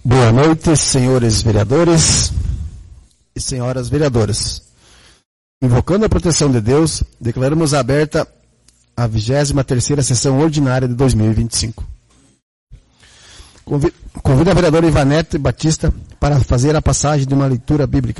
Boa noite, senhores vereadores e senhoras vereadoras. Invocando a proteção de Deus, declaramos aberta a 23ª sessão ordinária de 2025. Convido a vereadora Ivanete Batista para fazer a passagem de uma leitura bíblica.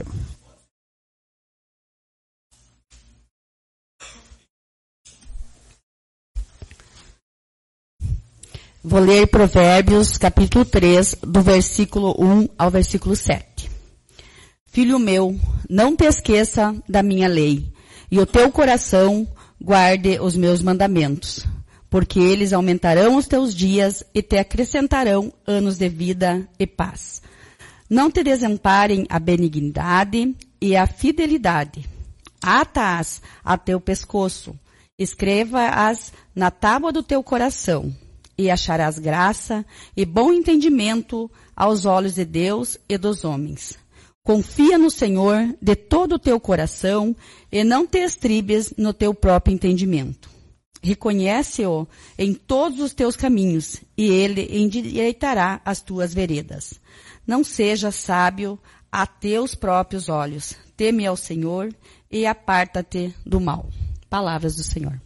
Vou ler Provérbios, capítulo 3, do versículo 1 ao versículo 7. Filho meu, não te esqueça da minha lei, e o teu coração guarde os meus mandamentos, porque eles aumentarão os teus dias e te acrescentarão anos de vida e paz. Não te desamparem a benignidade e a fidelidade. Ata-as a teu pescoço, escreva-as na tábua do teu coração, e acharás graça e bom entendimento aos olhos de Deus e dos homens. Confia no Senhor de todo o teu coração e não te estribes no teu próprio entendimento. Reconhece-o em todos os teus caminhos e ele endireitará as tuas veredas. Não sejas sábio a teus próprios olhos. Teme ao Senhor e aparta-te do mal. Palavras do Senhor.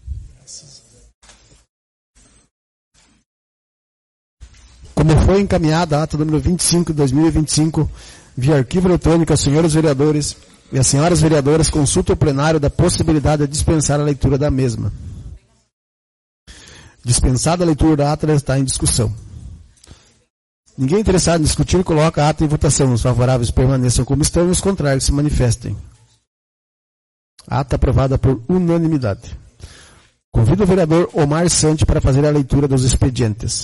Como foi encaminhada a ata número 25 de 2025, via arquivo eletrônico aos senhores vereadores e às senhoras vereadoras, consulta o plenário da possibilidade de dispensar a leitura da mesma. Dispensada a leitura da ata, ela está em discussão. Ninguém interessado em discutir, coloca a ata em votação. Os favoráveis permaneçam como estão e os contrários se manifestem. A ata aprovada por unanimidade. Convido o vereador Omar Sante para fazer a leitura dos expedientes.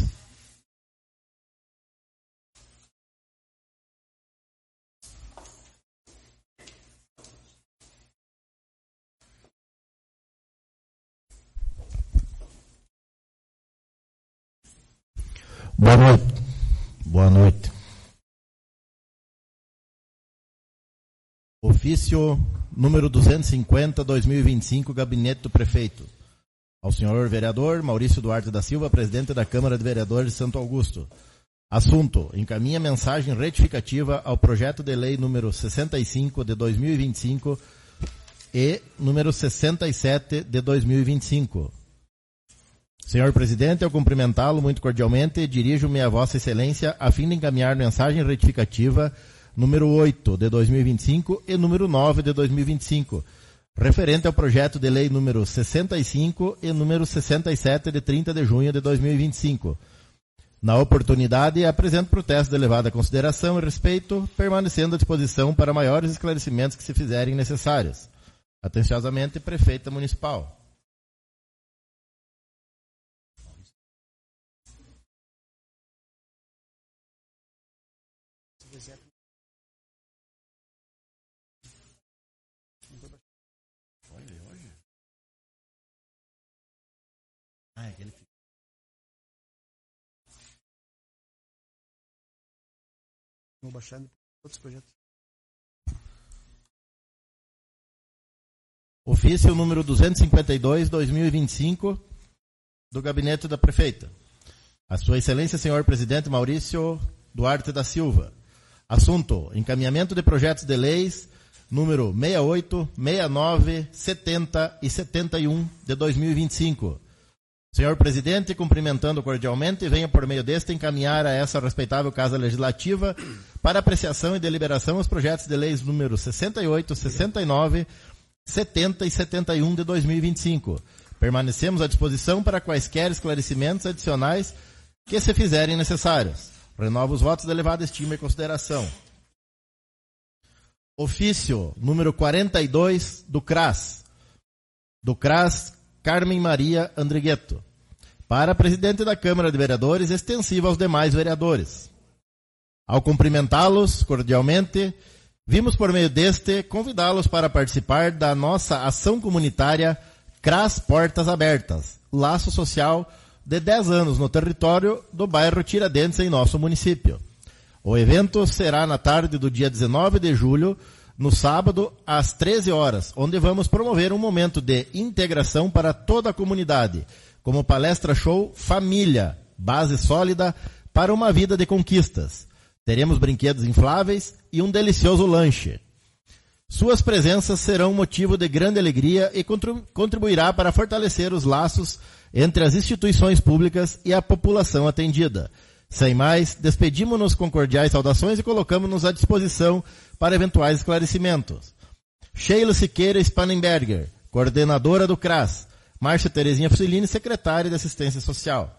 Boa noite. Boa noite. Ofício número 250/2025, Gabinete do Prefeito. Ao senhor vereador Maurício Duarte da Silva, presidente da Câmara de Vereadores de Santo Augusto. Assunto: encaminha mensagem retificativa ao projeto de lei número 65 de 2025 e número 67 de 2025. Senhor presidente, ao cumprimentá-lo muito cordialmente, dirijo-me a Vossa Excelência a fim de encaminhar mensagem retificativa número 8 de 2025 e número 9 de 2025, referente ao projeto de lei número 65 e número 67 de 30 de junho de 2025. Na oportunidade, apresento protesto de elevada consideração e respeito, permanecendo à disposição para maiores esclarecimentos que se fizerem necessários. Atenciosamente, Prefeita Municipal. Vou baixar outros projetos. Ofício número 252/2025 do Gabinete da Prefeita. A Sua Excelência, senhor presidente Maurício Duarte da Silva. Assunto: encaminhamento de projetos de leis número 68, 69, 70 e 71 de 2025. Senhor presidente, cumprimentando cordialmente, venho por meio deste encaminhar a essa respeitável Casa Legislativa para apreciação e deliberação os projetos de leis número 68, 69, 70 e 71 de 2025. Permanecemos à disposição para quaisquer esclarecimentos adicionais que se fizerem necessários. Renovo os votos de elevada estima e consideração. Ofício número 42 do CRAS. Do CRAS, Carmen Maria Andrigueto. Para a presidente da Câmara de Vereadores, extensiva aos demais vereadores. Ao cumprimentá-los cordialmente, vimos por meio deste convidá-los para participar da nossa ação comunitária CRAS Portas Abertas, laço social de 10 anos no território do bairro Tiradentes, em nosso município. O evento será na tarde do dia 19 de julho, no sábado, às 13 horas, onde vamos promover um momento de integração para toda a comunidade, como palestra show Família, base sólida para uma vida de conquistas. Teremos brinquedos infláveis e um delicioso lanche. Suas presenças serão motivo de grande alegria e contribuirá para fortalecer os laços entre as instituições públicas e a população atendida. Sem mais, despedimos-nos com cordiais saudações e colocamos-nos à disposição para eventuais esclarecimentos. Sheila Siqueira Spanenberger, coordenadora do CRAS. Márcia Terezinha Fusilini, secretária de Assistência Social.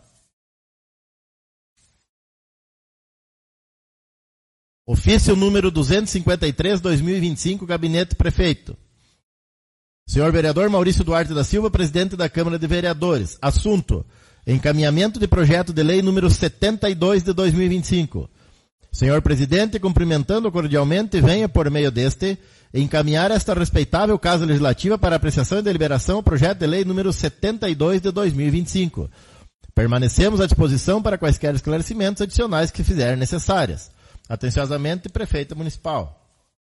Ofício número 253/2025, Gabinete Prefeito. Senhor vereador Maurício Duarte da Silva, presidente da Câmara de Vereadores. Assunto: encaminhamento de projeto de lei número 72 de 2025. Senhor presidente, cumprimentando cordialmente, venha por meio deste encaminhar esta respeitável Casa Legislativa para apreciação e deliberação o projeto de lei número 72 de 2025. Permanecemos à disposição para quaisquer esclarecimentos adicionais que fizerem necessárias. Atenciosamente, Prefeita Municipal.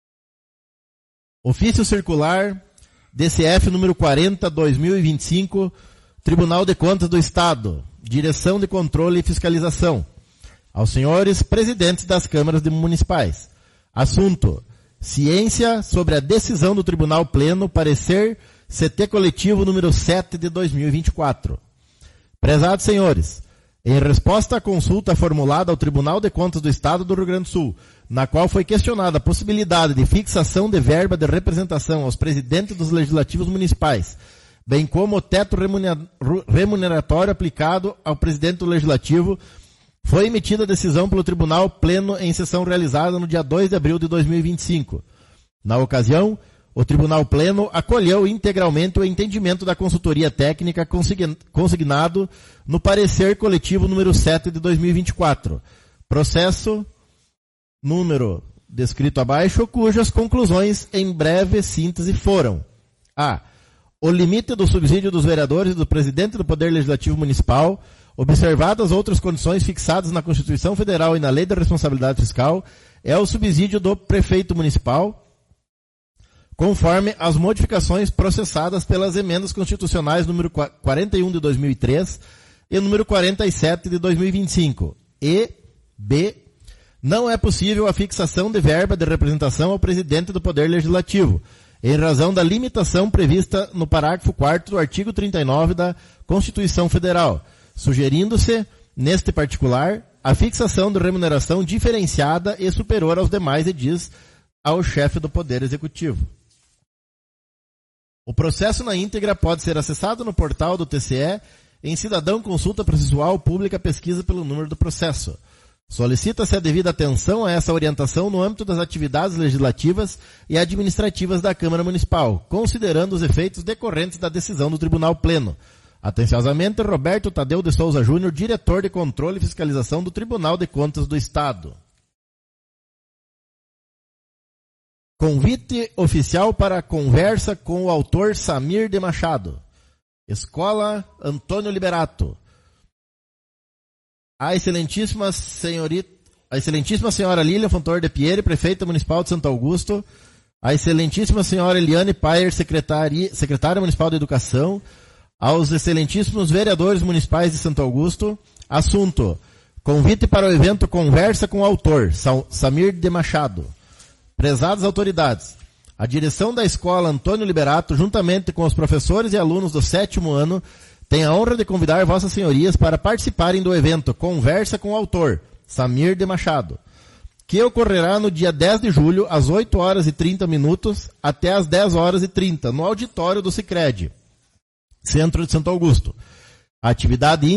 Ofício Circular DCF número 40/2025, Tribunal de Contas do Estado, Direção de Controle e Fiscalização. Aos senhores presidentes das câmaras municipais. Assunto: ciência sobre a decisão do Tribunal Pleno, parecer CT Coletivo número 7 de 2024. Prezados senhores, em resposta à consulta formulada ao Tribunal de Contas do Estado do Rio Grande do Sul, na qual foi questionada a possibilidade de fixação de verba de representação aos presidentes dos legislativos municipais, bem como o teto remuneratório aplicado ao presidente do legislativo, foi emitida a decisão pelo Tribunal Pleno em sessão realizada no dia 2 de abril de 2025. Na ocasião, o Tribunal Pleno acolheu integralmente o entendimento da consultoria técnica consignado no parecer coletivo número 7 de 2024. Processo número descrito abaixo, cujas conclusões em breve síntese foram: a. O limite do subsídio dos vereadores e do presidente do Poder Legislativo Municipal, observadas outras condições fixadas na Constituição Federal e na Lei da Responsabilidade Fiscal, é o subsídio do prefeito municipal, conforme as modificações processadas pelas emendas constitucionais número 41 de 2003 e número 47 de 2025. E, b. Não é possível a fixação de verba de representação ao presidente do Poder Legislativo, em razão da limitação prevista no parágrafo 4º do artigo 39 da Constituição Federal, sugerindo-se, neste particular, a fixação de remuneração diferenciada e superior aos demais edis ao chefe do Poder Executivo. O processo na íntegra pode ser acessado no portal do TCE em Cidadão Consulta Processual Pública Pesquisa pelo número do processo. Solicita-se a devida atenção a essa orientação no âmbito das atividades legislativas e administrativas da Câmara Municipal, considerando os efeitos decorrentes da decisão do Tribunal Pleno. Atenciosamente, Roberto Tadeu de Souza Júnior, diretor de Controle e Fiscalização do Tribunal de Contas do Estado. Convite oficial para a conversa com o autor Samir de Machado. Escola Antônio Liberato. A excelentíssima senhora Lília Fontoura de Pieri, prefeita municipal de Santo Augusto. A excelentíssima senhora Eliane Paier, secretária municipal de Educação. Aos excelentíssimos vereadores municipais de Santo Augusto. Assunto: convite para o evento Conversa com o autor Samir de Machado. Prezadas autoridades, a direção da Escola Antônio Liberato, juntamente com os professores e alunos do 7º ano, tem a honra de convidar vossas senhorias para participarem do evento Conversa com o autor, Samir de Machado, que ocorrerá no dia 10 de julho, às 8h30, até às 10h30, no auditório do Sicredi, Centro de Santo Augusto. A atividade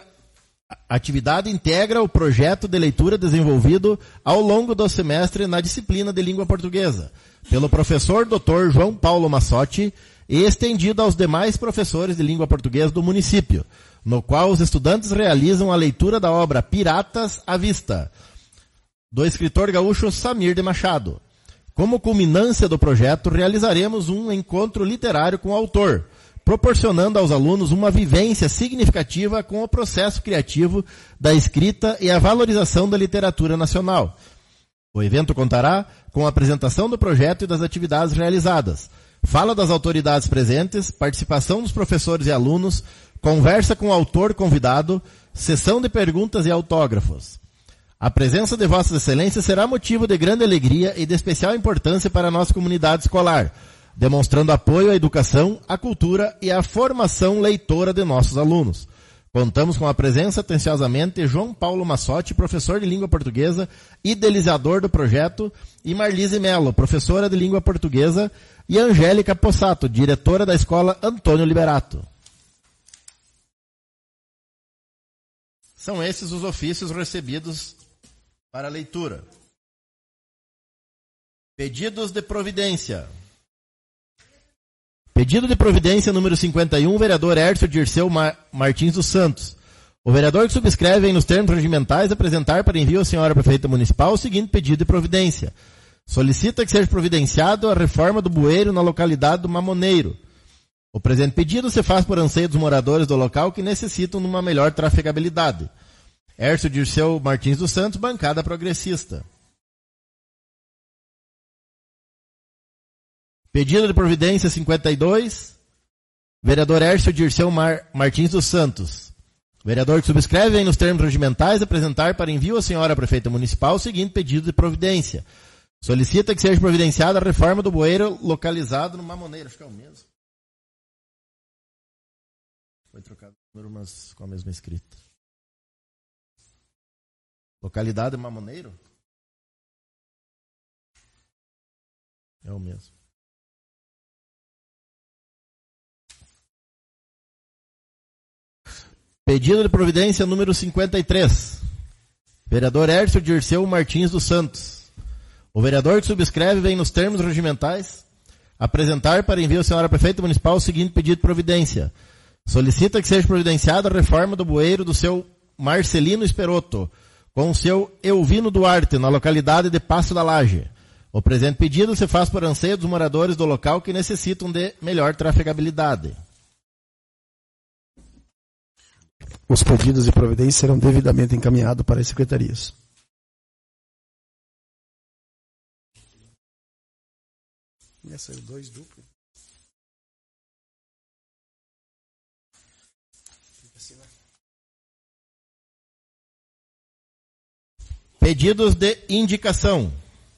integra o projeto de leitura desenvolvido ao longo do semestre na disciplina de língua portuguesa, pelo professor Dr. João Paulo Massotti, e estendido aos demais professores de língua portuguesa do município, no qual os estudantes realizam a leitura da obra Piratas à Vista, do escritor gaúcho Samir de Machado. Como culminância do projeto, realizaremos um encontro literário com o autor, proporcionando aos alunos uma vivência significativa com o processo criativo da escrita e a valorização da literatura nacional. O evento contará com a apresentação do projeto e das atividades realizadas, fala das autoridades presentes, participação dos professores e alunos, conversa com o autor convidado, sessão de perguntas e autógrafos. A presença de Vossas Excelências será motivo de grande alegria e de especial importância para a nossa comunidade escolar, demonstrando apoio à educação, à cultura e à formação leitora de nossos alunos. Contamos com a presença, atenciosamente, de João Paulo Massotti, professor de língua portuguesa, idealizador do projeto, e Marlise Mello, professora de língua portuguesa, e Angélica Possato, diretora da escola Antônio Liberato. São esses os ofícios recebidos para leitura. Pedidos de providência. Pedido de providência número 51, vereador Hércio Dirceu Martins dos Santos. O vereador que subscreve nos termos regimentais apresentar para envio à senhora prefeita municipal o seguinte pedido de providência. Solicita que seja providenciado a reforma do bueiro na localidade do Mamoneiro. O presente pedido se faz por anseio dos moradores do local que necessitam de uma melhor trafegabilidade. Hércio Dirceu Martins dos Santos, bancada progressista. Pedido de providência 52, vereador Hércio Dirceu Martins dos Santos. Vereador que subscreve nos termos regimentais apresentar para envio à senhora prefeita municipal o seguinte pedido de providência. Solicita que seja providenciada a reforma do bueiro localizado no Mamoneiro. Acho que é o mesmo. Foi trocado o número, mas com a mesma escrita. Localidade Mamoneiro? É o mesmo. Pedido de providência número 53. Vereador Hércio Dirceu Martins dos Santos. O vereador que subscreve vem nos termos regimentais apresentar para envio à senhora prefeita municipal o seguinte pedido de providência. Solicita que seja providenciada a reforma do bueiro do seu Marcelino Esperotto, com o seu Elvino Duarte, na localidade de Passo da Laje. O presente pedido se faz por anseio dos moradores do local que necessitam de melhor trafegabilidade. Os pedidos de providência serão devidamente encaminhados para as secretarias. Essa é o 2 duplo. Pedidos de indicação.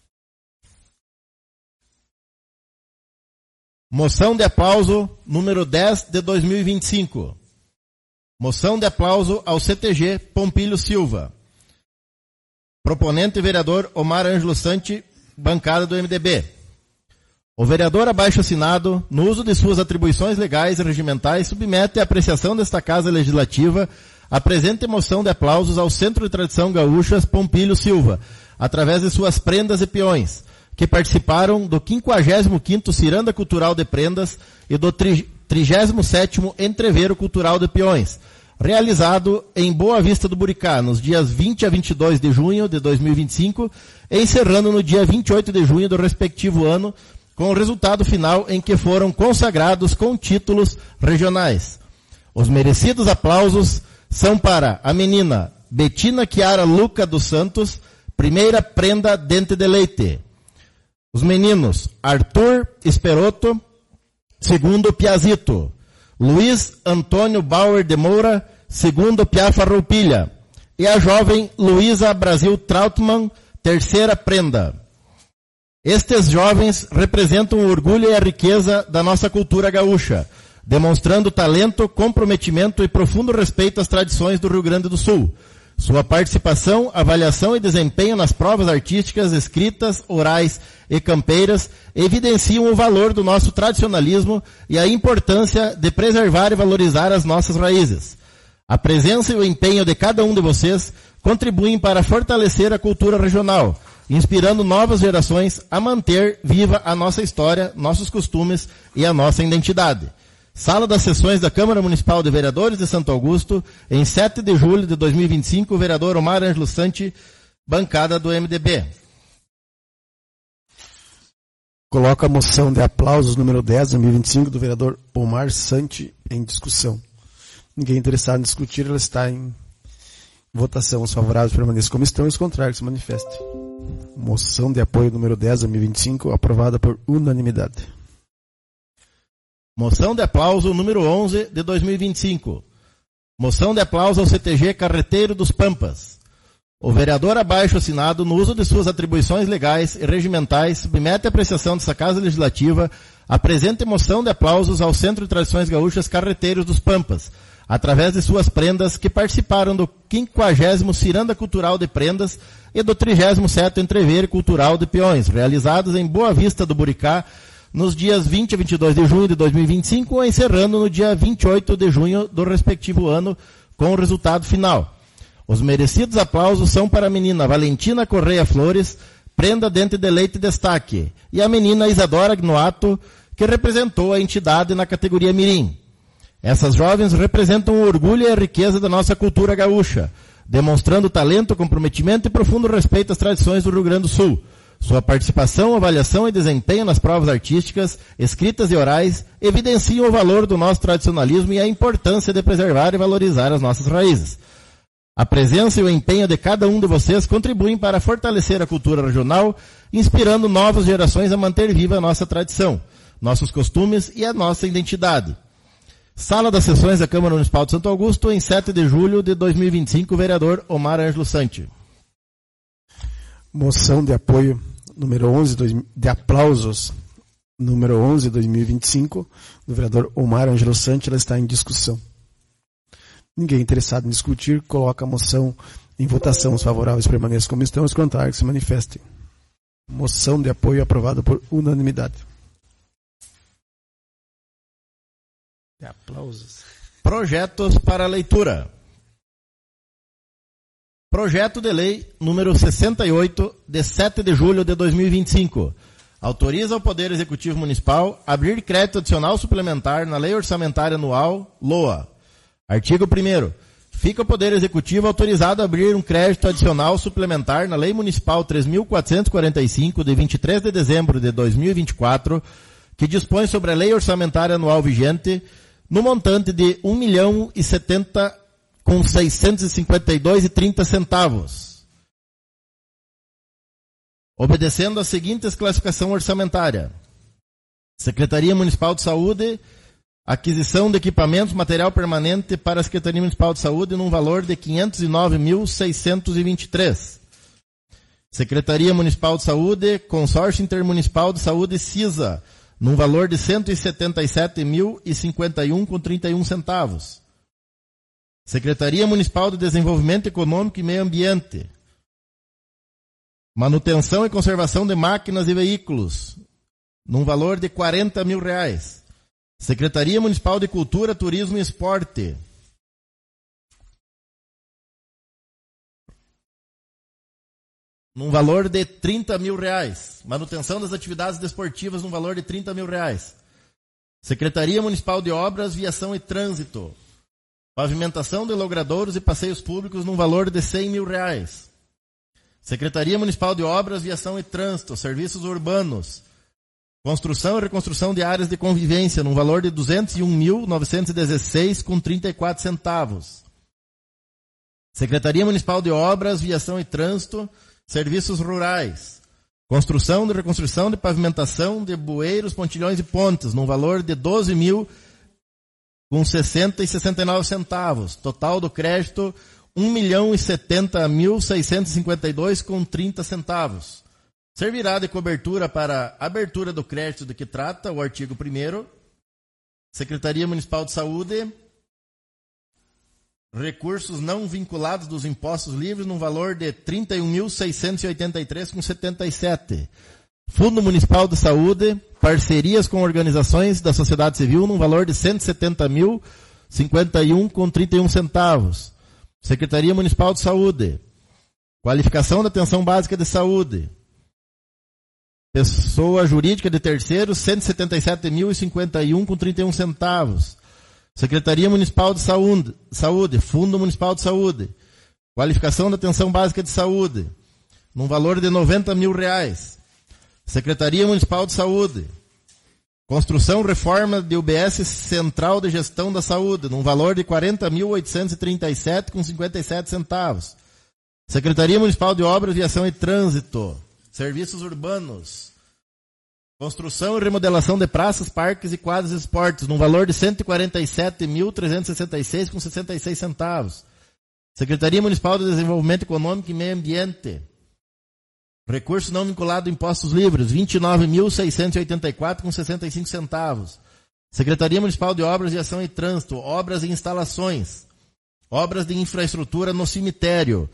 Moção de aplauso número 10 de 2025. Moção de aplauso ao CTG Pompílio Silva. Proponente vereador Omar Ângelo Santi, bancada do MDB. O vereador abaixo assinado, no uso de suas atribuições legais e regimentais, submete à apreciação desta Casa Legislativa a presente moção de aplausos ao Centro de Tradição Gaúchas Pompílio Silva, através de suas prendas e peões, que participaram do 55º Ciranda Cultural de Prendas e do 37º Entreveiro Cultural de Peões, realizado em Boa Vista do Buricá, nos dias 20 a 22 de junho de 2025, encerrando no dia 28 de junho do respectivo ano, com o resultado final em que foram consagrados com títulos regionais. Os merecidos aplausos são para a menina Betina Chiara Luca dos Santos, primeira prenda Dente de Leite. Os meninos Arthur Esperotto, segundo Piazito. Luiz Antônio Bauer de Moura, segundo Pia Farroupilha. E a jovem Luísa Brasil Trautmann, terceira prenda. Estes jovens representam o orgulho e a riqueza da nossa cultura gaúcha, demonstrando talento, comprometimento e profundo respeito às tradições do Rio Grande do Sul. Sua participação, avaliação e desempenho nas provas artísticas, escritas, orais e campeiras evidenciam o valor do nosso tradicionalismo e a importância de preservar e valorizar as nossas raízes. A presença e o empenho de cada um de vocês contribuem para fortalecer a cultura regional, inspirando novas gerações a manter viva a nossa história, nossos costumes e a nossa identidade. Sala das Sessões da Câmara Municipal de Vereadores de Santo Augusto, em 7 de julho de 2025, vereador Omar Ângelo Santi, bancada do MDB. Coloca a moção de aplausos número 10 de 2025 do vereador Omar Santi em discussão. Ninguém interessado em discutir, ela está em votação. Os favoráveis permaneçam como estão e os contrários se manifestem. Moção de apoio número 10 de 2025, aprovada por unanimidade. Moção de aplauso número 11 de 2025. Moção de aplauso ao CTG Carreteiro dos Pampas. O vereador abaixo assinado, no uso de suas atribuições legais e regimentais, submete à apreciação dessa Casa Legislativa a presente moção de aplausos ao Centro de Tradições Gaúchas Carreteiros dos Pampas, através de suas prendas que participaram do 50º Ciranda Cultural de Prendas e do 37º Entrever Cultural de Peões, realizados em Boa Vista do Buricá, nos dias 20 a 22 de junho de 2025, encerrando no dia 28 de junho do respectivo ano, com o resultado final. Os merecidos aplausos são para a menina Valentina Correia Flores, prenda Dente de Leite Destaque, e a menina Isadora Gnoato, que representou a entidade na categoria Mirim. Essas jovens representam o orgulho e a riqueza da nossa cultura gaúcha, demonstrando talento, comprometimento e profundo respeito às tradições do Rio Grande do Sul. Sua participação, avaliação e desempenho nas provas artísticas, escritas e orais, evidenciam o valor do nosso tradicionalismo e a importância de preservar e valorizar as nossas raízes. A presença e o empenho de cada um de vocês contribuem para fortalecer a cultura regional, inspirando novas gerações a manter viva a nossa tradição, nossos costumes e a nossa identidade. Sala das Sessões da Câmara Municipal de Santo Augusto, em 7 de julho de 2025, vereador Omar Ângelo Santi. Moção de apoio número 11, de aplausos, número 11, 2025, do vereador Omar Ângelo Santi, ela está em discussão. Ninguém interessado em discutir, coloca a moção em votação. Os favoráveis permaneçam como estão, os contrários se manifestem. Moção de apoio aprovada por unanimidade. De aplausos. Projetos para leitura. Projeto de lei número 68, de 7 de julho de 2025. Autoriza o Poder Executivo Municipal a abrir crédito adicional suplementar na Lei Orçamentária Anual, LOA. Artigo 1º. Fica o Poder Executivo autorizado a abrir um crédito adicional suplementar na Lei Municipal 3.445, de 23 de dezembro de 2024, que dispõe sobre a Lei Orçamentária Anual vigente, no montante de R$ 1.070.652,30, obedecendo às seguintes classificação orçamentária. Secretaria Municipal de Saúde, aquisição de equipamentos, material permanente para a Secretaria Municipal de Saúde num valor de R$ 509.623. Secretaria Municipal de Saúde, Consórcio Intermunicipal de Saúde CISA, num valor de R$ 177.051,31. Secretaria Municipal de Desenvolvimento Econômico e Meio Ambiente, manutenção e conservação de máquinas e veículos, num valor de R$ 40 mil. Secretaria Municipal de Cultura, Turismo e Esporte, num valor de R$ 30 mil. Manutenção das atividades desportivas num valor de R$ 30 mil. Secretaria Municipal de Obras, Viação e Trânsito, pavimentação de logradouros e passeios públicos num valor de R$ 100 mil. Secretaria Municipal de Obras, Viação e Trânsito, Serviços Urbanos, construção e reconstrução de áreas de convivência num valor de R$ 201.916,34. Secretaria Municipal de Obras, Viação e Trânsito, Serviços Rurais, construção e reconstrução de pavimentação de bueiros, pontilhões e pontes, num valor de R$ 12.060,69. Total do crédito, R$ 1.070.652,30. Servirá de cobertura para a abertura do crédito de que trata o artigo 1º. Secretaria Municipal de Saúde, recursos não vinculados dos impostos livres num valor de R$ 31.683,77. Fundo Municipal de Saúde, parcerias com organizações da sociedade civil num valor de R$ 170.051,31. Secretaria Municipal de Saúde, qualificação da atenção básica de saúde, pessoa jurídica de terceiros, R$ 177.051,31. Secretaria Municipal de Saúde, Fundo Municipal de Saúde, qualificação da atenção básica de saúde, num valor de R$ 90 mil. Secretaria Municipal de Saúde, construção e reforma de UBS Central de Gestão da Saúde, num valor de R$ 40.837,57. Secretaria Municipal de Obras, Viação e Trânsito, Serviços Urbanos, construção e remodelação de praças, parques e quadras de esportes, num valor de R$ 147.366,66. Secretaria Municipal de Desenvolvimento Econômico e Meio Ambiente. Recurso não vinculado a impostos livres, 29.684,65 centavos. Secretaria Municipal de Obras de Ação e Trânsito, obras e instalações. Obras de infraestrutura no cemitério,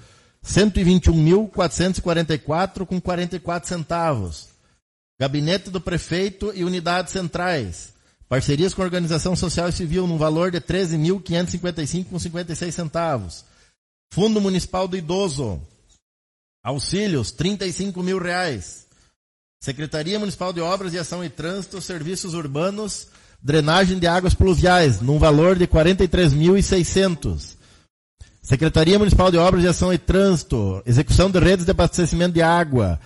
121.444,44 centavos. Gabinete do Prefeito e unidades centrais. Parcerias com a Organização Social e Civil no valor de 13.555,56 centavos. Fundo Municipal do Idoso. Auxílios, R$35 mil. Secretaria Municipal de Obras de Ação e Trânsito, Serviços Urbanos, Drenagem de Águas Pluviais, num valor de 43.600. Secretaria Municipal de Obras de Ação e Trânsito, Execução de Redes de Abastecimento de Água,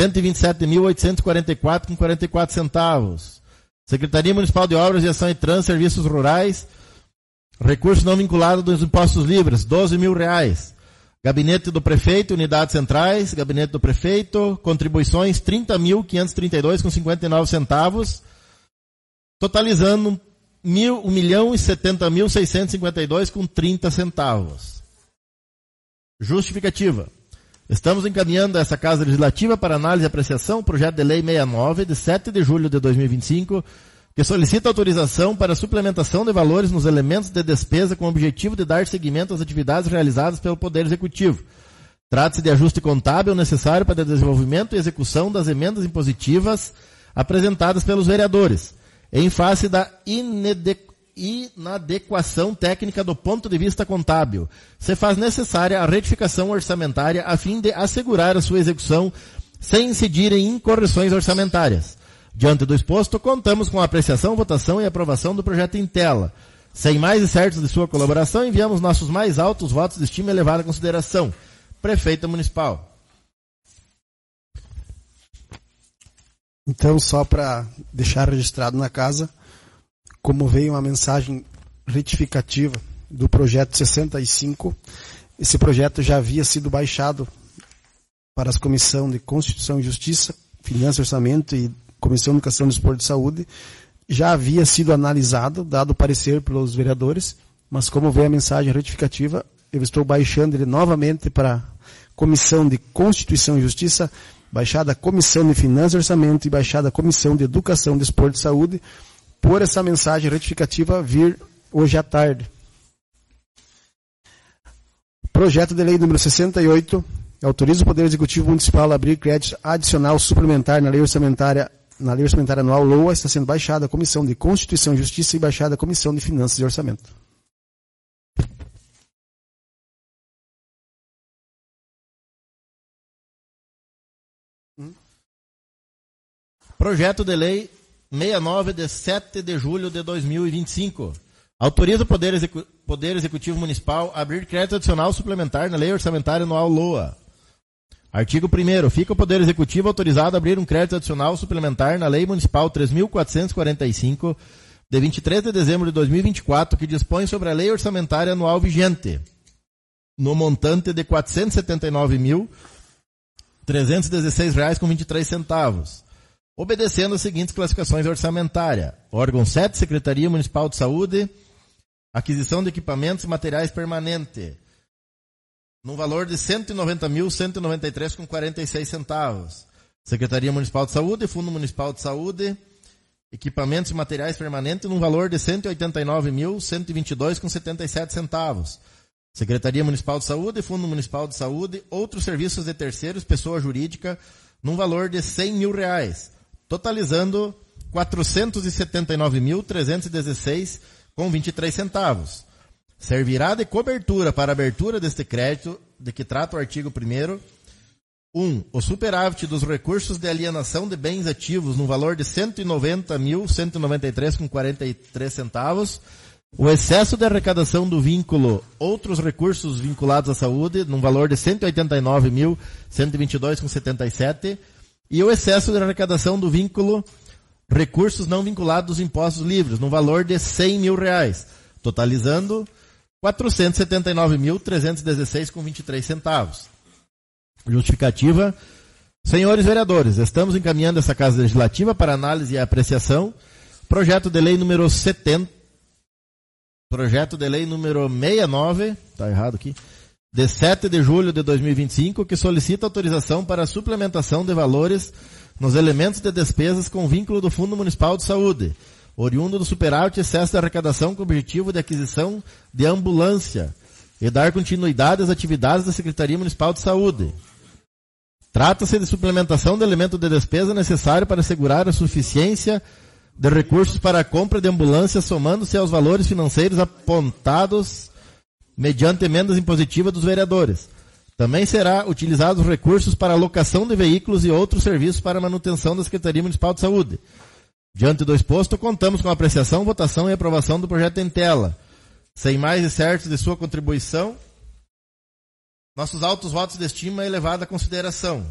127.844,44 centavos. Secretaria Municipal de Obras de Ação e Trânsito, Serviços Rurais, recurso não vinculado dos impostos livres, R$12 mil. Gabinete do Prefeito, unidades centrais, Gabinete do Prefeito, contribuições 30.532,59 centavos, totalizando 1.070.652,30 centavos. Justificativa. Estamos encaminhando essa Casa Legislativa para análise e apreciação o projeto de lei 69, de 7 de julho de 2025, que solicita autorização para suplementação de valores nos elementos de despesa com o objetivo de dar seguimento às atividades realizadas pelo Poder Executivo. Trata-se de ajuste contábil necessário para o desenvolvimento e execução das emendas impositivas apresentadas pelos vereadores, em face da inadequação técnica do ponto de vista contábil. Se faz necessária a retificação orçamentária a fim de assegurar a sua execução sem incidir em incorreções orçamentárias. Diante do exposto, contamos com a apreciação, votação e aprovação do projeto em tela. Sem mais e certos de sua colaboração, enviamos nossos mais altos votos de estima e elevada consideração. Prefeita Municipal. Então, só para deixar registrado na casa, como veio uma mensagem retificativa do projeto 65, esse projeto já havia sido baixado para as Comissão de Constituição e Justiça, Finanças e Orçamento e Comissão de Educação, Desporto e Saúde, já havia sido analisado, dado parecer pelos vereadores, mas como veio a mensagem retificativa, eu estou baixando ele novamente para a Comissão de Constituição e Justiça, baixada a Comissão de Finanças e Orçamento e baixada a Comissão de Educação, Desporto e Saúde, por essa mensagem retificativa vir hoje à tarde. Projeto de lei número 68, autoriza o Poder Executivo Municipal a abrir crédito adicional suplementar na lei orçamentária anual LOA, está sendo baixada a Comissão de Constituição e Justiça e baixada a Comissão de Finanças e Orçamento. Projeto de lei 69, de 7 de julho de 2025. Autoriza o Poder Executivo Municipal a abrir crédito adicional suplementar na lei orçamentária anual LOA. Artigo 1º. Fica o Poder Executivo autorizado a abrir um crédito adicional suplementar na Lei Municipal 3.445, de 23 de dezembro de 2024, que dispõe sobre a Lei Orçamentária Anual vigente, no montante de R$ 479.316,23, obedecendo as seguintes classificações orçamentárias. Órgão 7, Secretaria Municipal de Saúde, aquisição de equipamentos e materiais permanente, no valor de R$ 190.193,46. Secretaria Municipal de Saúde, Fundo Municipal de Saúde, equipamentos e materiais permanentes, no valor de R$ 189.122,77. Secretaria Municipal de Saúde, Fundo Municipal de Saúde, outros serviços de terceiros, pessoa jurídica, num valor de R$ 100 mil, totalizando R$ 479.316,23. Servirá de cobertura para a abertura deste crédito, de que trata o artigo 1º, 1. O superávit dos recursos de alienação de bens ativos no valor de R$ 190.193,43, o excesso de arrecadação do vínculo outros recursos vinculados à saúde no valor de R$ 189.122,77 e o excesso de arrecadação do vínculo recursos não vinculados dos impostos livres no valor de R$ 100 mil, totalizando R$ 479.316,23. Justificativa. Senhores vereadores, estamos encaminhando essa Casa Legislativa para análise e apreciação. Projeto de lei número 70. Projeto de lei número 69. Está errado aqui. de 7 de julho de 2025, que solicita autorização para a suplementação de valores nos elementos de despesas com vínculo do Fundo Municipal de Saúde, oriundo do superávit e excesso de arrecadação com o objetivo de aquisição de ambulância e dar continuidade às atividades da Secretaria Municipal de Saúde. Trata-se de suplementação do elemento de despesa necessário para assegurar a suficiência de recursos para a compra de ambulância, somando-se aos valores financeiros apontados mediante emendas impositivas dos vereadores. Também será utilizados recursos para alocação de veículos e outros serviços para a manutenção da Secretaria Municipal de Saúde. Diante do exposto, contamos com a apreciação, votação e aprovação do projeto em tela. Sem mais e certos de sua contribuição, nossos altos votos de estima e elevada consideração.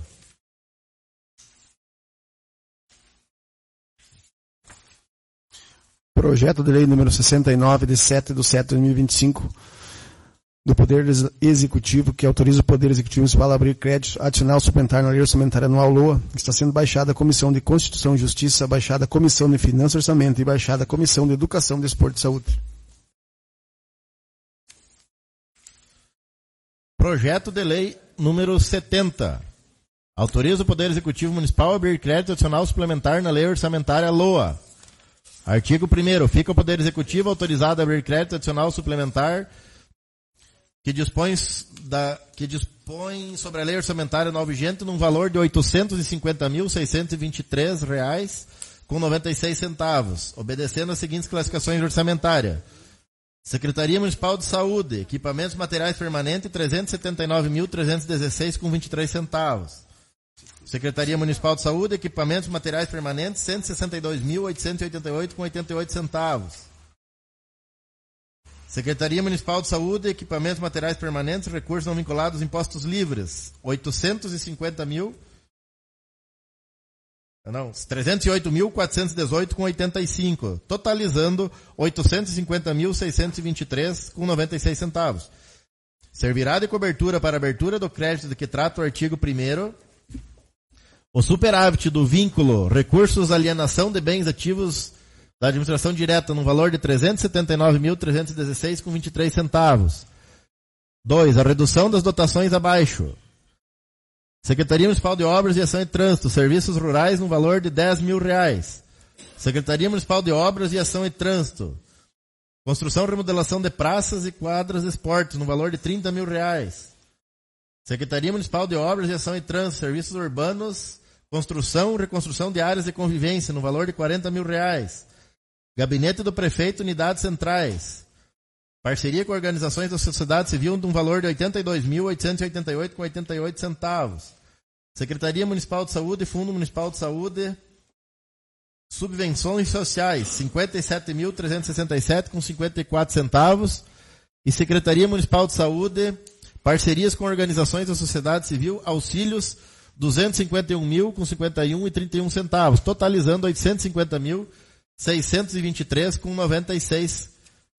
Projeto de lei número 69, de 7/7/2025, do Poder Executivo, que autoriza o Poder Executivo Municipal a abrir crédito adicional suplementar na Lei Orçamentária Anual LOA, que está sendo baixada a Comissão de Constituição e Justiça, baixada a Comissão de Finanças e Orçamento e baixada a Comissão de Educação, Desporto e Saúde. Projeto de lei número 70. Autoriza o Poder Executivo Municipal a abrir crédito adicional suplementar na Lei Orçamentária LOA. Artigo 1º. Fica o Poder Executivo autorizado a abrir crédito adicional suplementar que dispõe sobre a Lei Orçamentária anual vigente num valor de R$ 850.623,96, obedecendo as seguintes classificações orçamentárias. Secretaria Municipal de Saúde, equipamentos materiais permanentes, R$ 379.316,23. Secretaria Municipal de Saúde, equipamentos materiais permanentes, R$ 162.888,88. Secretaria Municipal de Saúde, equipamentos materiais permanentes, recursos não vinculados, impostos livres, R$ 308.418,85, totalizando R$ 850.623,96. Servirá de cobertura para a abertura do crédito de que trata o artigo 1º, o superávit do vínculo recursos alienação de bens ativos da administração direta no valor de R$ 379.316,23. 2. A redução das dotações abaixo. Secretaria Municipal de Obras e Ação e Trânsito, Serviços Rurais no valor de R$ 10.000. Secretaria Municipal de Obras e Ação e Trânsito, Construção e Remodelação de Praças e Quadras de Esportes no valor de R$ 30.000. Secretaria Municipal de Obras e Ação e Trânsito, Serviços Urbanos, Construção e Reconstrução de Áreas de Convivência no valor de R$ 40.000. Gabinete do Prefeito, Unidades Centrais. Parceria com organizações da sociedade civil de um valor de R$ 82.888,88. Secretaria Municipal de Saúde, Fundo Municipal de Saúde, Subvenções Sociais, R$ 57.367,54. E Secretaria Municipal de Saúde, Parcerias com organizações da sociedade civil, auxílios, R$ 251.051,31, totalizando R$ 850.623,96.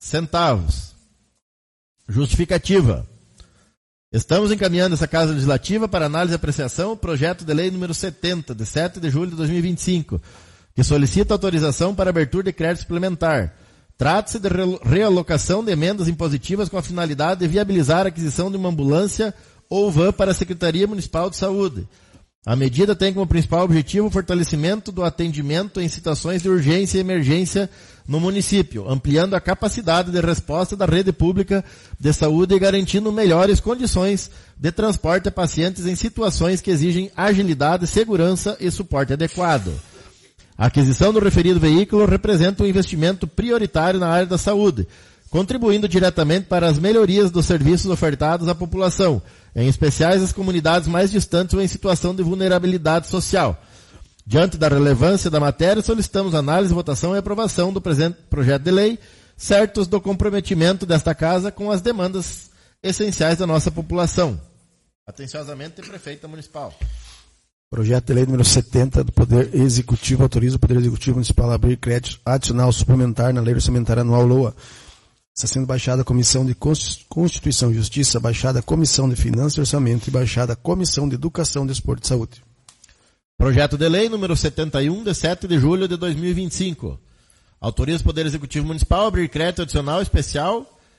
Justificativa. Estamos encaminhando essa Casa Legislativa para análise e apreciação o projeto de lei número 70, de 7 de julho de 2025, que solicita autorização para abertura de crédito suplementar. Trata-se de realocação de emendas impositivas com a finalidade de viabilizar a aquisição de uma ambulância ou van para a Secretaria Municipal de Saúde. A medida tem como principal objetivo o fortalecimento do atendimento em situações de urgência e emergência no município, ampliando a capacidade de resposta da rede pública de saúde e garantindo melhores condições de transporte a pacientes em situações que exigem agilidade, segurança e suporte adequado. A aquisição do referido veículo representa um investimento prioritário na área da saúde, contribuindo diretamente para as melhorias dos serviços ofertados à população, em especial as comunidades mais distantes ou em situação de vulnerabilidade social. Diante da relevância da matéria, solicitamos análise, votação e aprovação do presente projeto de lei, certos do comprometimento desta Casa com as demandas essenciais da nossa população. Atenciosamente, Prefeita Municipal. Projeto de lei número 70 do Poder Executivo autoriza o Poder Executivo Municipal a abrir crédito adicional suplementar na Lei Orçamentária Anual LOA. Está sendo baixada a Comissão de Constituição e Justiça, baixada a Comissão de Finanças e Orçamento e baixada a Comissão de Educação, Desporto e Saúde. Projeto de lei número 71, de 7 de julho de 2025. Autoriza o Poder Executivo Municipal a abrir crédito adicional especial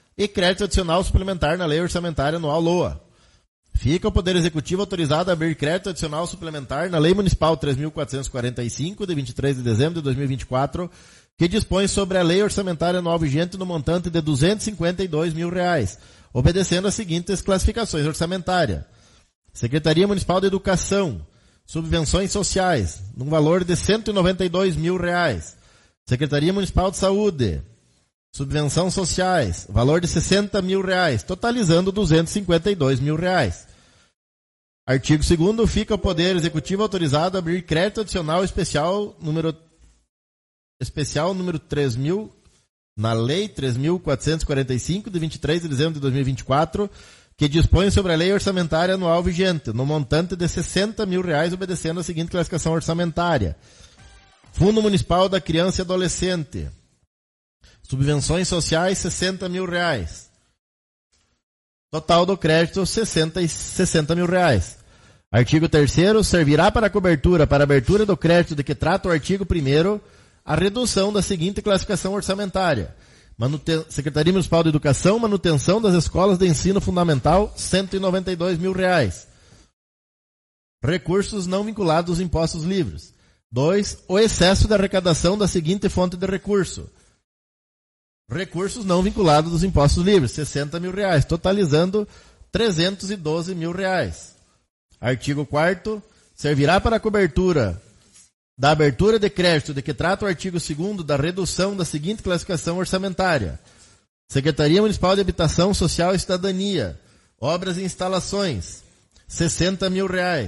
e crédito adicional suplementar na Lei Orçamentária Anual LOA. Fica o Poder Executivo autorizado a abrir crédito adicional suplementar na Lei Municipal 3.445, de 23 de dezembro de 2024, que dispõe sobre a Lei Orçamentária Anual vigente no montante de R$ 252 mil, obedecendo as seguintes classificações orçamentárias. Secretaria Municipal de Educação, subvenções sociais, num valor de R$ 192 mil. Secretaria Municipal de Saúde, subvenção sociais, valor de R$ 60 mil, totalizando R$ 252 mil. Artigo 2º, fica o Poder Executivo autorizado a abrir crédito adicional especial número 3.000, na Lei 3.445, de 23 de dezembro de 2024, que dispõe sobre a Lei Orçamentária Anual vigente, no montante de R$ 60 mil, obedecendo a seguinte classificação orçamentária. Fundo Municipal da Criança e Adolescente, subvenções sociais, R$ 60 mil. Total do crédito, R$ 60 mil. Artigo 3º, servirá para cobertura, para abertura do crédito de que trata o artigo 1º, a redução da seguinte classificação orçamentária. Secretaria Municipal de Educação, manutenção das escolas de ensino fundamental, R$ 192 mil. Recursos não vinculados aos impostos livres. 2. O excesso da arrecadação da seguinte fonte de recurso. Recursos não vinculados dos impostos livres, R$ 60 mil, totalizando R$ 312 mil. Artigo 4º, servirá para a cobertura da abertura de crédito de que trata o artigo 2º da redução da seguinte classificação orçamentária. Secretaria Municipal de Habitação, Social e Cidadania, obras e instalações, R$ 60 mil.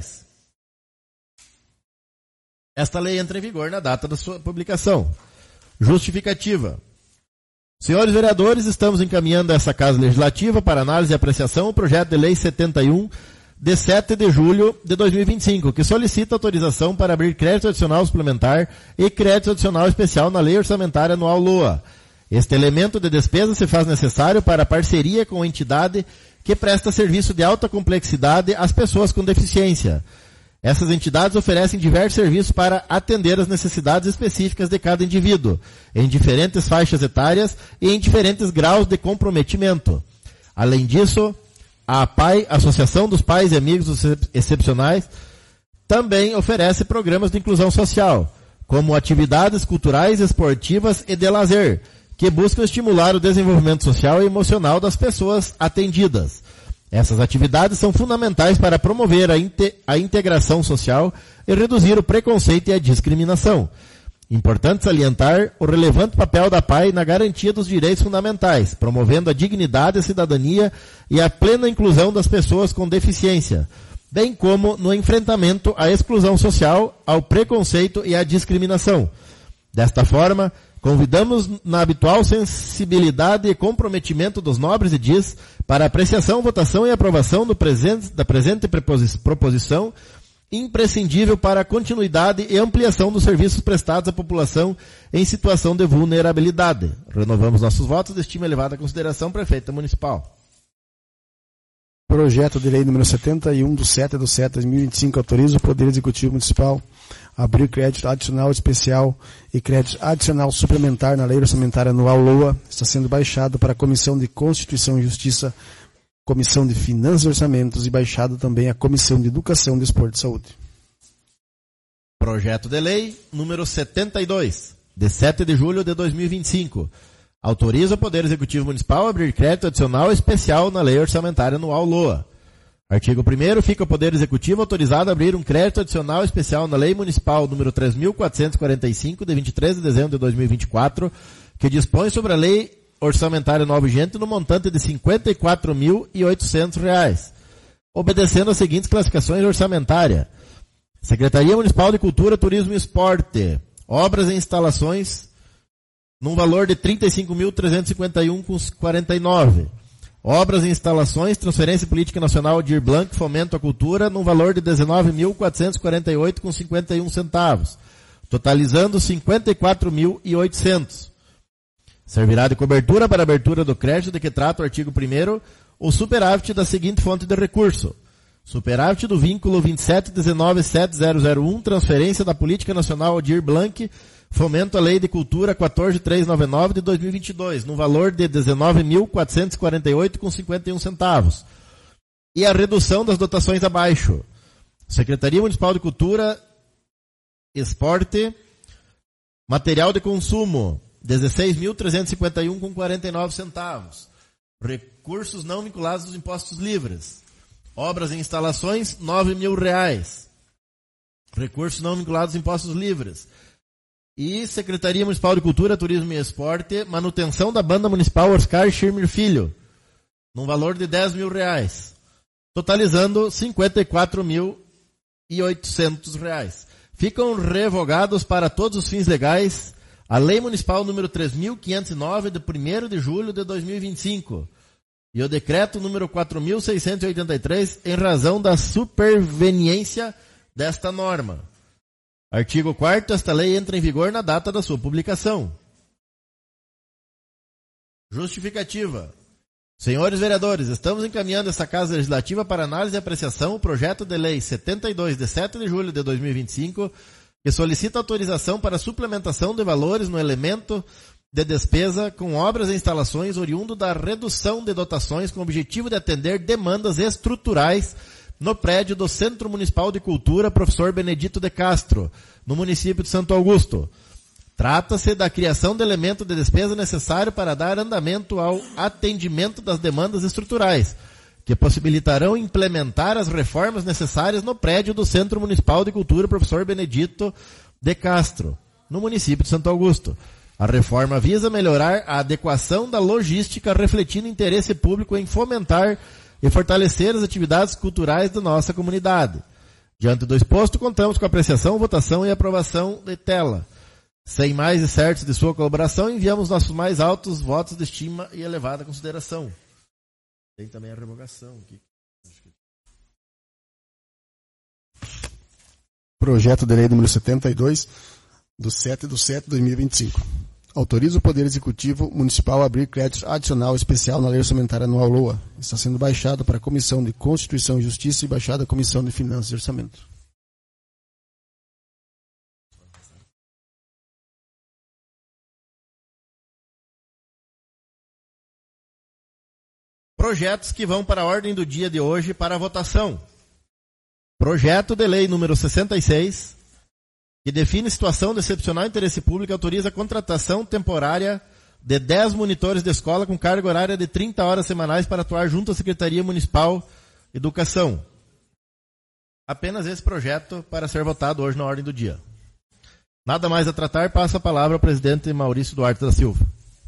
Esta lei entra em vigor na data da sua publicação. Justificativa. Senhores vereadores, estamos encaminhando a essa Casa Legislativa para análise e apreciação o projeto de Lei 71, de 7 de julho de 2025, que solicita autorização para abrir crédito adicional suplementar e crédito adicional especial na Lei Orçamentária Anual LOA. Este elemento de despesa se faz necessário para a parceria com a entidade que presta serviço de alta complexidade às pessoas com deficiência. Essas entidades oferecem diversos serviços para atender as necessidades específicas de cada indivíduo, em diferentes faixas etárias e em diferentes graus de comprometimento. Além disso, a APAI, Associação dos Pais e Amigos dos Excepcionais, também oferece programas de inclusão social, como atividades culturais, esportivas e de lazer, que buscam estimular o desenvolvimento social e emocional das pessoas atendidas. Essas atividades são fundamentais para promover a integração social e reduzir o preconceito e a discriminação. Importante salientar o relevante papel da APAI na garantia dos direitos fundamentais, promovendo a dignidade, a cidadania e a plena inclusão das pessoas com deficiência, bem como no enfrentamento à exclusão social, ao preconceito e à discriminação. Desta forma, convidamos na habitual sensibilidade e comprometimento dos nobres edis para apreciação, votação e aprovação da presente proposição, imprescindível para a continuidade e ampliação dos serviços prestados à população em situação de vulnerabilidade. Renovamos nossos votos, de estima elevada consideração, Prefeita Municipal. Projeto de Lei número 71, do 7 de 2025, autoriza o Poder Executivo Municipal a abrir crédito adicional especial e crédito adicional suplementar na Lei Orçamentária Anual LOA. Está sendo baixado para a Comissão de Constituição e Justiça, Comissão de Finanças e Orçamentos e baixado também a Comissão de Educação, Desporto e Saúde. Projeto de Lei número 72, de 7 de julho de 2025. Autoriza o Poder Executivo Municipal a abrir crédito adicional especial na Lei Orçamentária Anual LOA. Artigo 1º, fica o Poder Executivo autorizado a abrir um crédito adicional especial na Lei Municipal número 3.445, de 23 de dezembro de 2024, que dispõe sobre a Lei Orçamentária Anual vigente no montante de R$ 54.800, obedecendo as seguintes classificações orçamentárias. Secretaria Municipal de Cultura, Turismo e Esporte, obras e instalações, num valor de R$ 35.351,49. Obras e instalações, transferência política nacional Aldir Blanc, fomento à cultura, num valor de R$ 19.448,51 centavos, totalizando R$ 54.800. Servirá de cobertura para a abertura do crédito de que trata o artigo 1º, o superávit da seguinte fonte de recurso. Superávit do vínculo 27197001, transferência da política nacional Aldir Blanc, Fomento à Lei de Cultura 14.399 de 2022, no valor de R$ 19.448,51 centavos. E a redução das dotações abaixo. Secretaria Municipal de Cultura, Esporte, Material de Consumo, R$ 16.351,49 centavos. Recursos não vinculados dos impostos livres. Obras e instalações, R$ 9.000. Recursos não vinculados dos impostos livres. E Secretaria Municipal de Cultura, Turismo e Esporte, manutenção da Banda Municipal Oscar Schirmer Filho, num valor de R$ 10.000, totalizando R$ 54.800. Ficam revogados para todos os fins legais a Lei Municipal número 3.509, de 1º de julho de 2025, e o Decreto número 4.683, em razão da superveniência desta norma. Artigo 4º, esta lei entra em vigor na data da sua publicação. Justificativa. Senhores vereadores, estamos encaminhando essa Casa Legislativa para análise e apreciação o projeto de lei 72, de 7 de julho de 2025, que solicita autorização para suplementação de valores no elemento de despesa com obras e instalações oriundo da redução de dotações com o objetivo de atender demandas estruturais no prédio do Centro Municipal de Cultura Professor Benedito de Castro, no município de Santo Augusto. Trata-se da criação de elemento de despesa necessário para dar andamento ao atendimento das demandas estruturais, que possibilitarão implementar as reformas necessárias no prédio do Centro Municipal de Cultura Professor Benedito de Castro, no município de Santo Augusto. A reforma visa melhorar a adequação da logística, refletindo interesse público em fomentar e fortalecer as atividades culturais da nossa comunidade. Diante do exposto, contamos com a apreciação, votação e aprovação de tela. Sem mais e certos de sua colaboração, enviamos nossos mais altos votos de estima e elevada consideração. Tem também a revogação aqui. Projeto de lei número 72, do 7/7/2025. Autoriza o Poder Executivo Municipal a abrir crédito adicional especial na Lei Orçamentária Anual LOA. Está sendo baixado para a Comissão de Constituição e Justiça e baixado à Comissão de Finanças e Orçamento. Projetos que vão para a ordem do dia de hoje para a votação. Projeto de lei número 66, que define situação de excepcional interesse público e autoriza a contratação temporária de 10 monitores de escola com carga horária de 30 horas semanais para atuar junto à Secretaria Municipal de Educação. Apenas esse projeto para ser votado hoje na ordem do dia. Nada mais a tratar, passo a palavra ao presidente Maurício Duarte da Silva.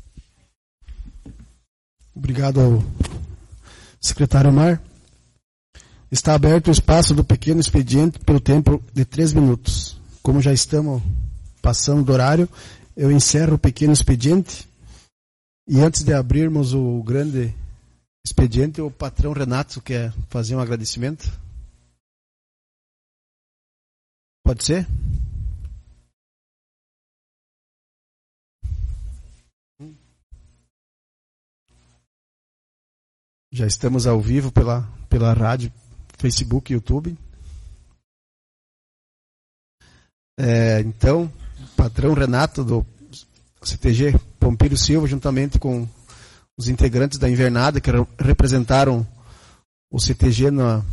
Obrigado ao secretário Omar. Está aberto o espaço do pequeno expediente pelo tempo de 3 minutos. Como já estamos passando do horário, eu encerro o pequeno expediente. E antes de abrirmos o grande expediente, o patrão Renato quer fazer um agradecimento. Pode ser? Já estamos ao vivo pela rádio, Facebook e YouTube. Então, patrão Renato do CTG Pompírio Silva, juntamente com os integrantes da invernada que representaram o CTG no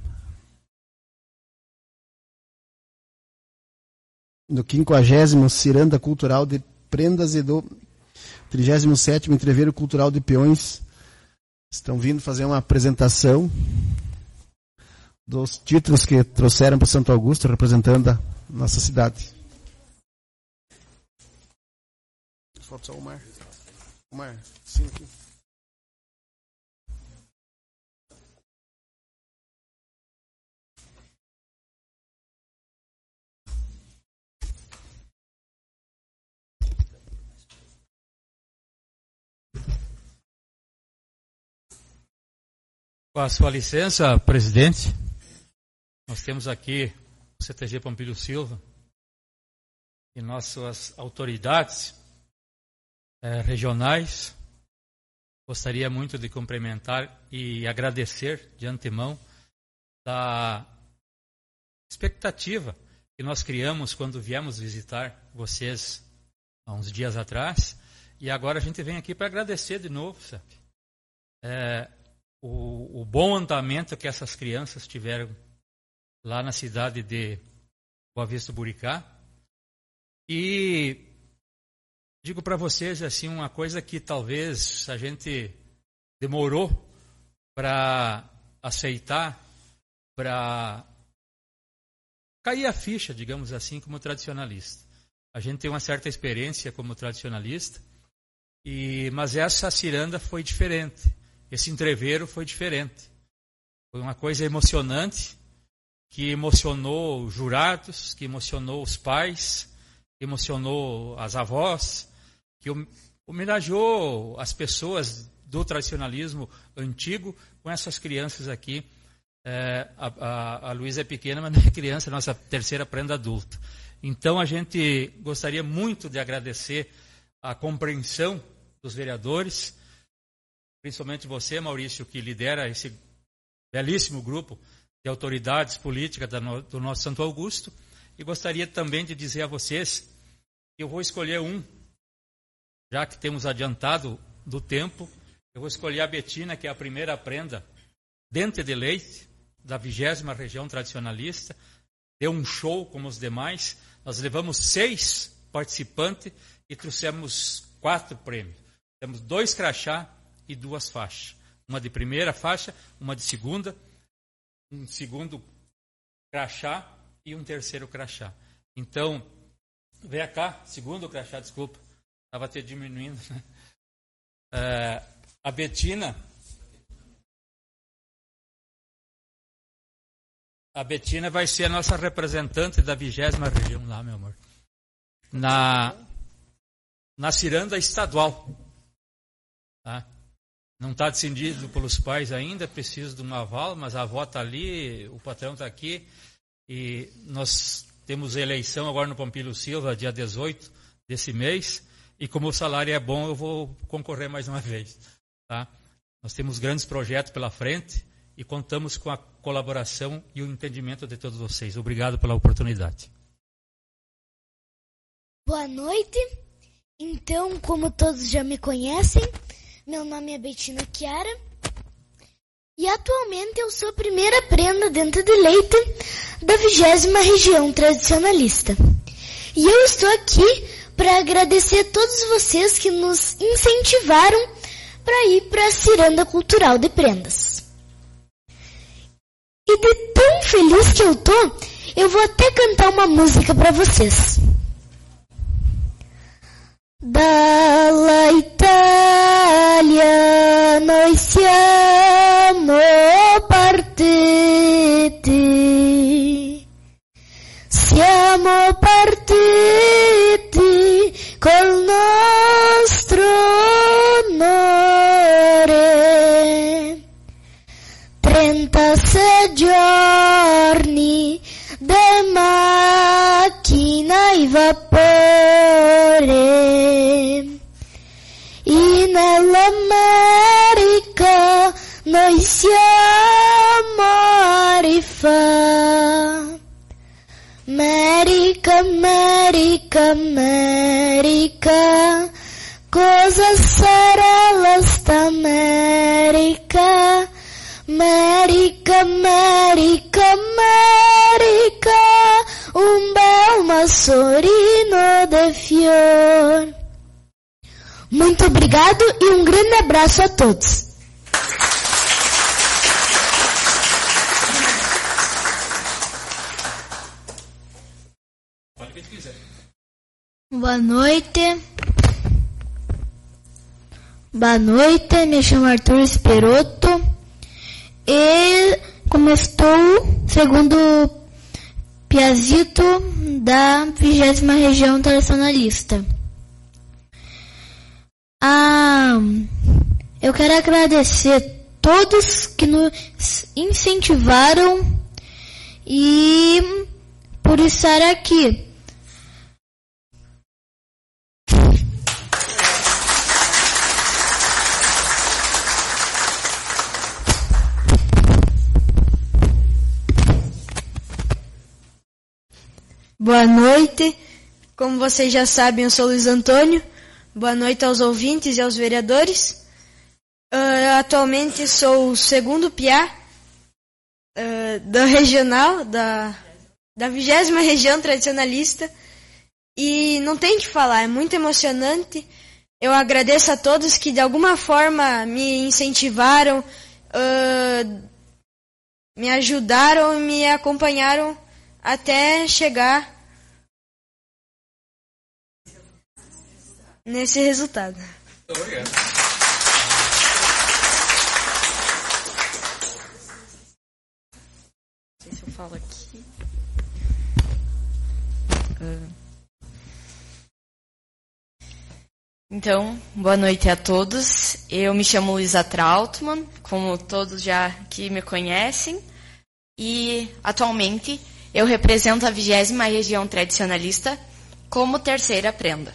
50º Ciranda Cultural de Prendas e do 37º Entreveiro Cultural de Peões, estão vindo fazer uma apresentação dos títulos que trouxeram para Santo Augusto, representando a nossa cidade. Falta só o Omar. Omar, sim, aqui. Com a sua licença, presidente, nós temos aqui o CTG Pompírio Silva e nossas autoridades regionais. Gostaria muito de cumprimentar e agradecer de antemão da expectativa que nós criamos quando viemos visitar vocês há uns dias atrás, e agora a gente vem aqui para agradecer de novo, sabe? O bom andamento que essas crianças tiveram lá na cidade de Boa Vista do Buricá. E digo para vocês assim, uma coisa que talvez a gente demorou para aceitar, para cair a ficha, digamos assim, como tradicionalista. A gente tem uma certa experiência como tradicionalista, mas essa ciranda foi diferente. Esse entreveiro foi diferente. Foi uma coisa emocionante, que emocionou os jurados, que emocionou os pais, que emocionou as avós, que homenageou as pessoas do tradicionalismo antigo com essas crianças aqui. A Luísa é pequena, mas não é criança, é nossa terceira prenda adulta. Então a gente gostaria muito de agradecer a compreensão dos vereadores, principalmente você, Maurício, que lidera esse belíssimo grupo de autoridades políticas do nosso Santo Augusto. E gostaria também de dizer a vocês que eu vou escolher já que temos adiantado do tempo, eu vou escolher a Betina, que é a primeira prenda Dente de Leite, da 20ª Região Tradicionalista. Deu um show como os demais. Nós levamos 6 participantes e trouxemos 4 prêmios. Temos 2 crachá e 2 faixas. Uma de primeira faixa, uma de segunda, um segundo crachá e um terceiro crachá. Então, vem cá, segundo crachá, desculpa, estava até diminuindo. A Betina vai ser a nossa representante da 20ª Região lá, meu amor. Na ciranda estadual. Tá? Não está decidido pelos pais ainda, precisa de um aval, mas a avó está ali, o patrão está aqui. E nós temos eleição agora no Pompílio Silva, dia 18 desse mês. E como o salário é bom, eu vou concorrer mais uma vez. Tá? Nós temos grandes projetos pela frente e contamos com a colaboração e o entendimento de todos vocês. Obrigado pela oportunidade. Boa noite. Então, como todos já me conhecem, meu nome é Betina Chiara e atualmente eu sou a primeira prenda Dente de Leite da 20ª Região Tradicionalista. E eu estou aqui para agradecer a todos vocês que nos incentivaram para ir para a Ciranda Cultural de Prendas. E de tão feliz que eu tô, eu vou até cantar uma música para vocês. Dalla Italia noi siamo partiti, siamo partiti col nostro onore, 36 giorni de macchina e vapore, e nell'America noi siamo a rifà. America, America, America, cosa sarà la sta America? America, America, America, un bel massorino de fior. Muito obrigado e um grande abraço a todos. Boa noite. Boa noite, me chamo Arthur Esperotto e como estou segundo Piazito da 20ª Região Tradicionalista. Eu quero agradecer todos que nos incentivaram e por estar aqui. Boa noite, Como vocês já sabem, eu sou Luiz Antônio. Boa noite aos ouvintes e aos vereadores. Atualmente sou o segundo PIA da regional, da 20ª região tradicionalista. E não tem o que falar, é muito emocionante. Eu agradeço a todos que de alguma forma me incentivaram, me ajudaram e me acompanharam até chegar nesse resultado. Obrigado. Não sei se eu falo aqui. Então, boa noite a todos. Eu me chamo Luísa Trautmann, como todos já aqui me conhecem, e atualmente eu represento a 20ª região tradicionalista como terceira prenda.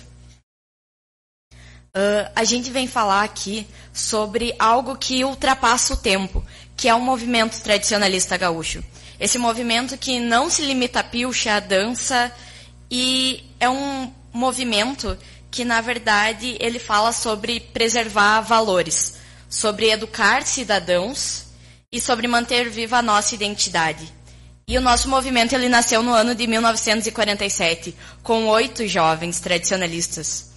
A gente vem falar aqui sobre algo que ultrapassa o tempo, que é o movimento tradicionalista gaúcho. Esse movimento que não se limita à pilcha, à dança, e é um movimento que, na verdade, ele fala sobre preservar valores, sobre educar cidadãos e sobre manter viva a nossa identidade. E o nosso movimento ele nasceu no ano de 1947, com 8 jovens tradicionalistas.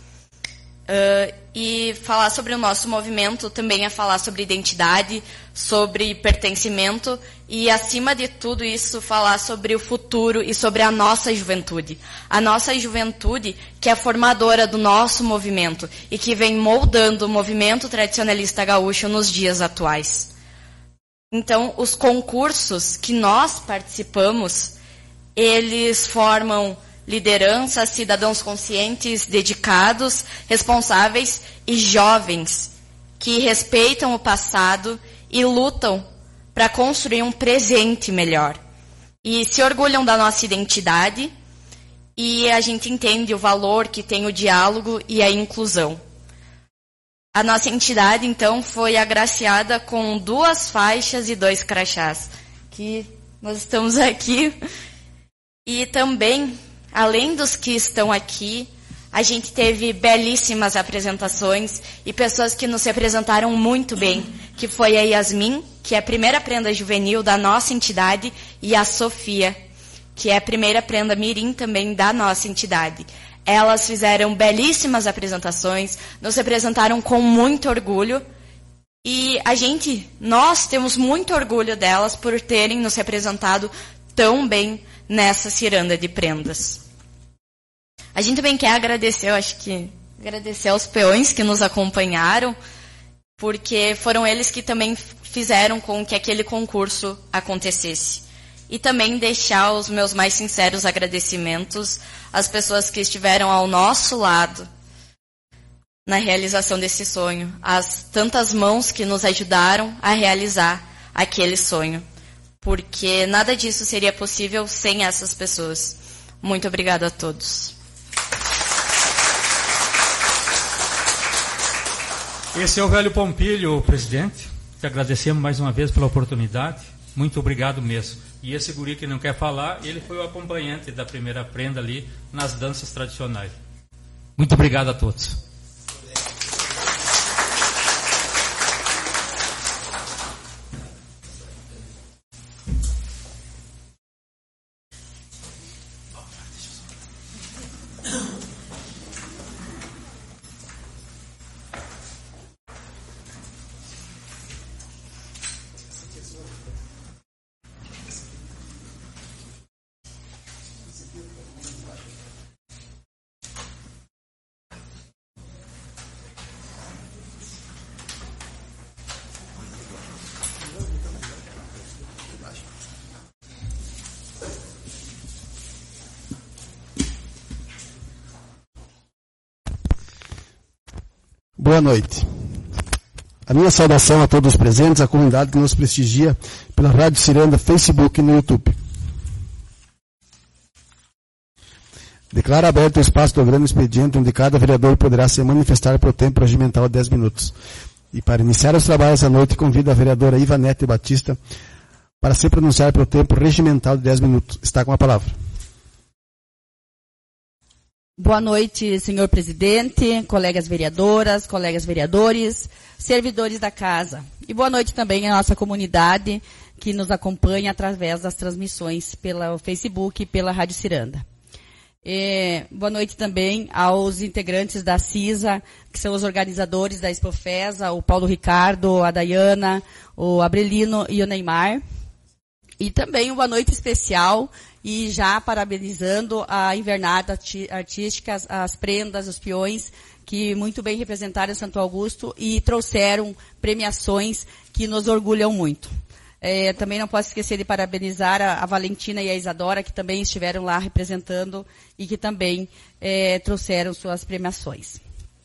E falar sobre o nosso movimento também é falar sobre identidade, sobre pertencimento e, acima de tudo isso, falar sobre o futuro e sobre a nossa juventude. A nossa juventude que é formadora do nosso movimento e que vem moldando o movimento tradicionalista gaúcho nos dias atuais. Então, os concursos que nós participamos, eles formam lideranças, cidadãos conscientes, dedicados, responsáveis e jovens que respeitam o passado e lutam para construir um presente melhor. E se orgulham da nossa identidade e a gente entende o valor que tem o diálogo e a inclusão. A nossa entidade, então, foi agraciada com 2 faixas e 2 crachás, que nós estamos aqui. E também, além dos que estão aqui, a gente teve belíssimas apresentações e pessoas que nos representaram muito bem, que foi a Yasmin, que é a primeira prenda juvenil da nossa entidade, e a Sofia, que é a primeira prenda mirim também da nossa entidade. Elas fizeram belíssimas apresentações, nos representaram com muito orgulho, e nós temos muito orgulho delas por terem nos representado tão bem nessa ciranda de prendas. A gente também quer agradecer, agradecer aos peões que nos acompanharam, porque foram eles que também fizeram com que aquele concurso acontecesse. E também deixar os meus mais sinceros agradecimentos às pessoas que estiveram ao nosso lado na realização desse sonho, às tantas mãos que nos ajudaram a realizar aquele sonho, porque nada disso seria possível sem essas pessoas. Muito obrigada a todos. Esse é o velho Pompilho, presidente. Te agradecemos mais uma vez pela oportunidade. Muito obrigado mesmo. E esse guri que não quer falar, ele foi o acompanhante da primeira prenda ali nas danças tradicionais. Muito obrigado a todos. Boa noite. A minha saudação a todos os presentes, à comunidade que nos prestigia pela Rádio Ciranda, Facebook e no YouTube. Declaro aberto o espaço do grande expediente, onde cada vereador poderá se manifestar por tempo regimental de 10 minutos. E para iniciar os trabalhos à noite, convido a vereadora Ivanete Batista para se pronunciar por tempo regimental de 10 minutos. Está com a palavra. Boa noite, senhor presidente, colegas vereadoras, colegas vereadores, servidores da casa. E boa noite também à nossa comunidade que nos acompanha através das transmissões pelo Facebook e pela Rádio Ciranda. Boa noite também aos integrantes da CISA, que são os organizadores da Expofesa, o Paulo Ricardo, a Dayana, o Abrelino e o Neymar. E também uma noite especial e já parabenizando a invernada artística, as prendas, os peões, que muito bem representaram Santo Augusto e trouxeram premiações que nos orgulham muito. Também não posso esquecer de parabenizar a Valentina e a Isadora, que também estiveram lá representando e que também trouxeram suas premiações.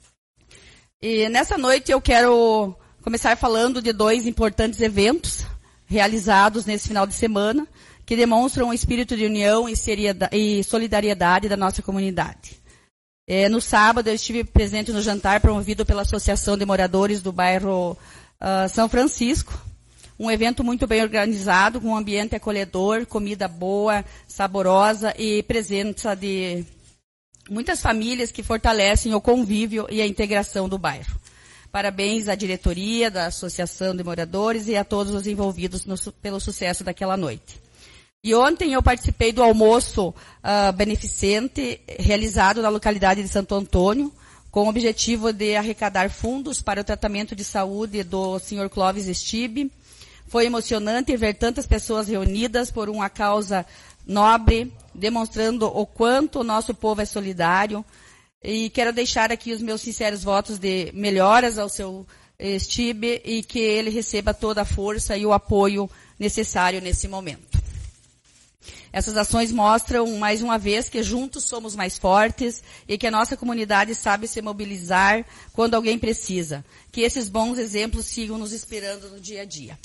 E nessa noite eu quero começar falando de 2 importantes eventos realizados nesse final de semana, que demonstram o espírito de união e solidariedade da nossa comunidade. No sábado eu estive presente no jantar promovido pela Associação de Moradores do bairro São Francisco, um evento muito bem organizado, com um ambiente acolhedor, comida boa, saborosa e presença de muitas famílias que fortalecem o convívio e a integração do bairro. Parabéns à diretoria da Associação de Moradores e a todos os envolvidos pelo sucesso daquela noite. E ontem eu participei do almoço beneficente realizado na localidade de Santo Antônio, com o objetivo de arrecadar fundos para o tratamento de saúde do Sr. Clóvis Stibe. Foi emocionante ver tantas pessoas reunidas por uma causa nobre, demonstrando o quanto o nosso povo é solidário. E quero deixar aqui os meus sinceros votos de melhoras ao seu Stibe e que ele receba toda a força e o apoio necessário nesse momento. Essas ações mostram, mais uma vez, que juntos somos mais fortes e que a nossa comunidade sabe se mobilizar quando alguém precisa. Que esses bons exemplos sigam nos inspirando no dia a dia.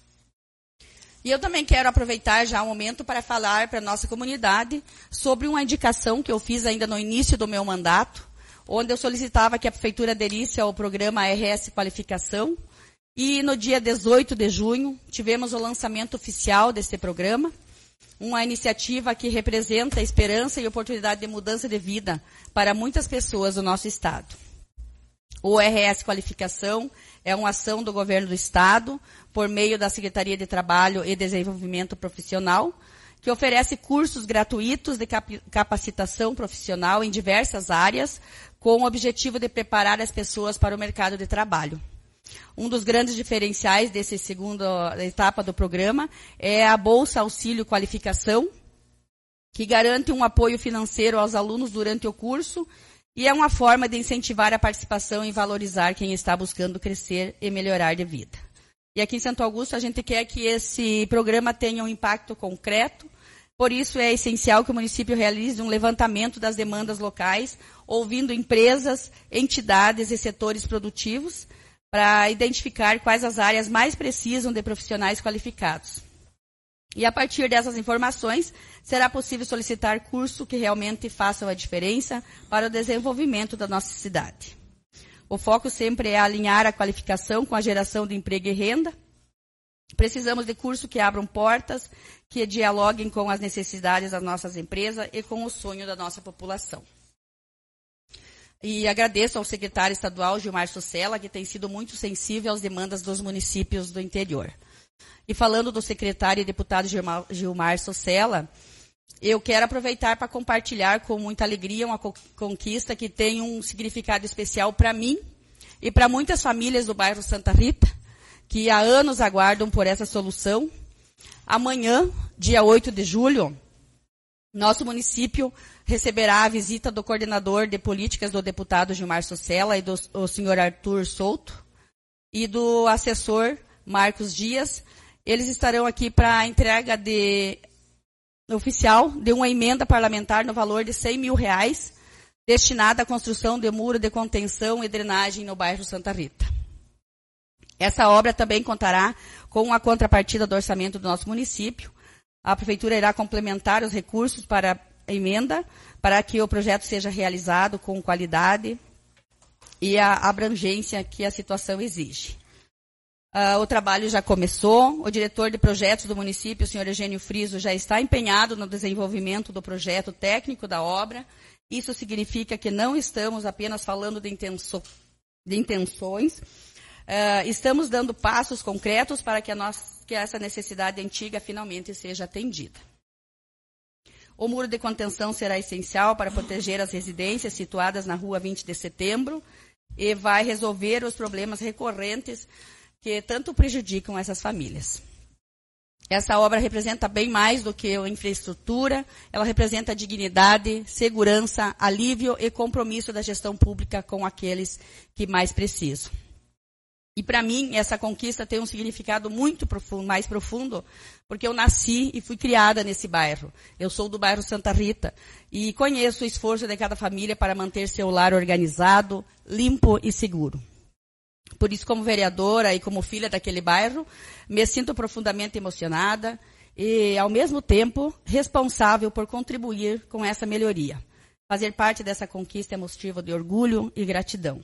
E eu também quero aproveitar já o momento para falar para a nossa comunidade sobre uma indicação que eu fiz ainda no início do meu mandato, onde eu solicitava que a Prefeitura aderisse ao programa RS Qualificação. E no dia 18 de junho, tivemos o lançamento oficial deste programa, uma iniciativa que representa a esperança e oportunidade de mudança de vida para muitas pessoas do nosso Estado. O RS Qualificação é uma ação do Governo do Estado, por meio da Secretaria de Trabalho e Desenvolvimento Profissional, que oferece cursos gratuitos de capacitação profissional em diversas áreas, com o objetivo de preparar as pessoas para o mercado de trabalho. Um dos grandes diferenciais dessa segunda etapa do programa é a Bolsa Auxílio Qualificação, que garante um apoio financeiro aos alunos durante o curso e é uma forma de incentivar a participação e valorizar quem está buscando crescer e melhorar de vida. E aqui em Santo Augusto a gente quer que esse programa tenha um impacto concreto, por isso é essencial que o município realize um levantamento das demandas locais, ouvindo empresas, entidades e setores produtivos, para identificar quais as áreas mais precisam de profissionais qualificados. E a partir dessas informações, será possível solicitar cursos que realmente façam a diferença para o desenvolvimento da nossa cidade. O foco sempre é alinhar a qualificação com a geração de emprego e renda. Precisamos de cursos que abram portas, que dialoguem com as necessidades das nossas empresas e com o sonho da nossa população. E agradeço ao secretário estadual Gilmar Socella, que tem sido muito sensível às demandas dos municípios do interior. E falando do secretário e deputado Gilmar Socella, eu quero aproveitar para compartilhar com muita alegria uma conquista que tem um significado especial para mim e para muitas famílias do bairro Santa Rita, que há anos aguardam por essa solução. Amanhã, dia 8 de julho, nosso município receberá a visita do coordenador de políticas do deputado Gilmar Socella e do senhor Arthur Souto e do assessor Marcos Dias. Eles estarão aqui para a entrega oficial de uma emenda parlamentar no valor de R$100 mil, destinada à construção de muro de contenção e drenagem no bairro Santa Rita. Essa obra também contará com a contrapartida do orçamento do nosso município. A Prefeitura irá complementar os recursos para a emenda, para que o projeto seja realizado com qualidade e a abrangência que a situação exige. O trabalho já começou, o diretor de projetos do município, o senhor Eugênio Friso, já está empenhado no desenvolvimento do projeto técnico da obra Isso significa que não estamos apenas falando de intenções, estamos dando passos concretos para que essa necessidade antiga finalmente seja atendida. O muro de contenção será essencial para proteger as residências situadas na rua 20 de setembro e vai resolver os problemas recorrentes que tanto prejudicam essas famílias. Essa obra representa bem mais do que a infraestrutura, ela representa dignidade, segurança, alívio e compromisso da gestão pública com aqueles que mais precisam. E para mim, essa conquista tem um significado muito profundo, mais profundo, porque eu nasci e fui criada nesse bairro. Eu sou do bairro Santa Rita e conheço o esforço de cada família para manter seu lar organizado, limpo e seguro. Por isso, como vereadora e como filha daquele bairro, me sinto profundamente emocionada e, ao mesmo tempo, responsável por contribuir com essa melhoria. Fazer parte dessa conquista é motivo de orgulho e gratidão.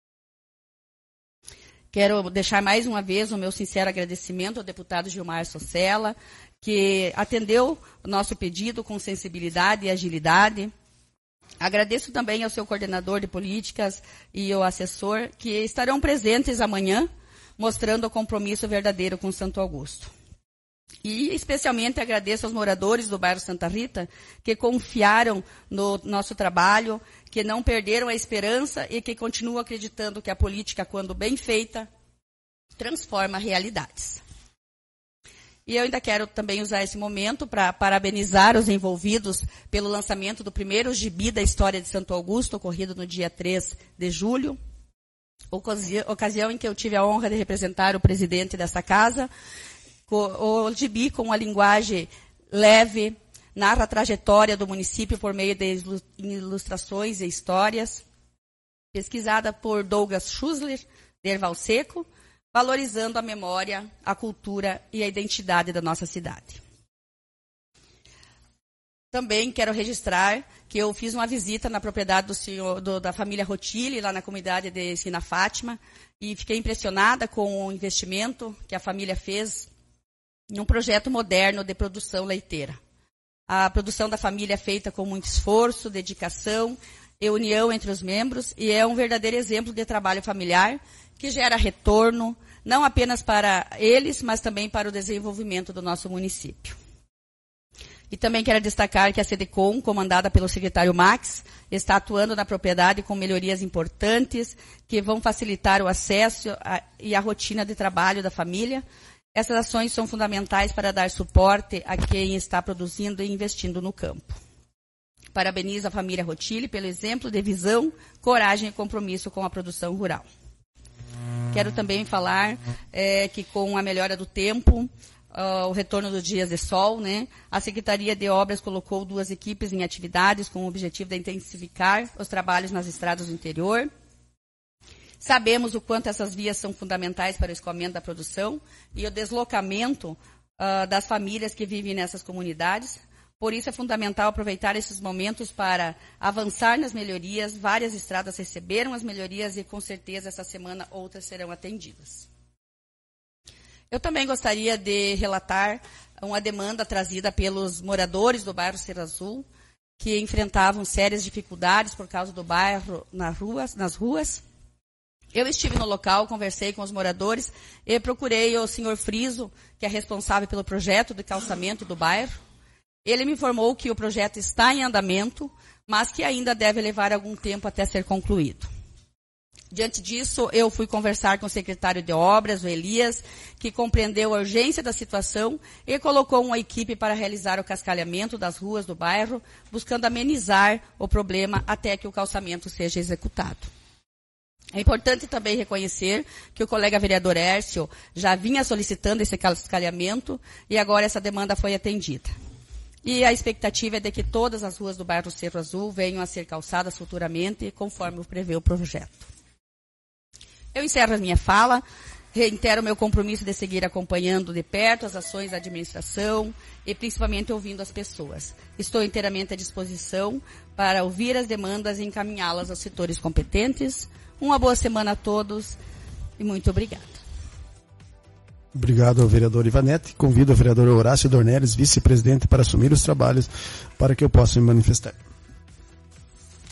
Quero deixar mais uma vez o meu sincero agradecimento ao deputado Gilmar Socella, que atendeu o nosso pedido com sensibilidade e agilidade. Agradeço também ao seu coordenador de políticas e ao assessor, que estarão presentes amanhã, mostrando o compromisso verdadeiro com Santo Augusto. E especialmente agradeço aos moradores do bairro Santa Rita, que confiaram no nosso trabalho, que não perderam a esperança e que continuam acreditando que a política, quando bem feita, transforma realidades. E eu ainda quero também usar esse momento para parabenizar os envolvidos pelo lançamento do primeiro gibi da história de Santo Augusto, ocorrido no dia 3 de julho, ocasião em que eu tive a honra de representar o presidente dessa casa. O gibi, com uma linguagem leve, narra a trajetória do município por meio de ilustrações e histórias, pesquisada por Douglas Schussler, de Erval Seco, valorizando a memória, a cultura e a identidade da nossa cidade. Também quero registrar que eu fiz uma visita na propriedade da família Rotilli, lá na comunidade de Sina Fátima, e fiquei impressionada com o investimento que a família fez em um projeto moderno de produção leiteira. A produção da família é feita com muito esforço, dedicação e união entre os membros, e é um verdadeiro exemplo de trabalho familiar que gera retorno, não apenas para eles, mas também para o desenvolvimento do nosso município. E também quero destacar que a SEDECOM, comandada pelo secretário Max, está atuando na propriedade com melhorias importantes que vão facilitar o acesso e a rotina de trabalho da família. Essas ações são fundamentais para dar suporte a quem está produzindo e investindo no campo. Parabenizo a família Rotilli pelo exemplo de visão, coragem e compromisso com a produção rural. Quero também falar que com a melhora do tempo, o retorno dos dias de sol, né, a Secretaria de Obras colocou 2 equipes em atividades com o objetivo de intensificar os trabalhos nas estradas do interior. Sabemos o quanto essas vias são fundamentais para o escoamento da produção e o deslocamento das famílias que vivem nessas comunidades. Por isso é fundamental aproveitar esses momentos para avançar nas melhorias. Várias estradas receberam as melhorias e, com certeza, essa semana outras serão atendidas. Eu também gostaria de relatar uma demanda trazida pelos moradores do bairro Cerro Azul, que enfrentavam sérias dificuldades por causa do bairro nas ruas. Eu estive no local, conversei com os moradores e procurei o senhor Friso, que é responsável pelo projeto de calçamento do bairro. Ele me informou que o projeto está em andamento, mas que ainda deve levar algum tempo até ser concluído. Diante disso, eu fui conversar com o secretário de Obras, o Elias, que compreendeu a urgência da situação e colocou uma equipe para realizar o cascalhamento das ruas do bairro, buscando amenizar o problema até que o calçamento seja executado. É importante também reconhecer que o colega vereador Hércio já vinha solicitando esse cascalhamento e agora essa demanda foi atendida. E a expectativa é de que todas as ruas do bairro Cerro Azul venham a ser calçadas futuramente, conforme prevê o projeto. Eu encerro a minha fala, reitero o meu compromisso de seguir acompanhando de perto as ações da administração e principalmente ouvindo as pessoas. Estou inteiramente à disposição para ouvir as demandas e encaminhá-las aos setores competentes. Uma boa semana a todos e muito obrigada. Obrigado ao vereador Ivanete. Convido o vereador Horácio Dornelles, vice-presidente, para assumir os trabalhos para que eu possa me manifestar.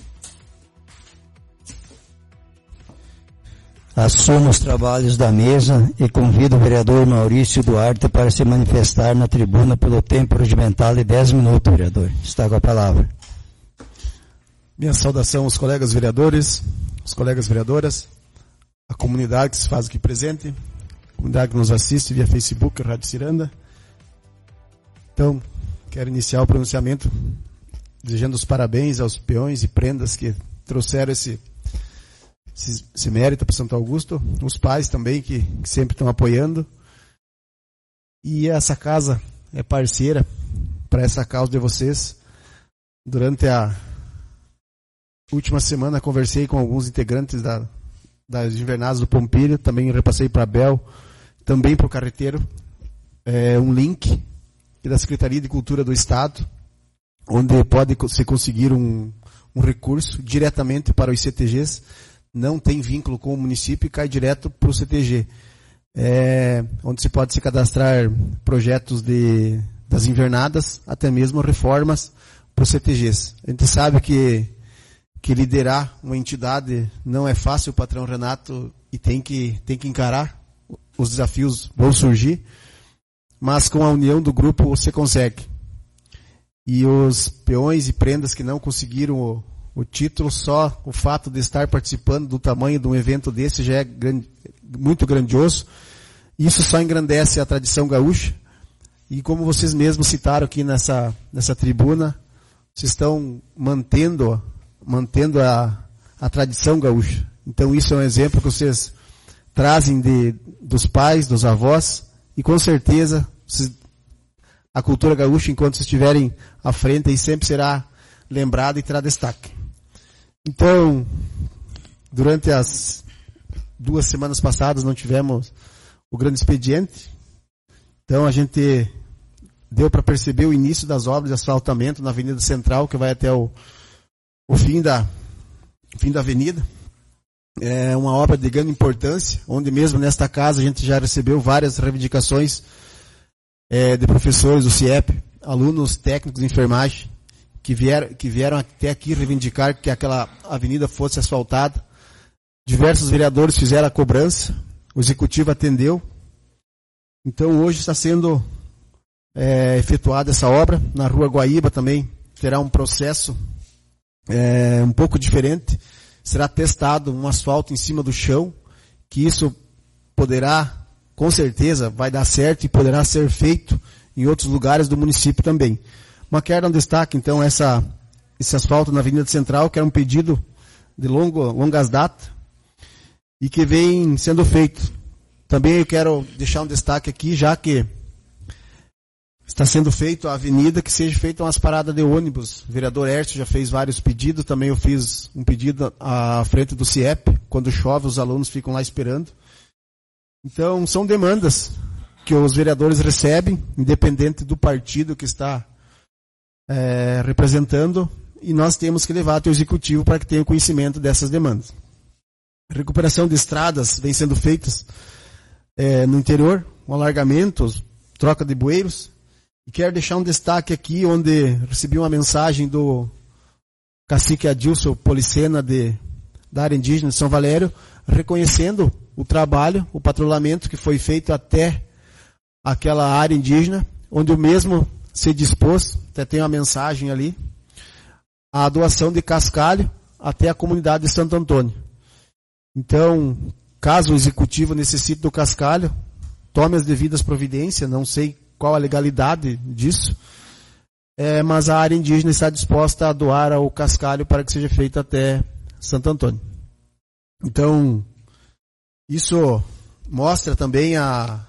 Assumo os trabalhos da mesa e convido o vereador Maurício Duarte para se manifestar na tribuna pelo tempo regimental de 10 minutos, vereador. Está com a palavra. Minha saudação aos colegas vereadores, aos colegas vereadoras, a comunidade que se faz aqui presente, a comunidade que nos assiste via Facebook, Rádio Ciranda. Então, quero iniciar o pronunciamento desejando os parabéns aos peões e prendas que trouxeram esse mérito para Santo Augusto, os pais também que sempre estão apoiando. E essa casa é parceira para essa causa de vocês. Durante a última semana conversei com alguns integrantes das invernadas do Pompilho, também repassei para a Bel, também para o Carreteiro, um link da Secretaria de Cultura do Estado, onde pode se conseguir um recurso diretamente para os CTGs, não tem vínculo com o município e cai direto para o CTG, onde se pode se cadastrar projetos das invernadas, até mesmo reformas para os CTGs. A gente sabe que liderar uma entidade não é fácil, o patrão Renato, e tem que encarar, os desafios vão surgir, mas com a união do grupo você consegue. E os peões e prendas que não conseguiram o título, só o fato de estar participando do tamanho de um evento desse já é muito grandioso. Isso só engrandece a tradição gaúcha. E como vocês mesmos citaram aqui nessa tribuna, vocês estão mantendo a tradição gaúcha. Então isso é um exemplo que vocês trazem dos pais, dos avós, e com certeza a cultura gaúcha, enquanto vocês estiverem à frente, aí sempre será lembrada e terá destaque. Então, durante as 2 semanas passadas não tivemos o grande expediente, então a gente deu para perceber o início das obras de asfaltamento na Avenida Central, que vai até o fim da avenida. É uma obra de grande importância, onde mesmo nesta casa a gente já recebeu várias reivindicações de professores do CIEP, alunos técnicos de enfermagem, que vieram até aqui reivindicar que aquela avenida fosse asfaltada. Diversos vereadores fizeram a cobrança, o executivo atendeu. Então hoje está sendo efetuada essa obra. Na Rua Guaíba também terá um processo um pouco diferente. Será testado um asfalto em cima do chão, que isso poderá, com certeza, vai dar certo e poderá ser feito em outros lugares do município também. Mas quero dar um destaque, então, esse asfalto na Avenida Central, que era um pedido de longas datas e que vem sendo feito. Também eu quero deixar um destaque aqui, já que está sendo feito a avenida, que seja feita umas paradas de ônibus. O vereador Hércio já fez vários pedidos, também eu fiz um pedido à frente do CIEP. Quando chove, os alunos ficam lá esperando. Então, são demandas que os vereadores recebem, independente do partido que está representando, e nós temos que levar até o executivo para que tenha conhecimento dessas demandas. A recuperação de estradas vem sendo feitas no interior, com alargamentos, troca de bueiros. E quero deixar um destaque aqui, onde recebi uma mensagem do cacique Adilson Policena, da área indígena de São Valério, reconhecendo o trabalho, o patrulhamento que foi feito até aquela área indígena, onde o mesmo se dispôs, até tem uma mensagem ali, a doação de cascalho até a comunidade de Santo Antônio. Então, caso o executivo necessite do cascalho, tome as devidas providências, não sei qual a legalidade disso, mas a área indígena está disposta a doar o cascalho para que seja feito até Santo Antônio. Então, isso mostra também a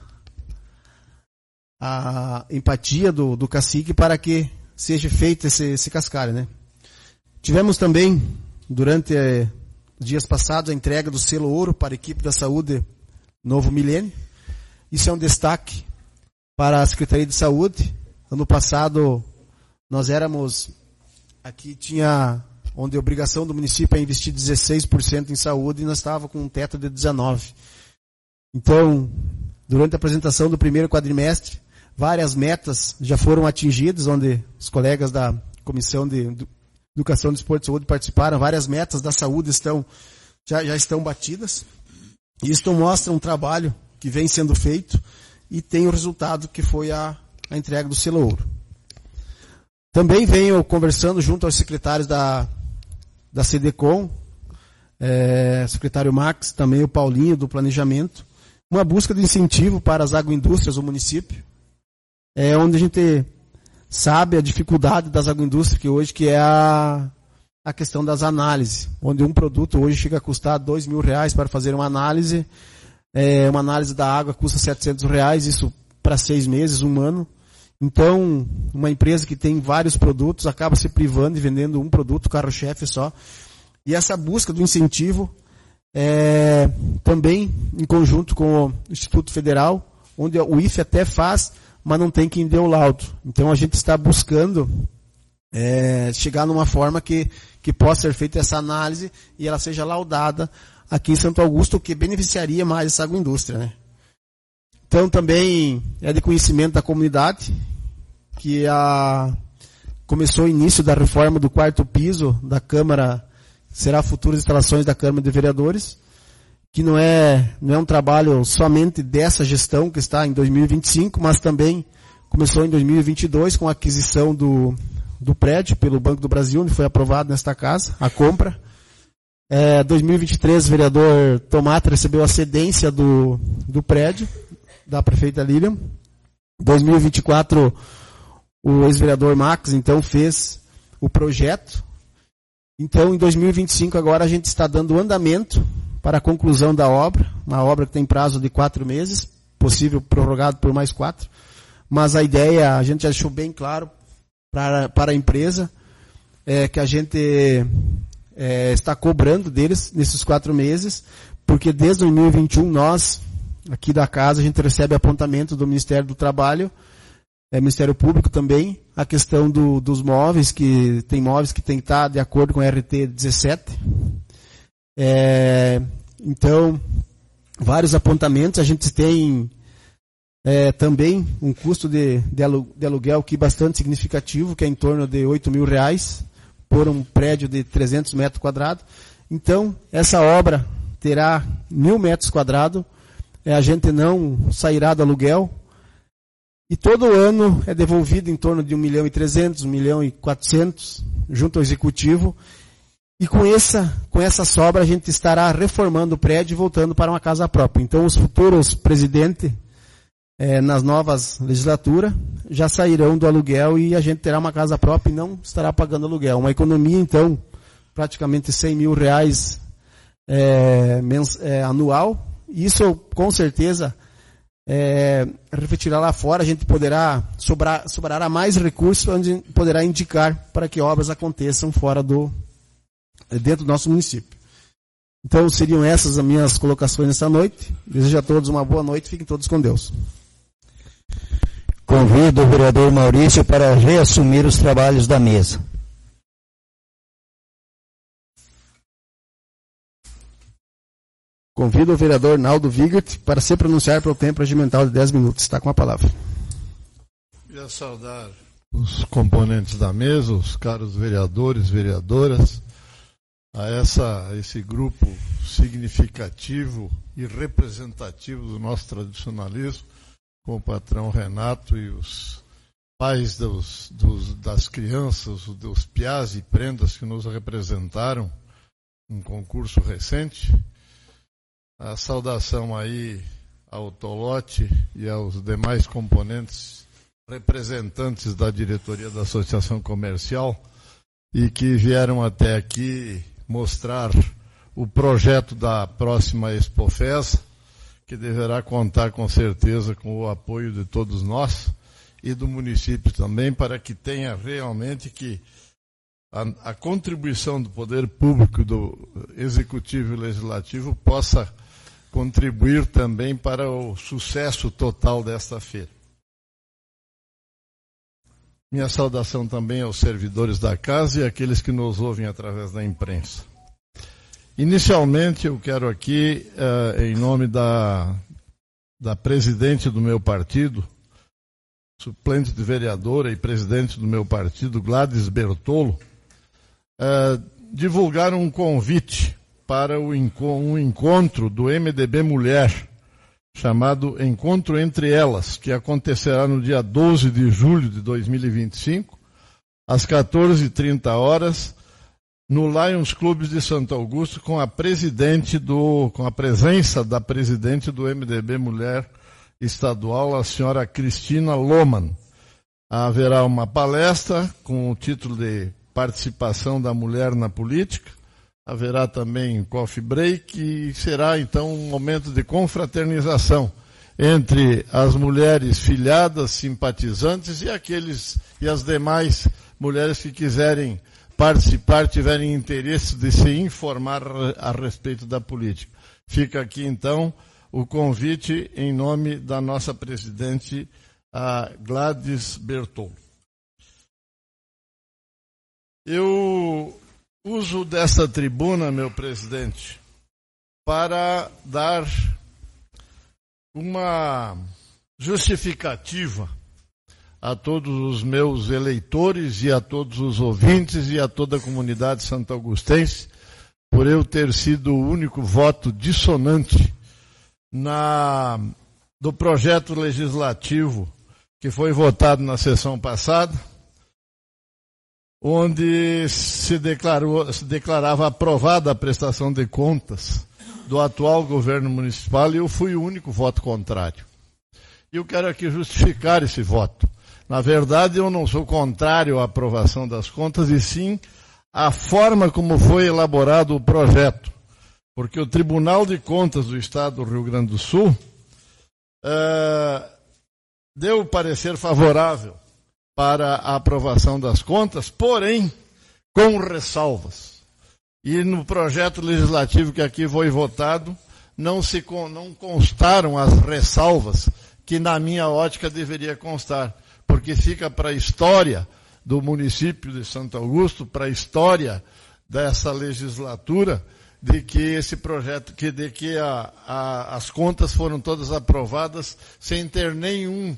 empatia do cacique para que seja feito esse cascalho, né? Tivemos também, durante dias passados, a entrega do selo ouro para a equipe da saúde Novo Milênio. Isso é um destaque para a Secretaria de Saúde. Ano passado, nós éramos, aqui tinha, onde a obrigação do município é investir 16% em saúde, e nós estávamos com um teto de 19%. Então, durante a apresentação do primeiro quadrimestre, várias metas já foram atingidas, onde os colegas da Comissão de Educação, Desporto e Saúde participaram. Várias metas da saúde já estão batidas. Isto mostra um trabalho que vem sendo feito e tem o resultado que foi a entrega do selo ouro. Também venho conversando junto aos secretários da CDCOM, secretário Max, também o Paulinho do Planejamento, uma busca de incentivo para as agroindústrias do município, onde a gente sabe a dificuldade das agroindústrias que é a questão das análises, onde um produto hoje chega a custar R$2.000 para fazer uma análise da água custa R$700, isso para 6 meses, 1 ano. Então, uma empresa que tem vários produtos acaba se privando e vendendo um produto, carro-chefe só. E essa busca do incentivo também em conjunto com o Instituto Federal, onde o IFE até faz, mas não tem quem dê o laudo. Então, a gente está buscando chegar numa forma que possa ser feita essa análise e ela seja laudada aqui em Santo Augusto, o que beneficiaria mais essa agroindústria, né? Então, também é de conhecimento da comunidade que começou o início da reforma do 4º piso da Câmara, será futuras instalações da Câmara de Vereadores, que não é um trabalho somente dessa gestão que está em 2025, mas também começou em 2022 com a aquisição do prédio pelo Banco do Brasil, onde foi aprovado nesta casa, a compra. 2023, o vereador Tomato recebeu a cedência do prédio da prefeita Lilian. 2024, o ex-vereador Max, então, fez o projeto. Então, em 2025, agora a gente está dando andamento para a conclusão da obra, uma obra que tem prazo de 4 meses, possível prorrogado por mais 4. Mas a ideia, a gente achou bem claro para a empresa, que a gente está cobrando deles nesses 4 meses, porque desde 2021 nós, aqui da casa, a gente recebe apontamento do Ministério do Trabalho, Ministério Público também, a questão dos móveis, que tem móveis que tem que estar de acordo com a RT 17. Então, vários apontamentos, a gente tem também um custo de aluguel aqui bastante significativo, que é em torno de R$8.000 por um prédio de 300 metros quadrados. Então, essa obra terá 1.000 metros quadrados, a gente não sairá do aluguel, e todo ano é devolvido em torno de 1.300.000, 1.400.000 junto ao executivo, e com essa sobra a gente estará reformando o prédio e voltando para uma casa própria. Então os futuros presidentes, nas novas legislaturas, já sairão do aluguel e a gente terá uma casa própria e não estará pagando aluguel. Uma economia, então, praticamente R$100.000 anual. Isso, com certeza, refletirá lá fora, a gente sobrará mais recursos onde poderá indicar para que obras aconteçam dentro do nosso município. Então, seriam essas as minhas colocações nessa noite. Desejo a todos uma boa noite, fiquem todos com Deus. Convido o vereador Maurício para reassumir os trabalhos da mesa. Convido o vereador Naldo Vigert para se pronunciar pelo tempo regimental de 10 minutos. Está com a palavra. Queria saudar os componentes da mesa, os caros vereadores, vereadoras, a esse grupo significativo e representativo do nosso tradicionalismo, com o patrão Renato e os pais das crianças, dos piás e prendas que nos representaram num concurso recente. A saudação aí ao Tolote e aos demais componentes representantes da diretoria da Associação Comercial e que vieram até aqui mostrar o projeto da próxima Expofest, que deverá contar com certeza com o apoio de todos nós e do município também, para que tenha realmente a contribuição do poder público, do executivo e legislativo possa contribuir também para o sucesso total desta feira. Minha saudação também aos servidores da casa e àqueles que nos ouvem através da imprensa. Inicialmente, eu quero aqui, em nome da presidente do meu partido, suplente de vereadora e presidente do meu partido, Gladys Bertolo, divulgar um convite para um encontro do MDB Mulher, chamado Encontro Entre Elas, que acontecerá no dia 12 de julho de 2025, às 14h30, no Lions Clubes de Santo Augusto, com a presença da presidente do MDB Mulher Estadual, a senhora Cristina Lohmann. Haverá uma palestra com o título de Participação da Mulher na Política. Haverá também coffee break e será então um momento de confraternização entre as mulheres filiadas, simpatizantes e as demais mulheres que quiserem participar, tiverem interesse de se informar a respeito da política. Fica aqui então o convite em nome da nossa presidente, a Gladys Bertol. Eu uso dessa tribuna, meu presidente, para dar uma justificativa a todos os meus eleitores e a todos os ouvintes e a toda a comunidade santo-augustense por eu ter sido o único voto dissonante do projeto legislativo que foi votado na sessão passada, onde se declarava aprovada a prestação de contas do atual governo municipal, e eu fui o único voto contrário. E eu quero aqui justificar esse voto. Na verdade, eu não sou contrário à aprovação das contas, e sim à forma como foi elaborado o projeto. Porque o Tribunal de Contas do Estado do Rio Grande do Sul deu o parecer favorável para a aprovação das contas, porém com ressalvas. E no projeto legislativo que aqui foi votado, não constaram as ressalvas que na minha ótica deveria constar, porque fica para a história do município de Santo Augusto, para a história dessa legislatura, de que esse projeto, de que as contas foram todas aprovadas sem ter nenhum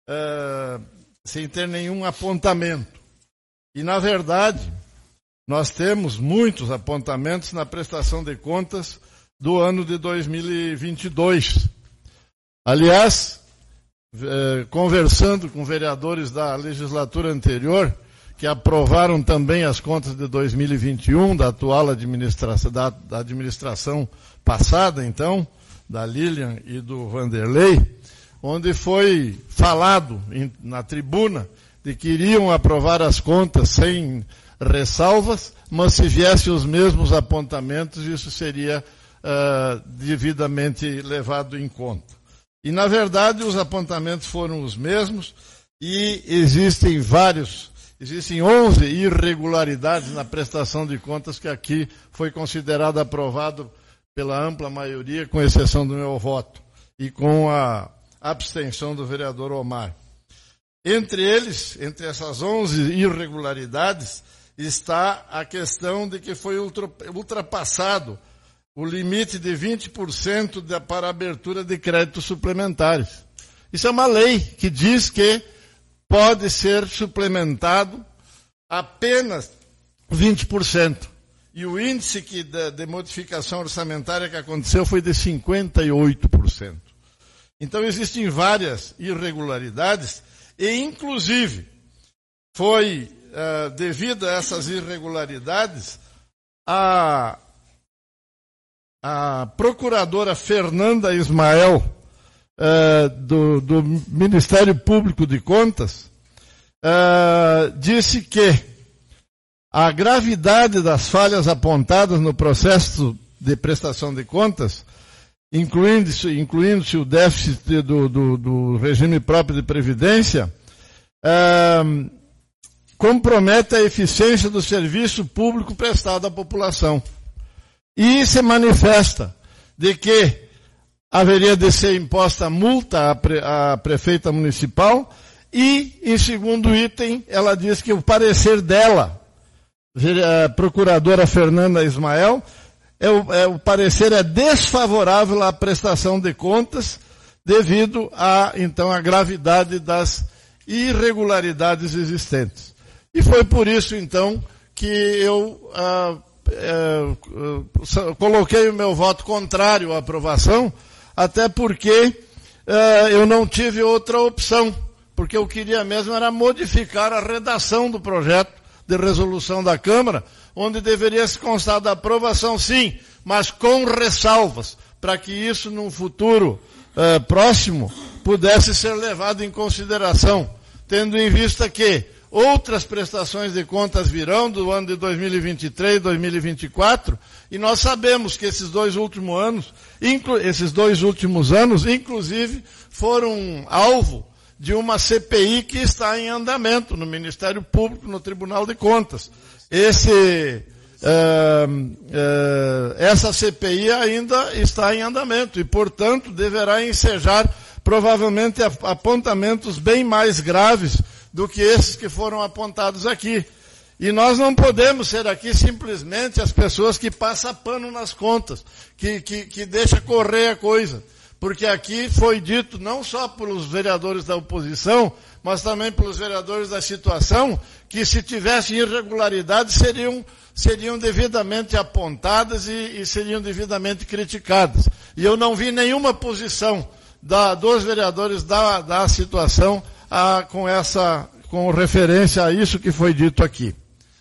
apontamento. E, na verdade, nós temos muitos apontamentos na prestação de contas do ano de 2022. Aliás, conversando com vereadores da legislatura anterior, que aprovaram também as contas de 2021, da atual administração, da administração passada, então, da Lilian e do Vanderlei, onde foi falado na tribuna de que iriam aprovar as contas sem ressalvas, mas se viessem os mesmos apontamentos, isso seria devidamente levado em conta. E, na verdade, os apontamentos foram os mesmos e existem 11 irregularidades na prestação de contas que aqui foi considerado aprovado pela ampla maioria, com exceção do meu voto, e com a abstenção do vereador Omar. Entre essas 11 irregularidades, está a questão de que foi ultrapassado o limite de 20% para abertura de créditos suplementares. Isso é uma lei que diz que pode ser suplementado apenas 20%. E o índice de modificação orçamentária que aconteceu foi de 58%. Então existem várias irregularidades e, inclusive, foi devido a essas irregularidades, a procuradora Fernanda Ismael, do Ministério Público de Contas, disse que a gravidade das falhas apontadas no processo de prestação de contas, incluindo-se o déficit do regime próprio de previdência, compromete a eficiência do serviço público prestado à população. E se manifesta de que haveria de ser imposta multa à prefeita municipal e, em segundo item, ela diz que o parecer dela, a procuradora Fernanda Ismael, o parecer é desfavorável à prestação de contas devido então, à gravidade das irregularidades existentes. E foi por isso, então, que eu coloquei o meu voto contrário à aprovação, até porque eu não tive outra opção, porque eu queria mesmo era modificar a redação do projeto de resolução da Câmara, onde deveria se constar da aprovação sim, mas com ressalvas, para que isso num futuro próximo pudesse ser levado em consideração, tendo em vista que outras prestações de contas virão do ano de 2023, 2024, e nós sabemos que esses dois últimos anos, inclusive, foram alvo de uma CPI que está em andamento no Ministério Público, no Tribunal de Contas. Essa CPI ainda está em andamento e, portanto, deverá ensejar provavelmente apontamentos bem mais graves do que esses que foram apontados aqui. E nós não podemos ser aqui simplesmente as pessoas que passam pano nas contas, que deixa correr a coisa. Porque aqui foi dito não só pelos vereadores da oposição, mas também pelos vereadores da situação, que se tivessem irregularidades seriam devidamente apontadas e seriam devidamente criticadas. E eu não vi nenhuma posição dos vereadores da situação com referência a isso que foi dito aqui.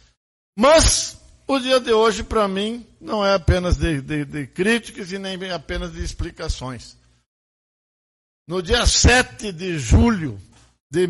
Mas o dia de hoje, para mim, não é apenas de críticas e nem apenas de explicações. No dia 7 de julho de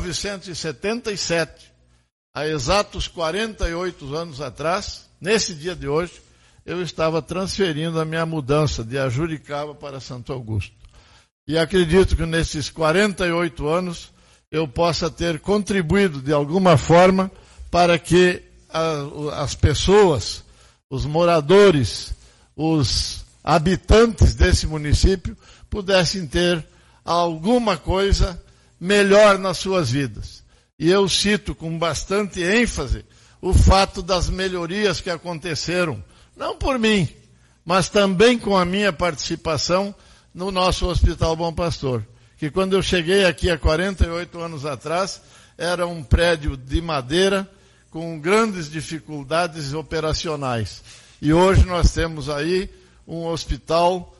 1977, há exatos 48 anos atrás, nesse dia de hoje, eu estava transferindo a minha mudança de Ajuricaba para Santo Augusto. E acredito que nesses 48 anos eu possa ter contribuído de alguma forma para que as pessoas, os moradores, os habitantes desse município pudessem ter alguma coisa melhor nas suas vidas. E eu cito com bastante ênfase o fato das melhorias que aconteceram, não por mim, mas também com a minha participação no nosso Hospital Bom Pastor, que quando eu cheguei aqui há 48 anos atrás, era um prédio de madeira com grandes dificuldades operacionais. E hoje nós temos aí um hospital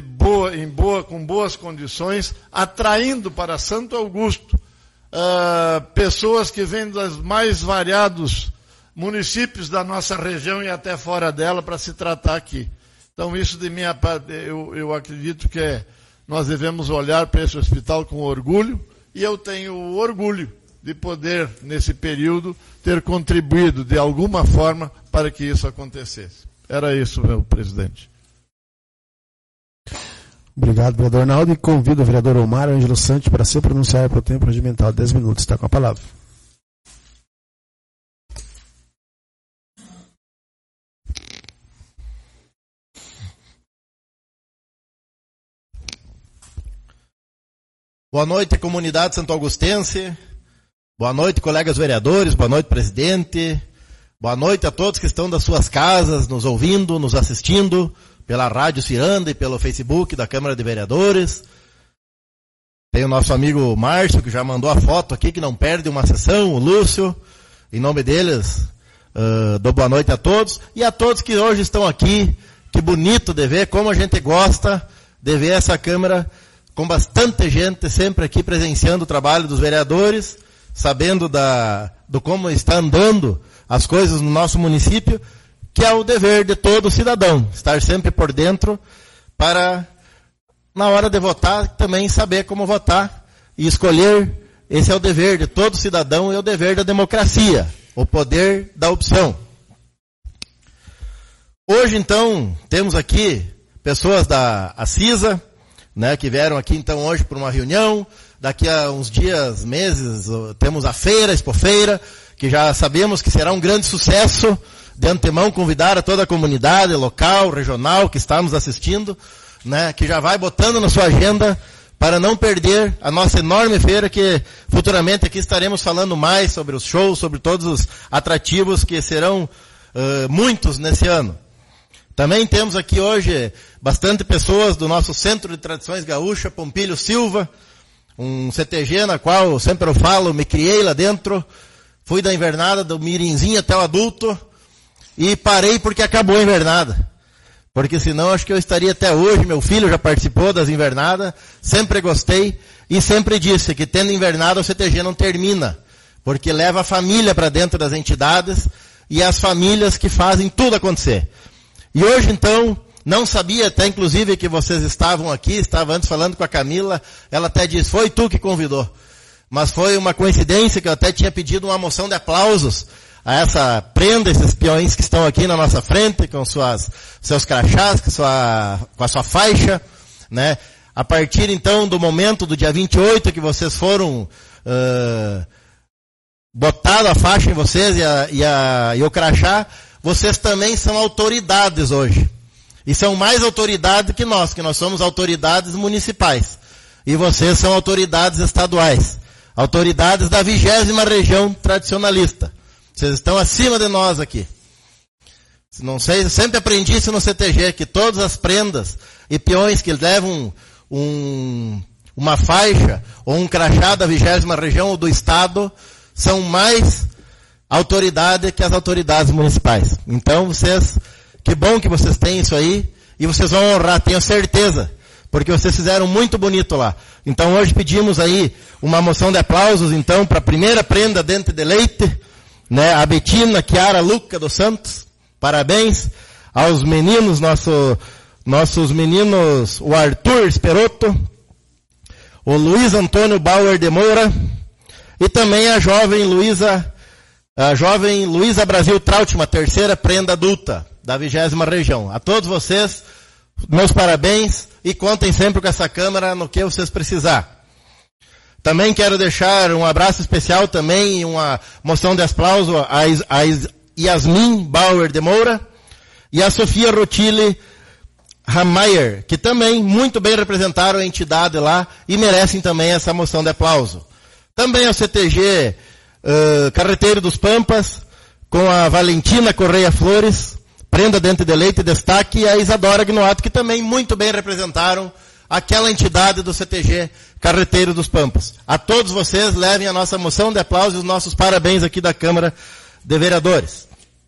com boas condições, atraindo para Santo Augusto pessoas que vêm dos mais variados municípios da nossa região e até fora dela para se tratar aqui. Então isso de minha parte, eu acredito que nós devemos olhar para esse hospital com orgulho, e eu tenho o orgulho de poder, nesse período, ter contribuído de alguma forma para que isso acontecesse. Era isso, meu presidente. Obrigado, vereador Arnaldo, e convido o vereador Omar Ângelo Santos para se pronunciar por tempo regimental de 10 minutos. Está com a palavra. Boa noite, comunidade santo-augustense. Boa noite, colegas vereadores. Boa noite, presidente. Boa noite a todos que estão das suas casas, nos ouvindo, nos assistindo, pela Rádio Ciranda e pelo Facebook da Câmara de Vereadores. Tem o nosso amigo Márcio, que já mandou a foto aqui, que não perde uma sessão, o Lúcio. Em nome deles, dou boa noite a todos. E a todos que hoje estão aqui. Que bonito de ver, como a gente gosta de ver essa Câmara com bastante gente sempre aqui presenciando o trabalho dos vereadores, sabendo do como está andando as coisas no nosso município, que é o dever de todo cidadão, estar sempre por dentro para, na hora de votar, também saber como votar e escolher. Esse é o dever de todo cidadão e é o dever da democracia, o poder da opção. Hoje, então, temos aqui pessoas da CISA, né, que vieram aqui, então, hoje por uma reunião. Daqui a uns dias, meses, temos a feira, a Expofeira, que já sabemos que será um grande sucesso. De antemão, convidar a toda a comunidade local, regional, que está nos assistindo, né, que já vai botando na sua agenda para não perder a nossa enorme feira, que futuramente aqui estaremos falando mais sobre os shows, sobre todos os atrativos que serão muitos nesse ano. Também temos aqui hoje bastante pessoas do nosso Centro de Tradições Gaúcha, Pompílio Silva, um CTG na qual sempre eu falo, me criei lá dentro, fui da invernada, do mirinzinho até o adulto, e parei porque acabou a invernada. Porque senão acho que eu estaria até hoje, meu filho já participou das invernadas, sempre gostei e sempre disse que tendo invernada o CTG não termina, porque leva a família para dentro das entidades e as famílias que fazem tudo acontecer. E hoje então, não sabia até inclusive que vocês estavam aqui, estava antes falando com a Camila, ela até disse, foi tu que convidou. Mas foi uma coincidência que eu até tinha pedido uma moção de aplausos a essa prenda, esses peões que estão aqui na nossa frente, com seus crachás, com a sua faixa, né? A partir então do momento do dia 28 que vocês foram botado a faixa em vocês e o crachá, vocês também são autoridades hoje. E são mais autoridades que nós somos autoridades municipais. E vocês são autoridades estaduais. Autoridades da 20ª região tradicionalista. Vocês estão acima de nós aqui. Não sei, eu sempre aprendi isso no CTG, que todas as prendas e peões que levam uma faixa ou um crachá da 20ª região ou do estado são mais autoridade que as autoridades municipais. Então vocês, que bom que vocês têm isso aí e vocês vão honrar, tenho certeza. Porque vocês fizeram muito bonito lá. Então hoje pedimos aí uma moção de aplausos, então, para a primeira prenda Dente de Leite, né, a Betina Chiara Luca dos Santos. Parabéns aos meninos, nossos meninos, o Arthur Esperotto, o Luiz Antônio Bauer de Moura, e também a jovem Luísa Brasil Trautmann, terceira prenda adulta da 20ª região. A todos vocês, meus parabéns e contem sempre com essa Câmara no que vocês precisar. Também quero deixar um abraço especial também e uma moção de aplauso a Yasmin Bauer de Moura e a Sofia Rotile Hammeyer, que também muito bem representaram a entidade lá e merecem também essa moção de aplauso. Também ao CTG Carreteiro dos Pampas, com a Valentina Correia Flores, prenda Dente de Leite, destaque, e a Isadora Gnoato, que também muito bem representaram aquela entidade do CTG Carreteiro dos Pampas. A todos vocês, levem a nossa moção de aplauso e os nossos parabéns aqui da Câmara de Vereadores.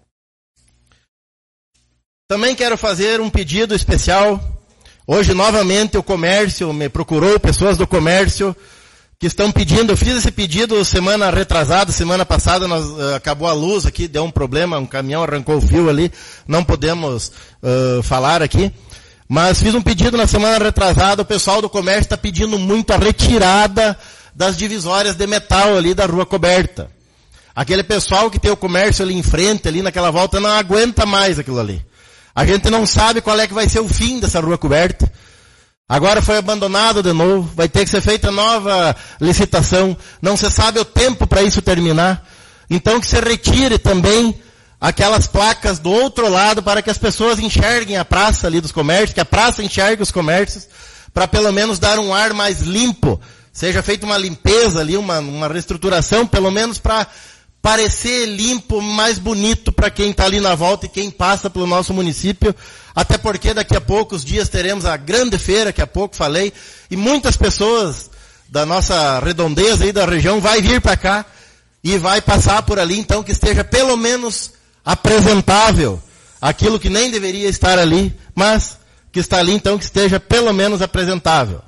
Também quero fazer um pedido especial. Hoje, novamente, o comércio me procurou, pessoas do comércio que estão pedindo. Eu fiz esse pedido semana retrasada, semana passada acabou a luz aqui, deu um problema, um caminhão arrancou o fio ali, não podemos falar aqui. Mas fiz um pedido na semana retrasada, o pessoal do comércio está pedindo muito a retirada das divisórias de metal ali da Rua Coberta. Aquele pessoal que tem o comércio ali em frente, ali naquela volta, não aguenta mais aquilo ali. A gente não sabe qual é que vai ser o fim dessa Rua Coberta. Agora foi abandonado de novo, vai ter que ser feita nova licitação, não se sabe o tempo para isso terminar. Então que se retire também aquelas placas do outro lado para que as pessoas enxerguem a praça ali dos comércios, que a praça enxergue os comércios, para pelo menos dar um ar mais limpo, seja feita uma limpeza ali, uma reestruturação, pelo menos para parecer limpo, mais bonito para quem está ali na volta e quem passa pelo nosso município, até porque daqui a poucos dias teremos a grande feira, que há pouco falei, e muitas pessoas da nossa redondeza aí da região vai vir para cá e vai passar por ali, então que esteja pelo menos apresentável, aquilo que nem deveria estar ali, mas que está ali, então que esteja pelo menos apresentável.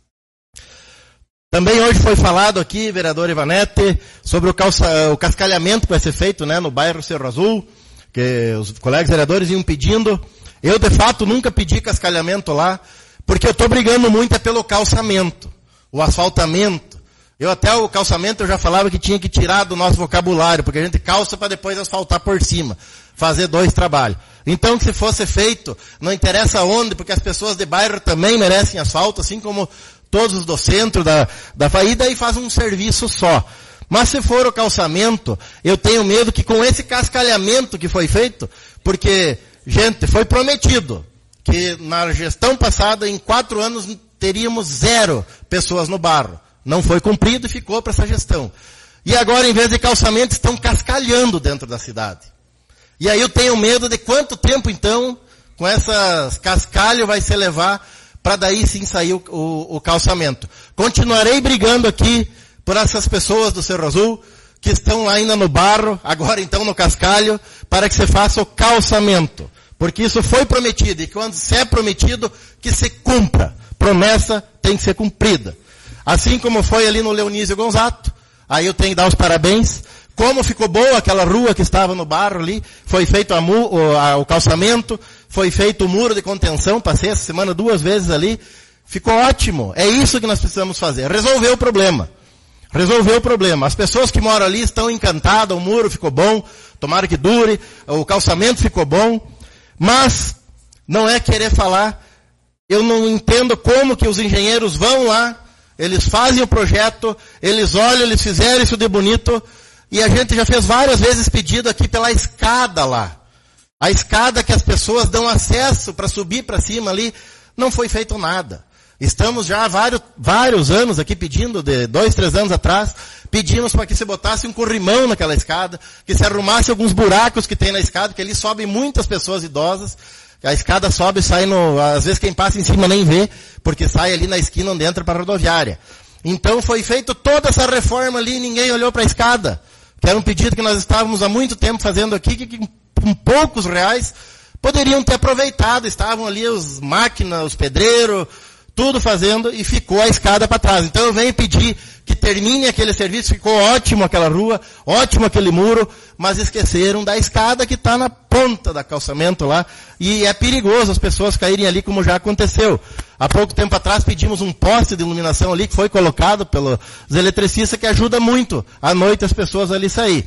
Também hoje foi falado aqui, vereador Ivanete, sobre o cascalhamento que vai ser feito, né, no bairro Cerro Azul, que os colegas vereadores iam pedindo. Eu, de fato, nunca pedi cascalhamento lá, porque eu estou brigando muito pelo calçamento, o asfaltamento. O calçamento eu já falava que tinha que tirar do nosso vocabulário, porque a gente calça para depois asfaltar por cima, fazer 2 trabalhos. Então, que se fosse feito, não interessa onde, porque as pessoas de bairro também merecem asfalto, assim como todos os do centro da faída, e faz um serviço só. Mas se for o calçamento, eu tenho medo que com esse cascalhamento que foi feito, porque, gente, foi prometido que na gestão passada, em 4 anos, teríamos 0 pessoas no barro. Não foi cumprido e ficou para essa gestão. E agora, em vez de calçamento, estão cascalhando dentro da cidade. E aí eu tenho medo de quanto tempo, então, com essas cascalho vai se levar para daí sim sair o calçamento. Continuarei brigando aqui por essas pessoas do Cerro Azul, que estão ainda no barro, agora então no cascalho, para que se faça o calçamento. Porque isso foi prometido, e quando se é prometido, que se cumpra. Promessa tem que ser cumprida. Assim como foi ali no Leonísio Gonzato, aí eu tenho que dar os parabéns. Como ficou boa aquela rua que estava no barro ali, foi feito o calçamento, foi feito o muro de contenção, passei essa semana 2 vezes ali, ficou ótimo. É isso que nós precisamos fazer, resolver o problema. Resolveu o problema. As pessoas que moram ali estão encantadas, o muro ficou bom, tomara que dure, o calçamento ficou bom, mas não é querer falar. Eu não entendo como que os engenheiros vão lá, eles fazem o projeto, eles olham, eles fizeram isso de bonito, e a gente já fez várias vezes pedido aqui pela escada lá. A escada que as pessoas dão acesso para subir para cima ali, não foi feito nada. Estamos já há vários anos aqui pedindo, de 2, 3 anos atrás, pedimos para que se botasse um corrimão naquela escada, que se arrumasse alguns buracos que tem na escada, que ali sobem muitas pessoas idosas, a escada sobe e sai às vezes quem passa em cima nem vê, porque sai ali na esquina onde entra para a rodoviária. Então foi feita toda essa reforma ali e ninguém olhou para a escada, que era um pedido que nós estávamos há muito tempo fazendo aqui, que com poucos reais poderiam ter aproveitado, estavam ali as máquinas, os pedreiros, tudo fazendo, e ficou a escada para trás. Então eu venho pedir que termine aquele serviço, ficou ótimo aquela rua, ótimo aquele muro, mas esqueceram da escada que está na ponta do calçamento lá, e é perigoso as pessoas caírem ali como já aconteceu. Há pouco tempo atrás pedimos um poste de iluminação ali, que foi colocado pelos eletricistas, que ajuda muito à noite as pessoas ali sair.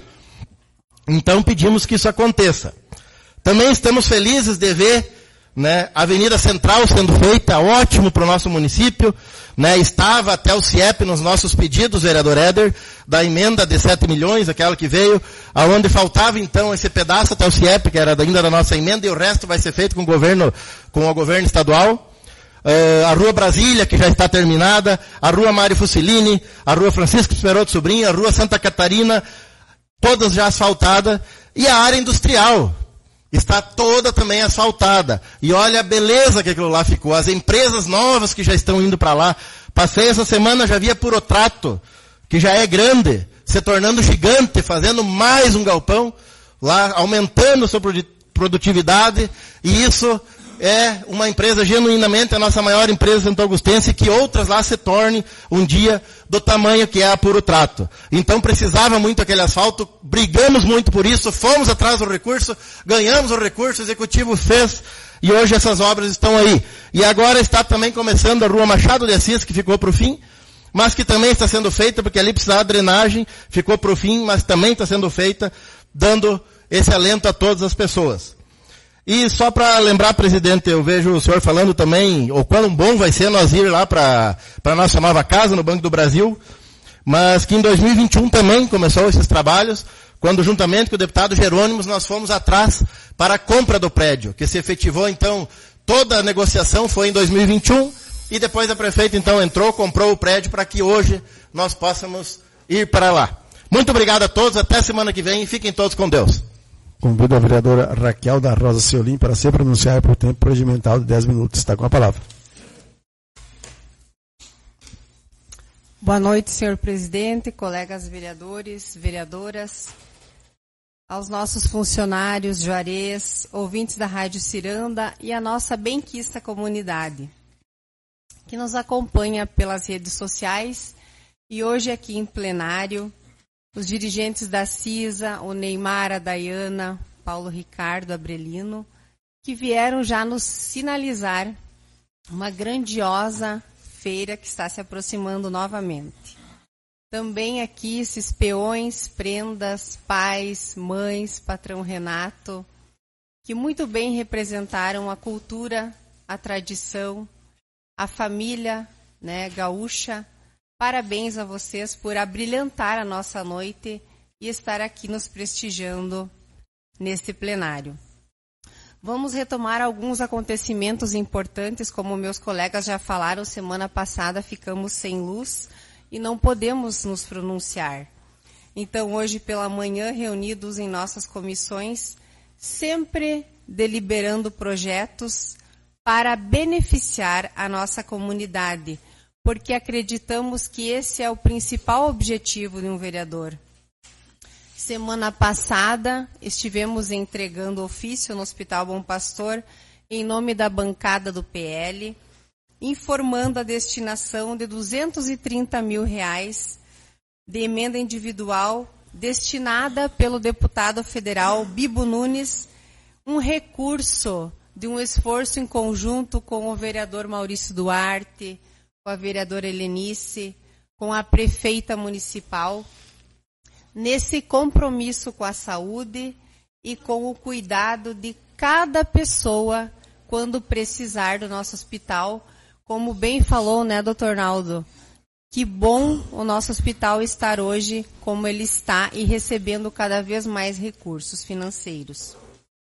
Então pedimos que isso aconteça. Também estamos felizes de ver, né, a Avenida Central sendo feita, ótimo para o nosso município, né, estava até o CIEP nos nossos pedidos, vereador Éder, da emenda de 7 milhões, aquela que veio, aonde faltava então esse pedaço até o CIEP, que era ainda da nossa emenda, e o resto vai ser feito com o governo estadual. A Rua Brasília, que já está terminada, a Rua Mário Fusilini, a Rua Francisco Esperoto Sobrinho, a Rua Santa Catarina, todas já asfaltadas, e a área industrial está toda também asfaltada. E olha a beleza que aquilo lá ficou. As empresas novas que já estão indo para lá. Passei essa semana, já vi a Purotrato, que já é grande, se tornando gigante, fazendo mais um galpão, lá aumentando sua produtividade. E isso é uma empresa genuinamente a nossa maior empresa santo-augustense, que outras lá se tornem um dia do tamanho que é a Purotrato. Então precisava muito aquele asfalto, brigamos muito por isso, fomos atrás do recurso, ganhamos o recurso, o executivo fez, e hoje essas obras estão aí. E agora está também começando a Rua Machado de Assis, que ficou para o fim, mas que também está sendo feita, porque ali precisava de drenagem, ficou para o fim, mas também está sendo feita, dando esse alento a todas as pessoas. E só para lembrar, presidente, eu vejo o senhor falando também, o quão bom vai ser nós ir lá para a nossa nova casa no Banco do Brasil, mas que em 2021 também começou esses trabalhos, quando juntamente com o deputado Jerônimos nós fomos atrás para a compra do prédio, que se efetivou então, toda a negociação foi em 2021, e depois a prefeita então entrou, comprou o prédio para que hoje nós possamos ir para lá. Muito obrigado a todos, até semana que vem, e fiquem todos com Deus. Convido a vereadora Raquel da Rosa Ciolim para se pronunciar por tempo regimental de 10 minutos. Está com a palavra. Boa noite, senhor presidente, colegas vereadores, vereadoras, aos nossos funcionários, Juarez, ouvintes da Rádio Ciranda e a nossa benquista comunidade, que nos acompanha pelas redes sociais e hoje aqui em plenário, os dirigentes da CISA, o Neymar, a Dayana, Paulo Ricardo, Abrelino, que vieram já nos sinalizar uma grandiosa feira que está se aproximando novamente. Também aqui esses peões, prendas, pais, mães, patrão Renato, que muito bem representaram a cultura, a tradição, a família, né, gaúcha. Parabéns a vocês por abrilhantar a nossa noite e estar aqui nos prestigiando neste plenário. Vamos retomar alguns acontecimentos importantes, como meus colegas já falaram, semana passada ficamos sem luz e não podemos nos pronunciar. Então, hoje pela manhã, reunidos em nossas comissões, sempre deliberando projetos para beneficiar a nossa comunidade, porque acreditamos que esse é o principal objetivo de um vereador. Semana passada, estivemos entregando ofício no Hospital Bom Pastor, em nome da bancada do PL, informando a destinação de R$230 mil de emenda individual destinada pelo deputado federal Bibo Nunes, um recurso de um esforço em conjunto com o vereador Maurício Duarte, com a vereadora Helenice, com a prefeita municipal, nesse compromisso com a saúde e com o cuidado de cada pessoa quando precisar do nosso hospital. Como bem falou, né, doutor Naldo? Que bom o nosso hospital estar hoje como ele está e recebendo cada vez mais recursos financeiros.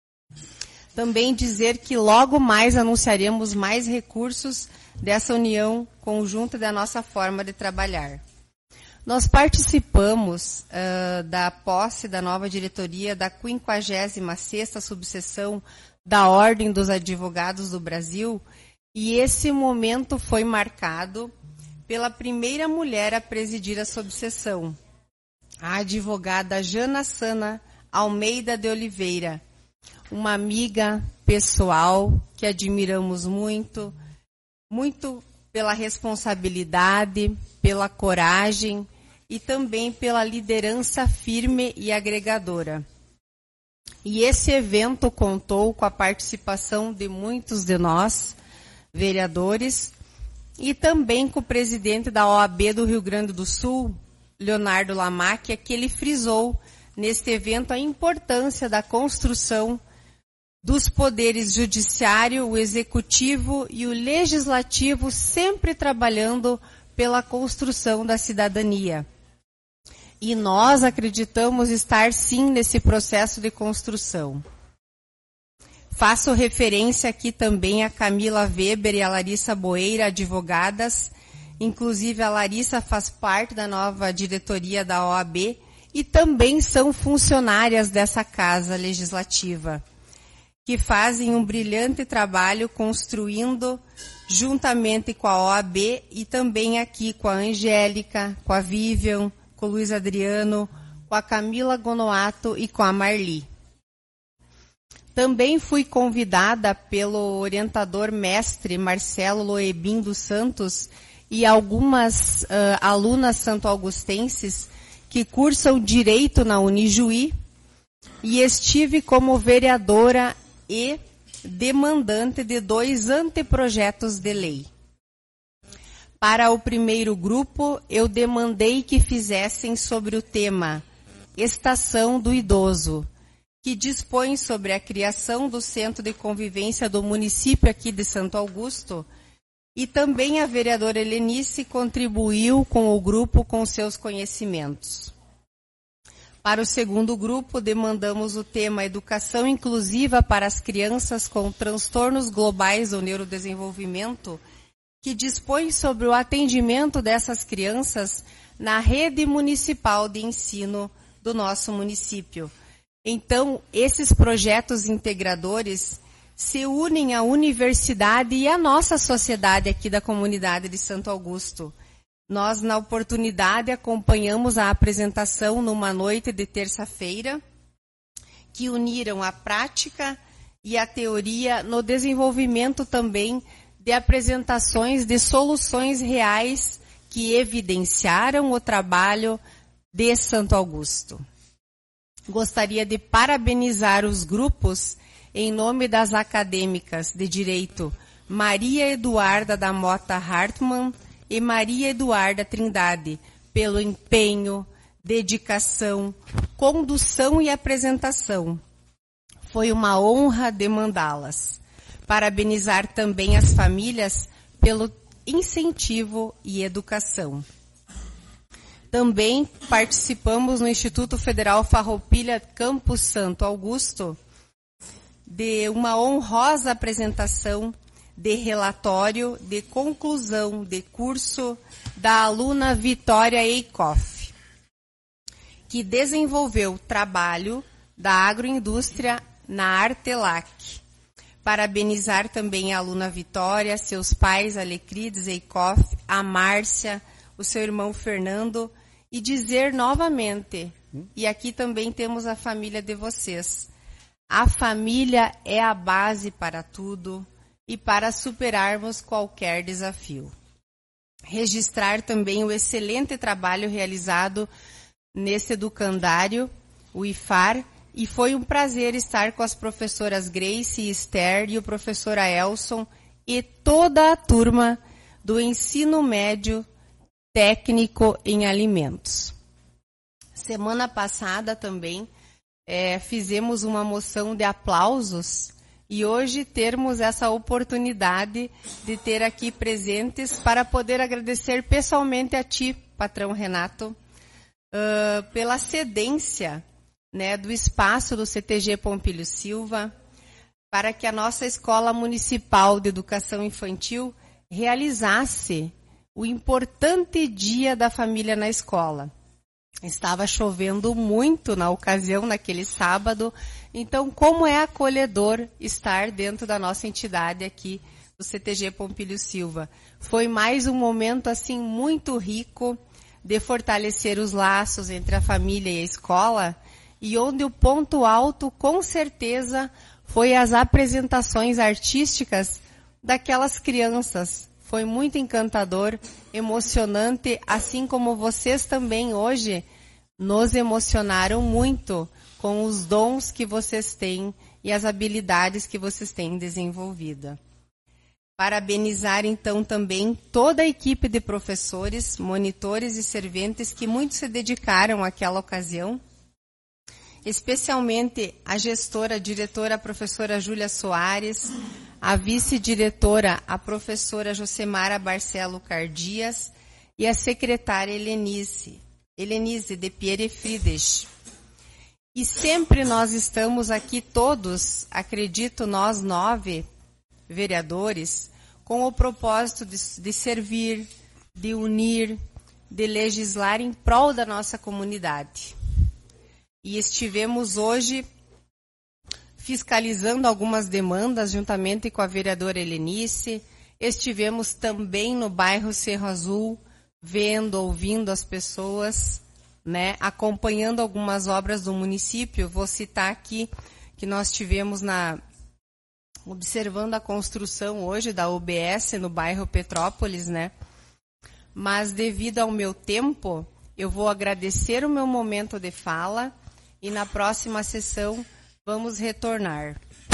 Também dizer que logo mais anunciaremos mais recursos dessa união conjunta da nossa forma de trabalhar. Nós participamos da posse da nova diretoria da 56ª subseção da Ordem dos Advogados do Brasil, e esse momento foi marcado pela primeira mulher a presidir a subseção, a advogada Jana Sana Almeida de Oliveira, uma amiga pessoal que admiramos muito, muito pela responsabilidade, pela coragem e também pela liderança firme e agregadora. E esse evento contou com a participação de muitos de nós, vereadores, e também com o presidente da OAB do Rio Grande do Sul, Leonardo Lamacchia, que ele frisou neste evento a importância da construção dos poderes judiciário, o executivo e o legislativo, sempre trabalhando pela construção da cidadania. E nós acreditamos estar sim nesse processo de construção. Faço referência aqui também a Camila Weber e a Larissa Boeira, advogadas. Inclusive a Larissa faz parte da nova diretoria da OAB e também são funcionárias dessa casa legislativa, que fazem um brilhante trabalho construindo juntamente com a OAB e também aqui com a Angélica, com a Vivian, com o Luiz Adriano, com a Camila Gonoato e com a Marli. Também fui convidada pelo orientador mestre Marcelo Loebim dos Santos e algumas alunas santo-augustenses que cursam Direito na Unijuí, e estive como vereadora e demandante de 2 anteprojetos de lei. Para o primeiro grupo, eu demandei que fizessem sobre o tema Estação do Idoso, que dispõe sobre a criação do Centro de Convivência do município aqui de Santo Augusto, e também a vereadora Helenice contribuiu com o grupo com seus conhecimentos. Para o segundo grupo, demandamos o tema Educação Inclusiva para as Crianças com Transtornos Globais do Neurodesenvolvimento, que dispõe sobre o atendimento dessas crianças na rede municipal de ensino do nosso município. Então, esses projetos integradores se unem à universidade e à nossa sociedade aqui da comunidade de Santo Augusto. Nós, na oportunidade, acompanhamos a apresentação numa noite de terça-feira, que uniram a prática e a teoria no desenvolvimento também de apresentações de soluções reais que evidenciaram o trabalho de Santo Augusto. Gostaria de parabenizar os grupos em nome das acadêmicas de Direito Maria Eduarda da Mota Hartmann e Maria Eduarda Trindade pelo empenho, dedicação, condução e apresentação. Foi uma honra demandá-las. Parabenizar também as famílias pelo incentivo e educação. Também participamos no Instituto Federal Farroupilha Campus Santo Augusto de uma honrosa apresentação de relatório de conclusão de curso da aluna Vitória Eikoff, que desenvolveu trabalho da agroindústria na Artelac. Parabenizar também a aluna Vitória, seus pais, Alecrides Eikoff, a Márcia, o seu irmão Fernando, e dizer novamente E aqui também temos a família de vocês. A família é a base para tudo e para superarmos qualquer desafio. Registrar também o excelente trabalho realizado nesse educandário, o IFAR, e foi um prazer estar com as professoras Grace e Esther e o professor Elson e toda a turma do ensino médio técnico em alimentos. Semana passada também fizemos uma moção de aplausos e hoje termos essa oportunidade de ter aqui presentes para poder agradecer pessoalmente a ti, patrão Renato, pela cedência, né, do espaço do CTG Pompílio Silva, para que a nossa Escola Municipal de Educação Infantil realizasse o importante Dia da Família na escola. Estava chovendo muito na ocasião, naquele sábado, então como é acolhedor estar dentro da nossa entidade aqui do CTG Pompílio Silva. Foi mais um momento assim muito rico de fortalecer os laços entre a família e a escola, e onde o ponto alto, com certeza, foi as apresentações artísticas daquelas crianças. Foi muito encantador, emocionante, assim como vocês também hoje nos emocionaram muito com os dons que vocês têm e as habilidades que vocês têm desenvolvida. Parabenizar, então, também toda a equipe de professores, monitores e serventes que muito se dedicaram àquela ocasião, especialmente a gestora, a diretora, a professora Júlia Soares, a vice-diretora, a professora Josemara Barcelo Cardias e a secretária Helenise de Pierre Friedrich. E sempre nós estamos aqui todos, acredito nós 9 vereadores, com o propósito de servir, de unir, de legislar em prol da nossa comunidade. E estivemos hoje fiscalizando algumas demandas juntamente com a vereadora Helenice. Estivemos também no bairro Cerro Azul, vendo, ouvindo as pessoas, né, acompanhando algumas obras do município. Vou citar aqui que nós tivemos observando a construção hoje da UBS no bairro Petrópolis, né? Mas devido ao meu tempo, eu vou agradecer o meu momento de fala e na próxima sessão vamos retornar.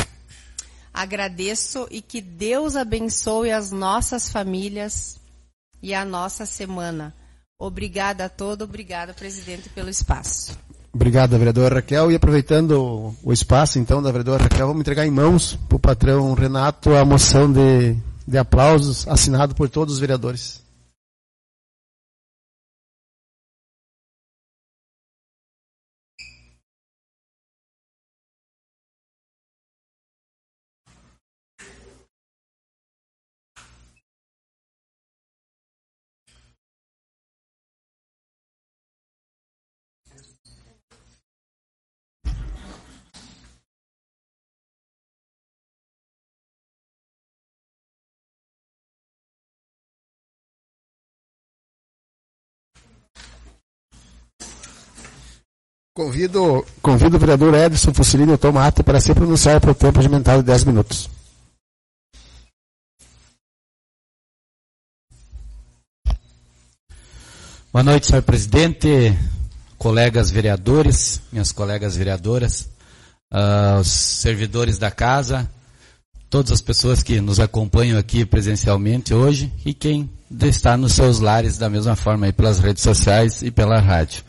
Agradeço e que Deus abençoe as nossas famílias e a nossa semana. Obrigada a todos, obrigada, presidente, pelo espaço. Obrigado, vereadora Raquel. E aproveitando o espaço, então, da vereadora Raquel, vamos entregar em mãos para o patrão Renato a moção de aplausos assinado por todos os vereadores. Convido o vereador Edson Fusilini a tomar ata para se pronunciar por tempo regimentado de 10 minutos. Boa noite, senhor presidente, colegas vereadores, minhas colegas vereadoras, os servidores da casa, todas as pessoas que nos acompanham aqui presencialmente hoje e quem está nos seus lares da mesma forma aí pelas redes sociais e pela rádio.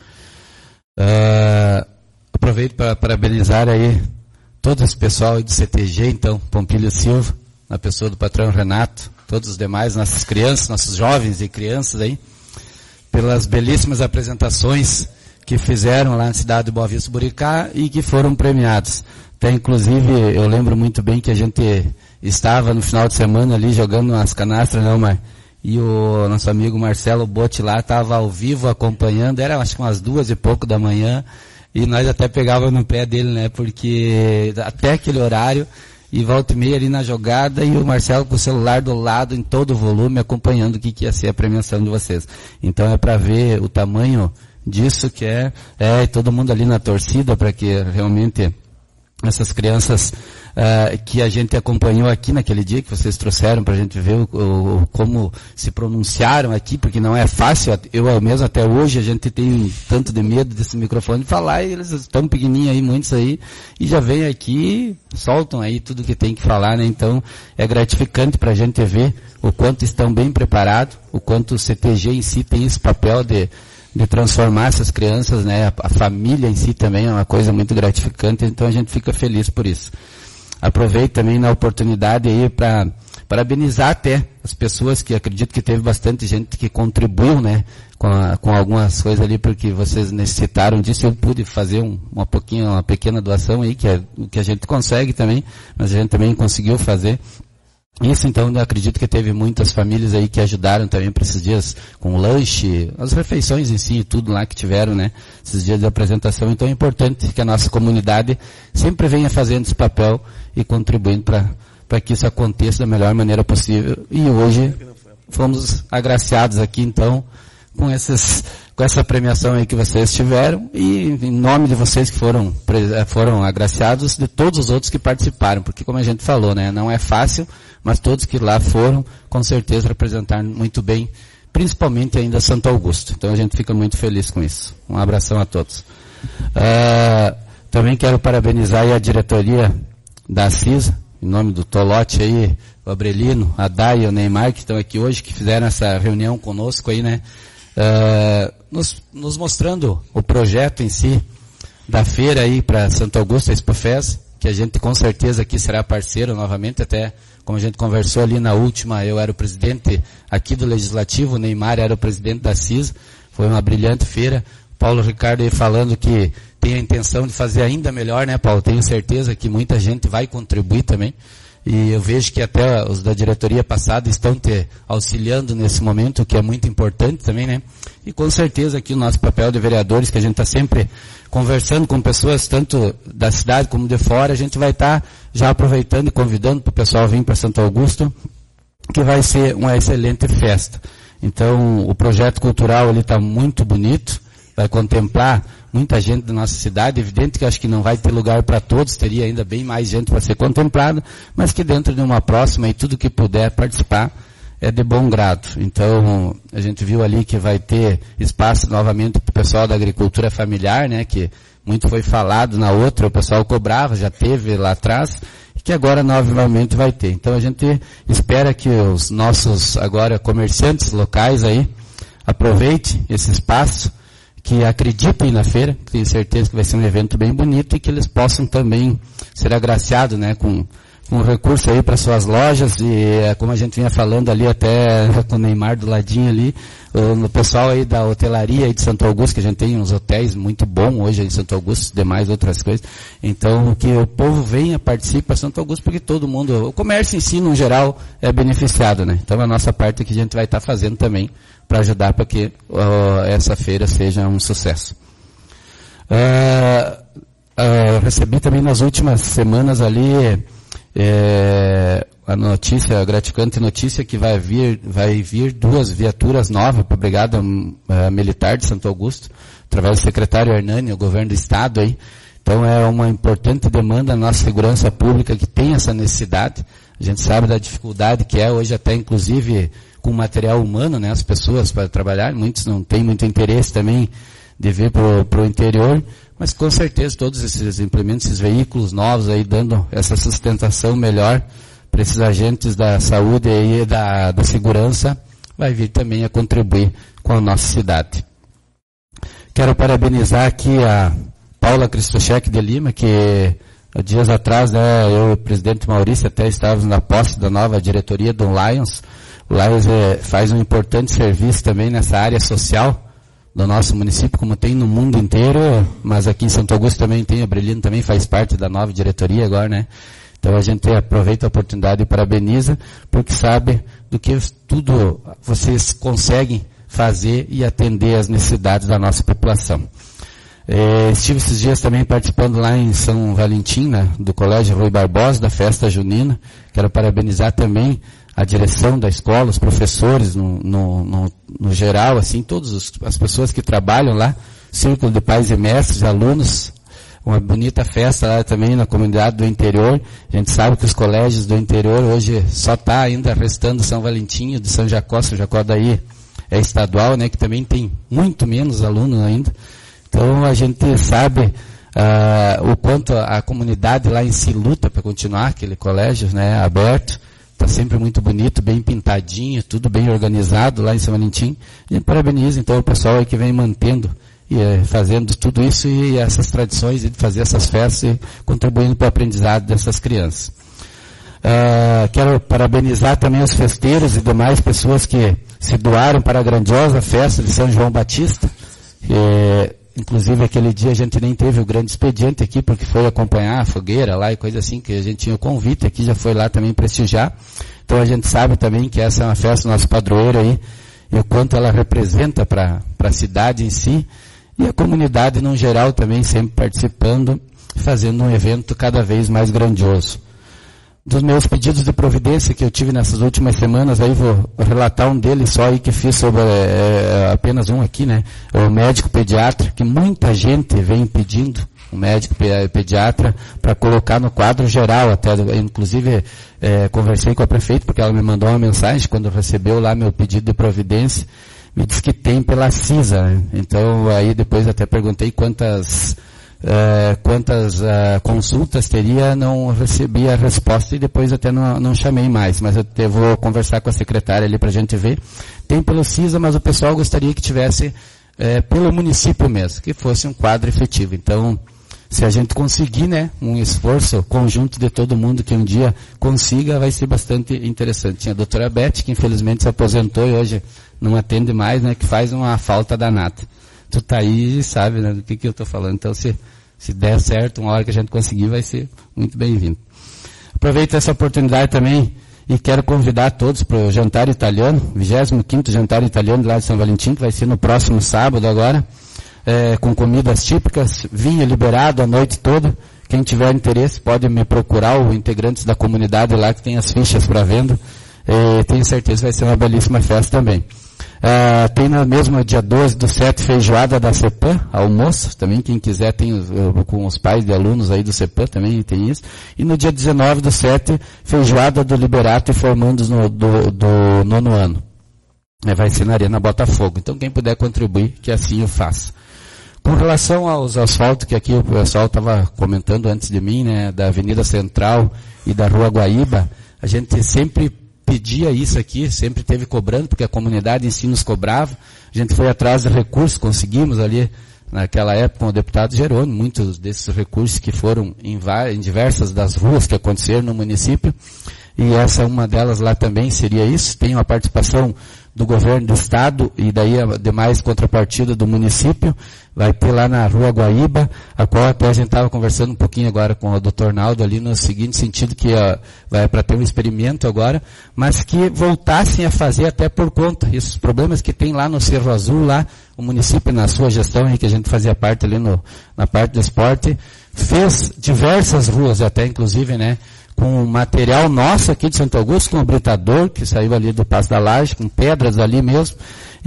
Aproveito para parabenizar aí todo esse pessoal aí do CTG, então, Pompílio Silva, na pessoa do patrão Renato, todos os demais, nossas crianças, nossos jovens e crianças aí, pelas belíssimas apresentações que fizeram lá na cidade de Boa Vista Buricá e que foram premiados. Até inclusive, eu lembro muito bem que a gente estava no final de semana ali jogando umas canastras, e o nosso amigo Marcelo Botti lá estava ao vivo acompanhando, era acho que umas 2h da manhã, e nós até pegávamos no pé dele, né, porque até aquele horário, e volta e meia ali na jogada, e o Marcelo com o celular do lado, em todo o volume, acompanhando o que ia ser a premiação de vocês. Então é para ver o tamanho disso, que é todo mundo ali na torcida para que realmente essas crianças que a gente acompanhou aqui naquele dia que vocês trouxeram para a gente ver como se pronunciaram aqui, porque não é fácil, eu mesmo até hoje a gente tem tanto de medo desse microfone de falar, e eles estão pequenininhos aí, muitos aí, e já vêm aqui, soltam aí tudo que tem que falar, né? Então é gratificante para a gente ver o quanto estão bem preparados, o quanto o CTG em si tem esse papel de transformar essas crianças, né? A família em si também é uma coisa muito gratificante, então a gente fica feliz por isso. Aproveito também na oportunidade aí para parabenizar até as pessoas que acredito que teve bastante gente que contribuiu, né? Com algumas coisas ali, porque vocês necessitaram disso, eu pude fazer uma pequena doação aí, que é o que a gente consegue também, mas a gente também conseguiu fazer. Isso, então, eu acredito que teve muitas famílias aí que ajudaram também para esses dias com o lanche, as refeições em si, tudo lá que tiveram, né? Esses dias de apresentação. Então é importante que a nossa comunidade sempre venha fazendo esse papel e contribuindo para que isso aconteça da melhor maneira possível. E hoje fomos agraciados aqui, então, com essa premiação aí que vocês tiveram, e em nome de vocês que foram agraciados, de todos os outros que participaram, porque como a gente falou, né, não é fácil, mas todos que lá foram, com certeza representaram muito bem, principalmente ainda Santo Augusto. Então a gente fica muito feliz com isso. Um abração a todos. Também quero parabenizar aí a diretoria da CISA, em nome do Tolote aí, o Abrelino, a Day e o Neymar, que estão aqui hoje, que fizeram essa reunião conosco aí, né, nos mostrando o projeto em si da feira aí para Santo Augusto, a Expofest, que a gente com certeza aqui será parceiro novamente, até como a gente conversou ali na última, eu era o presidente aqui do Legislativo, o Neymar era o presidente da CISA, foi uma brilhante feira. Paulo Ricardo aí falando que tem a intenção de fazer ainda melhor, né, Paulo? Tenho certeza que muita gente vai contribuir também. E eu vejo que até os da diretoria passada estão te auxiliando nesse momento, o que é muito importante também, né? E com certeza aqui o nosso papel de vereadores, que a gente está sempre conversando com pessoas, tanto da cidade como de fora, a gente vai estar já aproveitando e convidando para o pessoal vir para Santo Augusto, que vai ser uma excelente festa. Então, o projeto cultural ele está muito bonito, vai contemplar muita gente da nossa cidade, evidente que acho que não vai ter lugar para todos, teria ainda bem mais gente para ser contemplado, mas que dentro de uma próxima e tudo que puder participar é de bom grado. Então, a gente viu ali que vai ter espaço novamente para o pessoal da agricultura familiar, né, que muito foi falado na outra, o pessoal cobrava, já teve lá atrás, e que agora novamente vai ter. Então, a gente espera que os nossos agora comerciantes locais aí aproveitem esse espaço, que acreditem na feira, que tenho certeza que vai ser um evento bem bonito e que eles possam também ser agraciados, né, com recurso aí para suas lojas e como a gente vinha falando ali até com o Neymar do ladinho ali, o pessoal aí da hotelaria aí de Santo Augusto, que a gente tem uns hotéis muito bons hoje aí em Santo Augusto, demais outras coisas. Então, que o povo venha, participe para Santo Augusto, porque todo mundo, o comércio em si, no geral, é beneficiado, né? Então, a nossa parte aqui a gente vai estar fazendo também para ajudar para que essa feira seja um sucesso. Recebi também nas últimas semanas ali a notícia, a gratificante notícia que vai vir 2 viaturas novas para a Brigada Militar de Santo Augusto, através do secretário Hernani, o governo do estado aí. Então é uma importante demanda da nossa segurança pública que tem essa necessidade. A gente sabe da dificuldade que é hoje até inclusive com material humano, né, as pessoas para trabalhar, muitos não têm muito interesse também de vir para o interior, mas com certeza todos esses implementos, esses veículos novos aí dando essa sustentação melhor para esses agentes da saúde e da segurança, vai vir também a contribuir com a nossa cidade. Quero parabenizar aqui a Paula Cristochek de Lima, que dias atrás, né, eu e o presidente Maurício até estávamos na posse da nova diretoria do Lions. O Lions faz um importante serviço também nessa área social do nosso município, como tem no mundo inteiro, mas aqui em Santo Augusto também tem, a Brelino também faz parte da nova diretoria agora, né? Então a gente aproveita a oportunidade e parabeniza, porque sabe do que tudo vocês conseguem fazer e atender as necessidades da nossa população. Estive esses dias também participando lá em São Valentim, né, do Colégio Rui Barbosa, da festa junina. Quero parabenizar também a direção da escola, os professores no geral, assim, todas as pessoas que trabalham lá, Círculo de Pais e Mestres, alunos, uma bonita festa lá também na comunidade do interior. A gente sabe que os colégios do interior hoje só está ainda restando São Valentim, de São Jacó daí é estadual, né, que também tem muito menos alunos ainda. Então a gente sabe o quanto a comunidade lá em si luta para continuar aquele colégio, né, aberto. Está sempre muito bonito, bem pintadinho, tudo bem organizado lá em São Valentim. A gente parabeniza então o pessoal aí que vem mantendo e fazendo tudo isso e essas tradições e de fazer essas festas e contribuindo para o aprendizado dessas crianças. Quero parabenizar também os festeiros e demais pessoas que se doaram para a grandiosa festa de São João Batista. Inclusive aquele dia a gente nem teve o grande expediente aqui, porque foi acompanhar a fogueira lá e coisa assim, que a gente tinha o convite aqui, já foi lá também prestigiar. Então a gente sabe também que essa é uma festa do nosso padroeiro aí, e o quanto ela representa para a cidade em si, e a comunidade no geral também sempre participando, fazendo um evento cada vez mais grandioso. Dos meus pedidos de providência que eu tive nessas últimas semanas, aí vou relatar um deles só aí que fiz sobre, apenas um aqui, né? O médico pediatra, que muita gente vem pedindo, o médico pediatra, para colocar no quadro geral, até, inclusive, conversei com a prefeita, porque ela me mandou uma mensagem, quando recebeu lá meu pedido de providência, me disse que tem pela CISA, né? Então, aí depois até perguntei quantas consultas teria, não recebi a resposta e depois até não chamei mais, mas eu vou conversar com a secretária ali para a gente ver. Tem pelo CISA, mas o pessoal gostaria que tivesse pelo município mesmo, que fosse um quadro efetivo. Então, se a gente conseguir, né, um esforço conjunto de todo mundo que um dia consiga, vai ser bastante interessante. Tinha a doutora Beth, que infelizmente se aposentou e hoje não atende mais, né, que faz uma falta danada. Tu tá aí e sabe, né, do que eu tô falando. Então, se der certo, uma hora que a gente conseguir, vai ser muito bem-vindo. Aproveito essa oportunidade também e quero convidar todos para o jantar italiano, 25º jantar italiano lá de São Valentim, que vai ser no próximo sábado agora, com comidas típicas, vinho liberado a noite toda. Quem tiver interesse pode me procurar, os integrantes da comunidade lá que tem as fichas para venda. Tenho certeza que vai ser uma belíssima festa também. Tem no mesmo dia 12/7 feijoada da CEPAM, almoço, também quem quiser tem com os pais de alunos aí do CEPAM também tem isso. E no dia 19/7 feijoada do Liberato e formandos do nono ano. Vai ser na Arena Botafogo. Então quem puder contribuir, que assim o faça. Com relação aos asfaltos, que aqui o pessoal estava comentando antes de mim, né, da Avenida Central e da Rua Guaíba, a gente sempre pedia isso aqui, sempre teve cobrando, porque a comunidade em si nos cobrava. A gente foi atrás de recursos, conseguimos ali, naquela época, com o deputado Jerônimo, muitos desses recursos que foram em diversas das ruas que aconteceram no município, e essa uma delas lá também seria isso. Tem uma participação do governo do estado e daí a demais contrapartida do município. Vai ter lá na Rua Guaíba, a qual até a gente estava conversando um pouquinho agora com o Dr. Naldo ali no seguinte sentido, que vai para ter um experimento agora, mas que voltassem a fazer até por conta. Esses problemas que tem lá no Cerro Azul, lá, o município na sua gestão, em que a gente fazia parte ali na parte do esporte, fez diversas ruas até inclusive, né, com material nosso aqui de Santo Augusto, com o britador, que saiu ali do Passo da Laje, com pedras ali mesmo,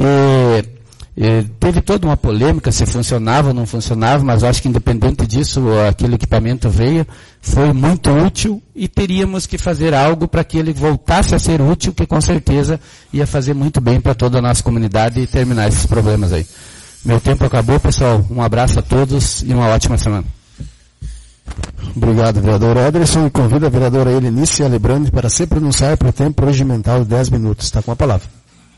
e teve toda uma polêmica se funcionava ou não funcionava, mas acho que independente disso, aquele equipamento veio, foi muito útil e teríamos que fazer algo para que ele voltasse a ser útil, que com certeza ia fazer muito bem para toda a nossa comunidade e terminar esses problemas aí. Meu tempo acabou, pessoal. Um abraço a todos e uma ótima semana. Obrigado, vereador Ederson, e convido a vereadora Helenice Alebrandi para se pronunciar por tempo regimental de 10 minutos. Está com a palavra.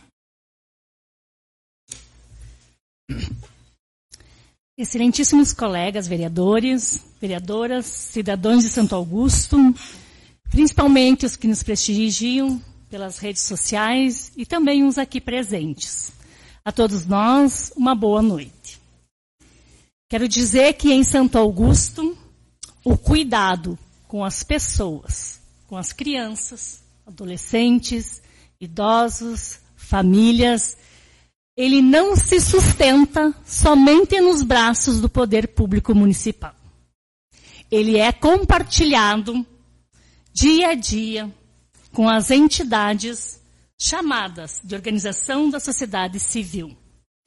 Excelentíssimos colegas vereadores, vereadoras, cidadãos de Santo Augusto, principalmente os que nos prestigiam pelas redes sociais e também os aqui presentes. A todos nós, uma boa noite. Quero dizer que em Santo Augusto, o cuidado com as pessoas, com as crianças, adolescentes, idosos, famílias, ele não se sustenta somente nos braços do poder público municipal. Ele é compartilhado dia a dia com as entidades chamadas de organização da sociedade civil.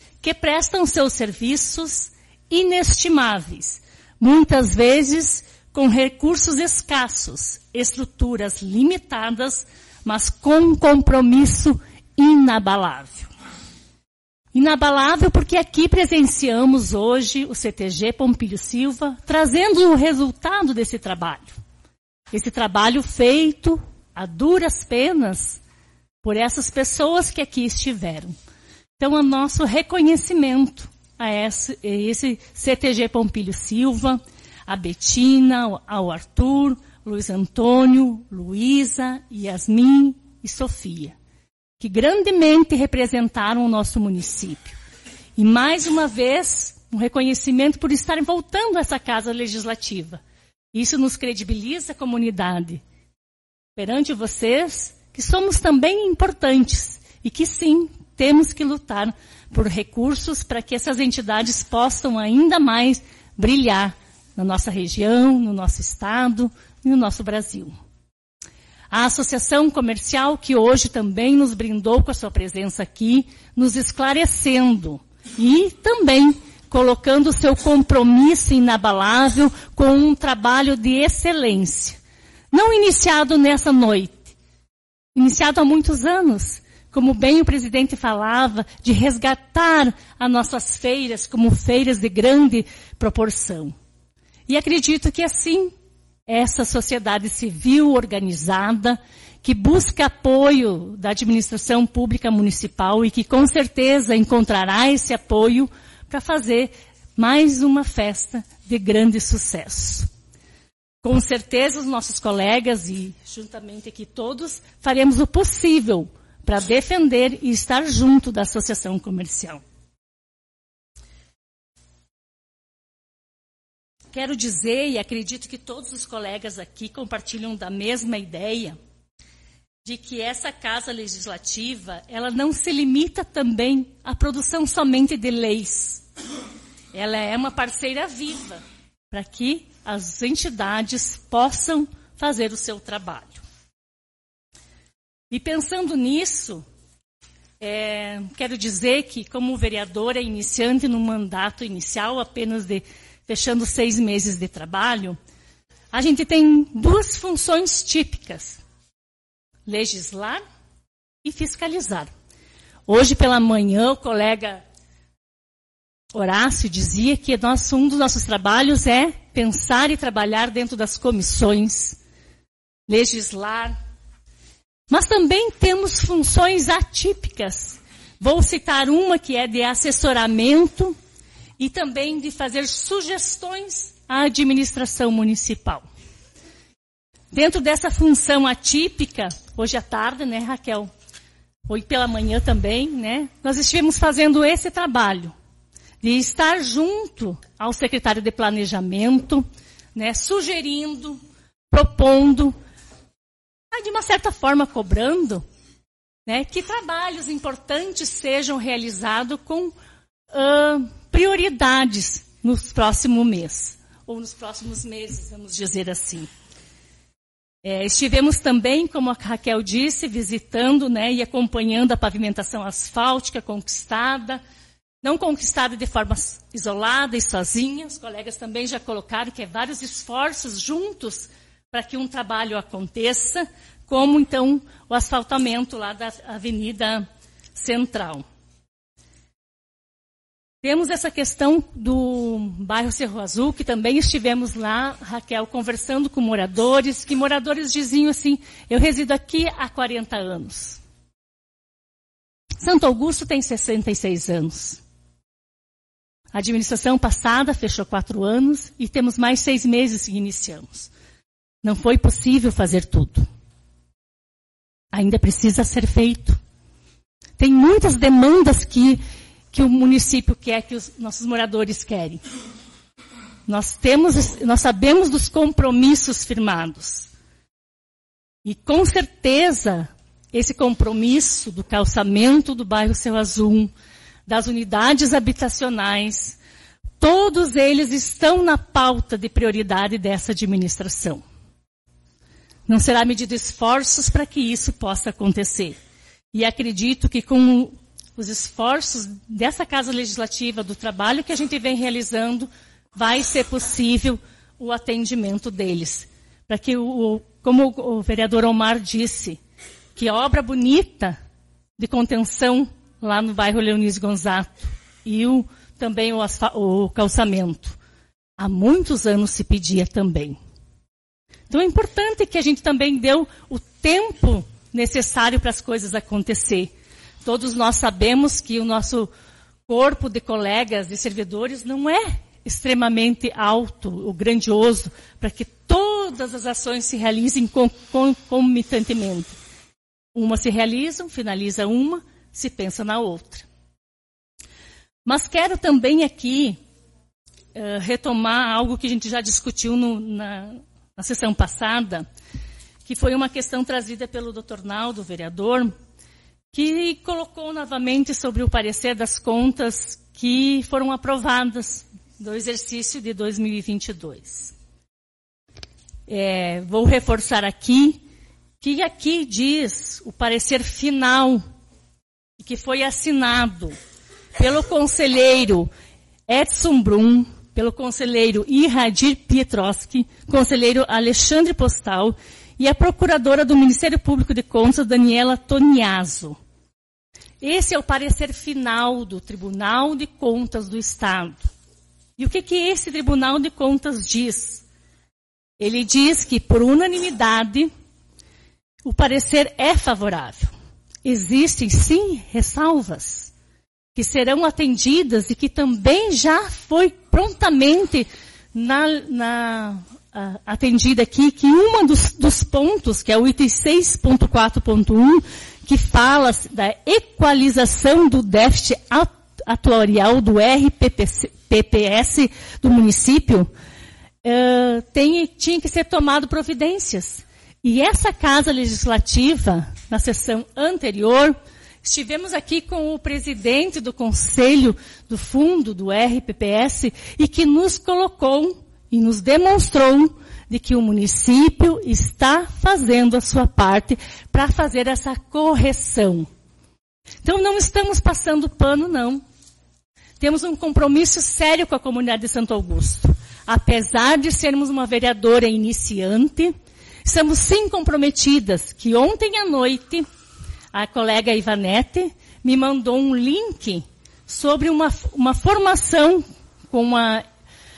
que prestam seus serviços inestimáveis, muitas vezes com recursos escassos, estruturas limitadas, mas com compromisso inabalável. Inabalável porque aqui presenciamos hoje o CTG Pompílio Silva trazendo o resultado desse trabalho. Esse trabalho feito a duras penas por essas pessoas que aqui estiveram. Então, o nosso reconhecimento a esse CTG Pompílio Silva, a Betina, ao Arthur, Luiz Antônio, Luísa, Yasmin e Sofia, que grandemente representaram o nosso município. E, mais uma vez, um reconhecimento por estarem voltando a essa Casa Legislativa. Isso nos credibiliza a comunidade perante vocês, que somos também importantes e que, sim, temos que lutar por recursos para que essas entidades possam ainda mais brilhar na nossa região, no nosso estado e no nosso Brasil. A Associação Comercial, que hoje também nos brindou com a sua presença aqui, nos esclarecendo e também colocando o seu compromisso inabalável com um trabalho de excelência. Não iniciado nessa noite, iniciado há muitos anos, como bem o presidente falava, de resgatar as nossas feiras como feiras de grande proporção. E acredito que assim, essa sociedade civil organizada, que busca apoio da administração pública municipal e que com certeza encontrará esse apoio para fazer mais uma festa de grande sucesso. Com certeza os nossos colegas e juntamente aqui todos faremos o possível para defender e estar junto da Associação Comercial. Quero dizer, e acredito que todos os colegas aqui compartilham da mesma ideia, de que essa Casa Legislativa, ela não se limita também à produção somente de leis. Ela é uma parceira viva para que as entidades possam fazer o seu trabalho. E pensando nisso, quero dizer que, como vereadora iniciante no mandato inicial, apenas fechando 6 meses de trabalho, a gente tem 2 funções típicas: legislar e fiscalizar. Hoje pela manhã, o colega Horácio dizia que um dos nossos trabalhos é pensar e trabalhar dentro das comissões, legislar. Mas também temos funções atípicas. Vou citar uma que é de assessoramento e também de fazer sugestões à administração municipal. Dentro dessa função atípica, hoje à tarde, né, Raquel? Hoje pela manhã também, né? Nós estivemos fazendo esse trabalho de estar junto ao secretário de Planejamento, né, sugerindo, propondo, de uma certa forma cobrando, né, que trabalhos importantes sejam realizados com prioridades nos próximos meses, ou nos próximos meses, vamos dizer assim. Estivemos também, como a Raquel disse, visitando, né, e acompanhando a pavimentação asfáltica conquistada, não conquistada de forma isolada e sozinha. Os colegas também já colocaram que vários esforços juntos para que um trabalho aconteça, como então o asfaltamento lá da Avenida Central. Temos essa questão do bairro Cerro Azul, que também estivemos lá, Raquel, conversando com moradores, que moradores diziam assim: eu resido aqui há 40 anos. Santo Augusto tem 66 anos. A administração passada fechou 4 anos e temos mais 6 meses que iniciamos. Não foi possível fazer tudo. Ainda precisa ser feito. Tem muitas demandas que o município quer, que os nossos moradores querem. Nós sabemos dos compromissos firmados. E com certeza, esse compromisso do calçamento do bairro Cerro Azul, das unidades habitacionais, todos eles estão na pauta de prioridade dessa administração. Não será medido esforços para que isso possa acontecer. E acredito que com os esforços dessa Casa Legislativa, do trabalho que a gente vem realizando, vai ser possível o atendimento deles. Para que, como o vereador Omar disse, que a obra bonita de contenção lá no bairro Leonísio Gonzato e também o calçamento, há muitos anos se pedia também. Então é importante que a gente também deu o tempo necessário para as coisas acontecer. Todos nós sabemos que o nosso corpo de colegas e servidores não é extremamente alto ou grandioso para que todas as ações se realizem concomitantemente. Uma se realiza, finaliza uma, se pensa na outra. Mas quero também aqui retomar algo que a gente já discutiu na sessão passada, que foi uma questão trazida pelo Dr. Naldo, vereador, que colocou novamente sobre o parecer das contas que foram aprovadas do exercício de 2022. Vou reforçar aqui, que aqui diz o parecer final, que foi assinado pelo conselheiro Edson Brum, pelo conselheiro Iradir Pietrowski, conselheiro Alexandre Postal e a procuradora do Ministério Público de Contas, Daniela Toniaso. Esse é o parecer final do Tribunal de Contas do Estado. E o que esse Tribunal de Contas diz? Ele diz que, por unanimidade, o parecer é favorável. Existem, sim, ressalvas que serão atendidas e que também já foi prontamente atendida aqui, que um dos pontos, que é o item 6.4.1, que fala da equalização do déficit atuarial do RPPS do município, tinha que ser tomado providências. E essa Casa Legislativa, na sessão anterior, estivemos aqui com o presidente do Conselho do Fundo do RPPS e que nos colocou e nos demonstrou de que o município está fazendo a sua parte para fazer essa correção. Então não estamos passando pano, não. Temos um compromisso sério com a comunidade de Santo Augusto. Apesar de sermos uma vereadora iniciante, estamos sim comprometidas, que ontem à noite a colega Ivanete me mandou um link sobre uma formação com a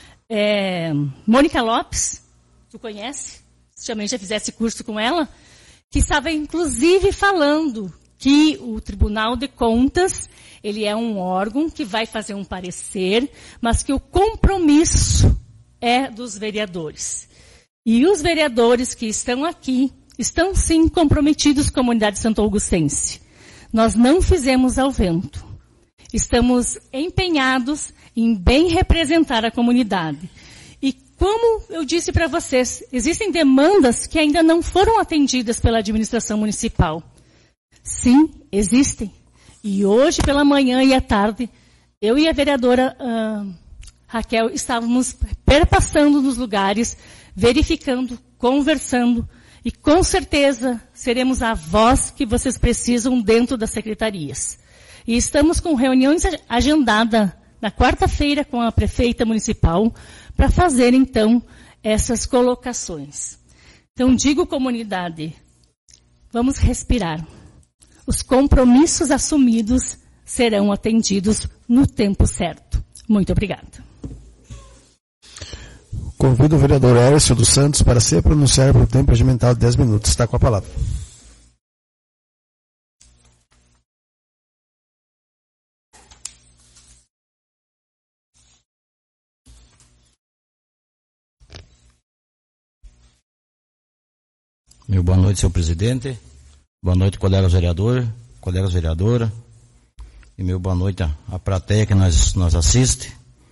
Mônica Lopes, tu conhece? Se também já fizesse curso com ela, que estava inclusive falando que o Tribunal de Contas, ele é um órgão que vai fazer um parecer, mas que o compromisso é dos vereadores. E os vereadores que estão aqui estão sim comprometidos com a comunidade santo augustense. Nós não fizemos ao vento. Estamos empenhados em bem representar a comunidade. E como eu disse para vocês, existem demandas que ainda não foram atendidas pela administração municipal. Sim, existem. E hoje, pela manhã e à tarde, eu e a vereadora Raquel estávamos perpassando nos lugares, verificando, conversando, e com certeza seremos a voz que vocês precisam dentro das secretarias. E estamos com reuniões agendadas na quarta-feira com a prefeita municipal para fazer, então, essas colocações. Então, digo comunidade, vamos respirar. Os compromissos assumidos serão atendidos no tempo certo. Muito obrigada. Convido o vereador Hércio dos Santos para se pronunciar por tempo regimental de 10 minutos. Está com a palavra. Meu boa noite, senhor presidente. Boa noite, colegas vereadores, colegas vereadoras. E meu boa noite à plateia que nos assiste.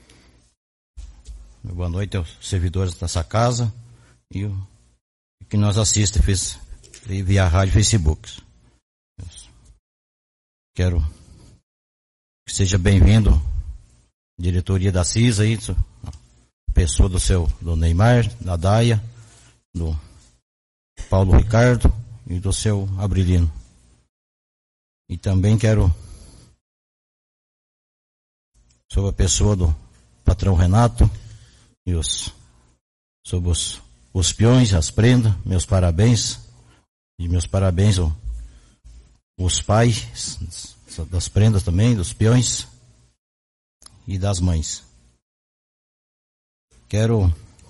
Meu boa noite aos servidores dessa casa e que nos assiste via rádio e Facebook. Quero que seja bem-vindo diretoria da CISA, pessoa do Neymar, da Daia, do Paulo Ricardo e do seu Abrilino. E também quero sobre a pessoa do patrão Renato e sobre os peões, as prendas, meus parabéns. E meus parabéns aos pais das prendas também, dos peões e das mães. Quero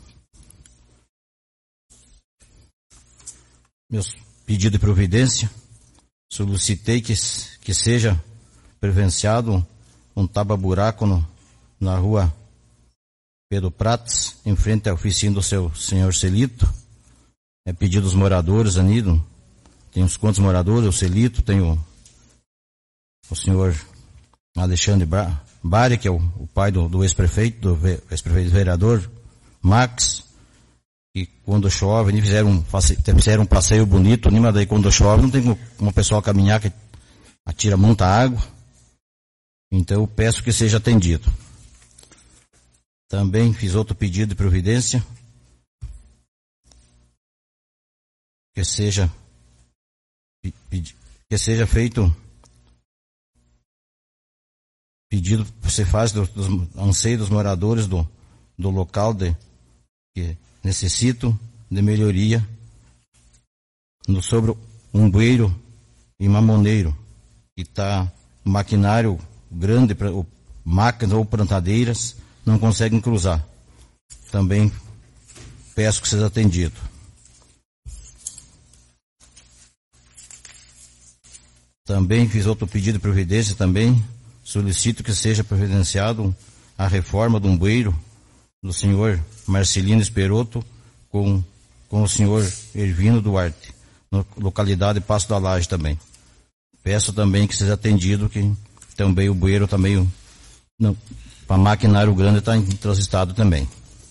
meus pedidos de providência. Solicitei que seja prevenciado um tapa-buraco na rua Pedro Prates, em frente à oficina do seu senhor Celito. É pedido dos moradores, Anido. Tem uns quantos moradores, o Celito, tem o senhor Alexandre Bari, que é o pai do ex-prefeito, ex-prefeito vereador Max, e quando chove, eles fizeram um passeio bonito, mas daí quando chove não tem como o pessoal caminhar, que atira muita água. Então eu peço que seja atendido. Também fiz outro pedido de providência, que seja feito pedido que você faz dos anseios dos moradores do local que necessitam de melhoria sobre um bueiro e mamoneiro, que está maquinário grande, máquinas ou plantadeiras não conseguem cruzar. Também peço que seja atendido. Também fiz outro pedido de providência também. Solicito que seja providenciado a reforma de um bueiro do senhor Marcelino Esperoto com o senhor Ervino Duarte, na localidade Passo da Laje também. Peço também que seja atendido, que também o bueiro também, para maquinário grande, está em transitado também.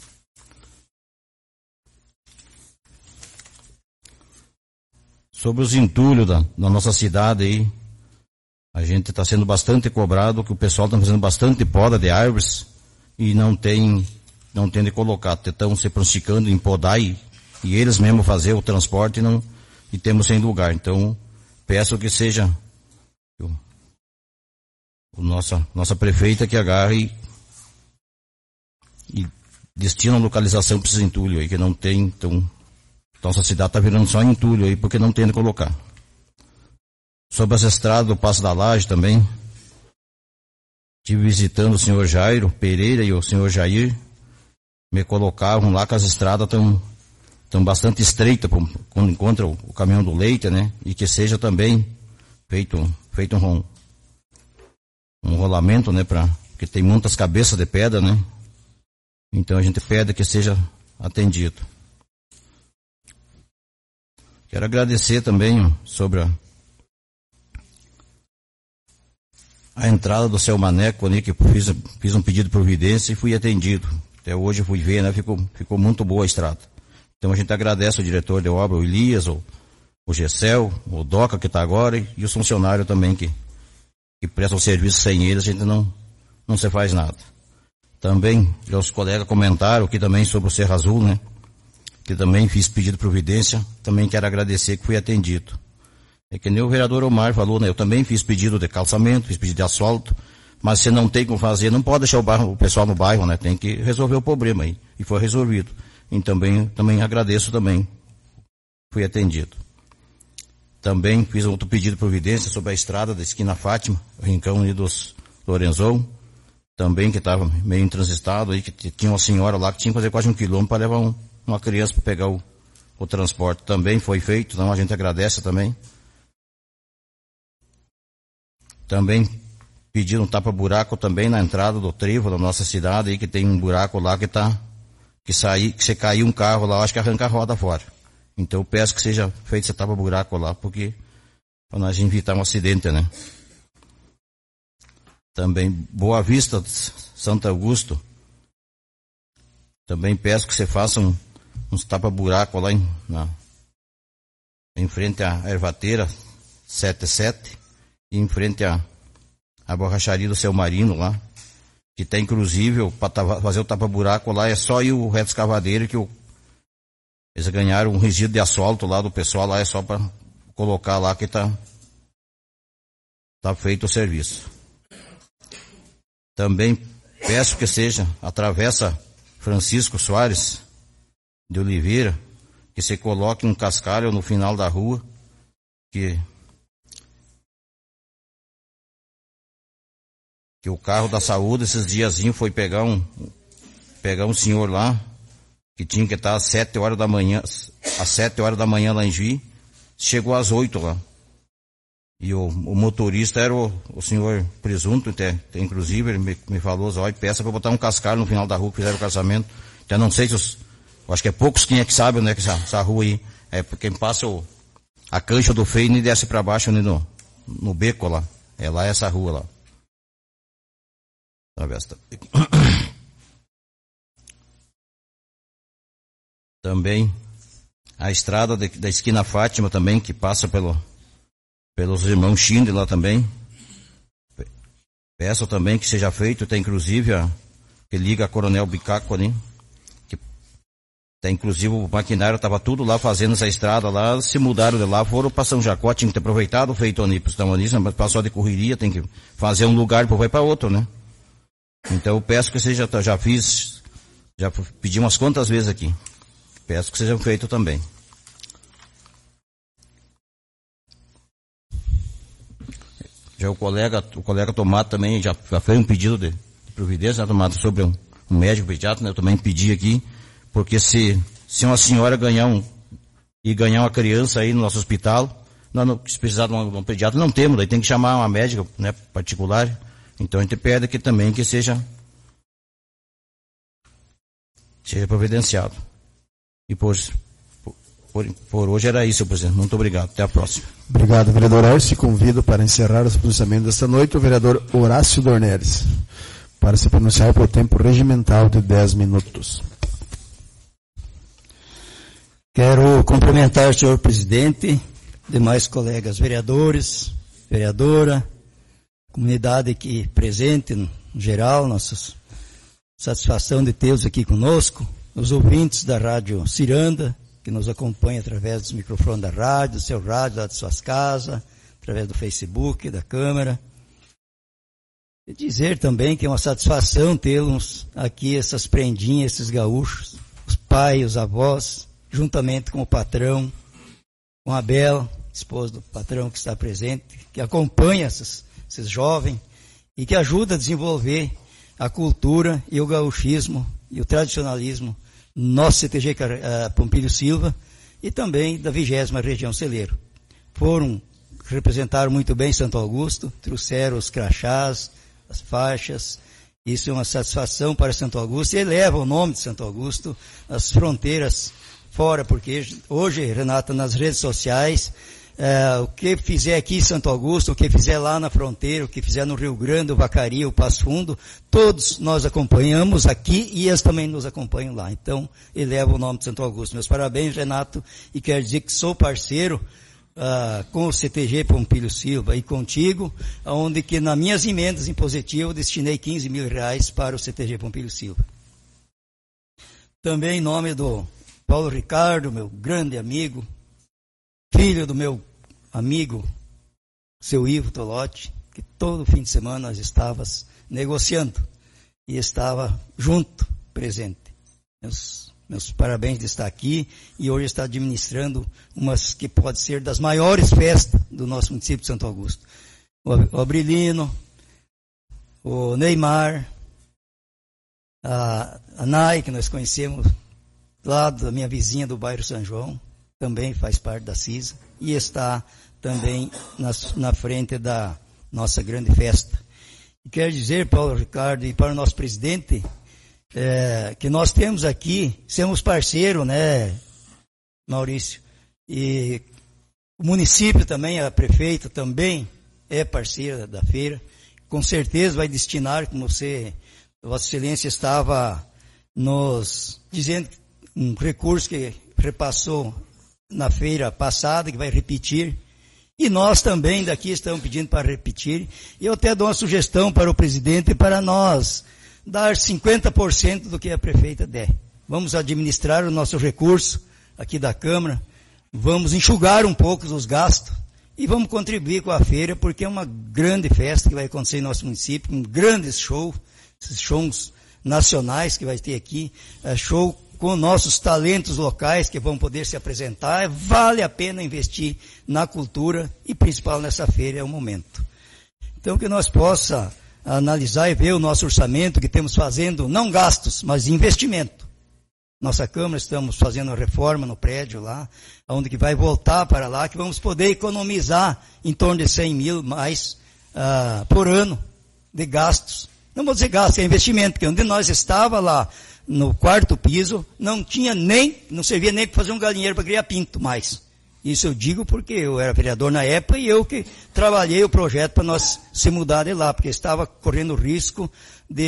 Sobre os entulhos da nossa cidade aí, a gente está sendo bastante cobrado, que o pessoal está fazendo bastante poda de árvores e não tem de colocar. Estão se praticando em podar e eles mesmos fazer o transporte e temos sem lugar. Então, peço que seja nossa prefeita que agarre e destina a localização para esses entulhos aí, que não tem. Então, nossa cidade está virando só entulho aí, porque não tem de colocar. Sobre as estradas do Passo da Laje também, estive visitando o senhor Jairo Pereira e o senhor Jair, me colocavam lá que as estradas estão bastante estreitas quando encontra o caminhão do leite, né? E que seja também feito um rolamento, né? Porque tem muitas cabeças de pedra, né? Então a gente pede que seja atendido. Quero agradecer também sobre a entrada do seu Maneco ali, que fiz um pedido de providência e fui atendido. Até hoje eu fui ver, né? Ficou muito boa a estrada. Então a gente agradece o diretor de obra, o Elias, o Gessel, o Doca que está agora e os funcionários também que prestam serviço. Sem eles a gente não se faz nada. Também, os colegas comentaram aqui também sobre o Serra Azul, né? Que também fiz pedido de providência, também quero agradecer que fui atendido. É que nem o vereador Omar falou, né? Eu também fiz pedido de calçamento, fiz pedido de asfalto, mas se não tem como fazer, não pode deixar o pessoal no bairro, né? Tem que resolver o problema aí. E foi resolvido. E também agradeço também. Fui atendido. Também fiz outro pedido de providência sobre a estrada da esquina Fátima, o rincão ali dos Lorenzon, também que estava meio intransitado aí, que tinha uma senhora lá que tinha que fazer quase 1 quilômetro para levar uma criança para pegar o transporte. Também foi feito, então a gente agradece também. Também pediram um tapa-buraco também na entrada do trevo da nossa cidade, aí, que tem um buraco lá que se cair um carro lá, acho que arranca a roda fora. Então eu peço que seja feito esse tapa-buraco lá, porque para nós evitar um acidente, né? Também Boa Vista, Santo Augusto, também peço que você faça uns tapa-buraco lá em frente à ervateira 77 e em frente à borracharia do Seu Marino lá, que tem inclusive para fazer o tapa-buraco lá é só ir o reto escavadeiro, que eles ganharam um resíduo de asfalto lá do pessoal lá, é só para colocar lá que tá feito o serviço. Também peço que seja a Travessa Francisco Soares de Oliveira, que se coloque um cascalho no final da rua, que o carro da saúde esses diazinhos foi pegar um senhor lá, que tinha que estar às 7 horas da manhã lá em Juí, chegou às 8 lá. E o motorista era o senhor Presunto, inclusive, ele me falou, olha, peça para botar um cascalho no final da rua que fizeram o casamento. Então não sei se acho que é poucos quem é que sabe, né, que essa rua aí, quem passa a cancha do freio e desce para baixo ali no beco lá. É lá essa rua lá. Também a estrada da esquina Fátima também, que passa pelos irmãos Schindler lá também. Peço também que seja feito, tem inclusive que liga a Coronel Bicaco ali, que tem inclusive o maquinário estava tudo lá fazendo essa estrada lá, se mudaram de lá, foram para São Jacó, tinha que ter aproveitado, feito ali, mas passou de correria, tem que fazer um lugar, depois vai para outro, né? Então eu peço que seja, já pedi umas quantas vezes aqui, peço que seja feito também. Já o colega Tomato também já fez um pedido de providência, né, Tomato, sobre um médico pediatra, né, eu também pedi aqui, porque se uma senhora ganhar uma criança aí no nosso hospital, se precisar de um pediatra, não temos, daí tem que chamar uma médica, né, particular. Então a gente pede aqui também que seja providenciado. E por hoje era isso, presidente. Muito obrigado. Até a próxima. Obrigado, vereador Arce. Convido para encerrar os pronunciamentos desta noite o vereador Horácio Dornelles, para se pronunciar por tempo regimental de 10 minutos. Quero cumprimentar o senhor presidente, demais colegas vereadores, vereadora, comunidade aqui presente, no geral, nossa satisfação de tê-los aqui conosco, os ouvintes da Rádio Ciranda, que nos acompanham através dos microfones da rádio, do seu rádio, lá de suas casas, através do Facebook, da Câmara. E dizer também que é uma satisfação tê-los aqui, essas prendinhas, esses gaúchos, os pais, os avós, juntamente com o patrão, com a Bela, esposa do patrão que está presente, que acompanha esses jovens e que ajuda a desenvolver a cultura e o gauchismo e o tradicionalismo no nosso CTG Pompílio Silva e também da 20ª região Celeiro. Representaram muito bem Santo Augusto, trouxeram os crachás, as faixas. Isso é uma satisfação para Santo Augusto e eleva o nome de Santo Augusto às fronteiras fora, porque hoje, Renata, nas redes sociais, o que fizer aqui em Santo Augusto, o que fizer lá na fronteira, o que fizer no Rio Grande, o Vacaria, o Passo Fundo, todos nós acompanhamos aqui e eles também nos acompanham lá. Então, eleva o nome de Santo Augusto. Meus parabéns, Renato, e quero dizer que sou parceiro com o CTG Pompílio Silva e contigo, onde que nas minhas emendas impositivas eu destinei R$15 mil para o CTG Pompílio Silva. Também em nome do Paulo Ricardo, meu grande amigo, filho do meu amigo, seu Ivo Tolotti, que todo fim de semana nós estávamos negociando e estava junto, presente. Meus parabéns de estar aqui e hoje está administrando umas que pode ser das maiores festas do nosso município de Santo Augusto. O Abrilino, o Neymar, a Nai, que nós conhecemos lá da minha vizinha do bairro São João, também faz parte da CISA e está também na frente da nossa grande festa. E quero dizer, Paulo Ricardo, e para o nosso presidente, que nós temos aqui, somos parceiros, né, Maurício? E o município também, a prefeita também é parceira da feira. Com certeza vai destinar, como Vossa Excelência estava nos dizendo, um recurso que repassou na feira passada, que vai repetir. E nós também daqui estamos pedindo para repetir. E eu até dou uma sugestão para o presidente para nós dar 50% do que a prefeita der. Vamos administrar o nosso recurso aqui da Câmara, vamos enxugar um pouco os gastos e vamos contribuir com a feira, porque é uma grande festa que vai acontecer em nosso município, um grande show, esses shows nacionais que vai ter aqui, show com nossos talentos locais que vão poder se apresentar. Vale a pena investir na cultura e principal nessa feira, é o momento. Então que nós possa analisar e ver o nosso orçamento que temos fazendo, não gastos, mas investimento. Nossa Câmara, estamos fazendo uma reforma no prédio lá, onde que vai voltar para lá, que vamos poder economizar em torno de 100 mil mais por ano de gastos. Não vou dizer gastos, é investimento, porque onde nós estava lá, no quarto piso, não servia nem para fazer um galinheiro para criar pinto mais. Isso eu digo porque eu era vereador na época e eu que trabalhei o projeto para nós se mudar de lá, porque estava correndo risco de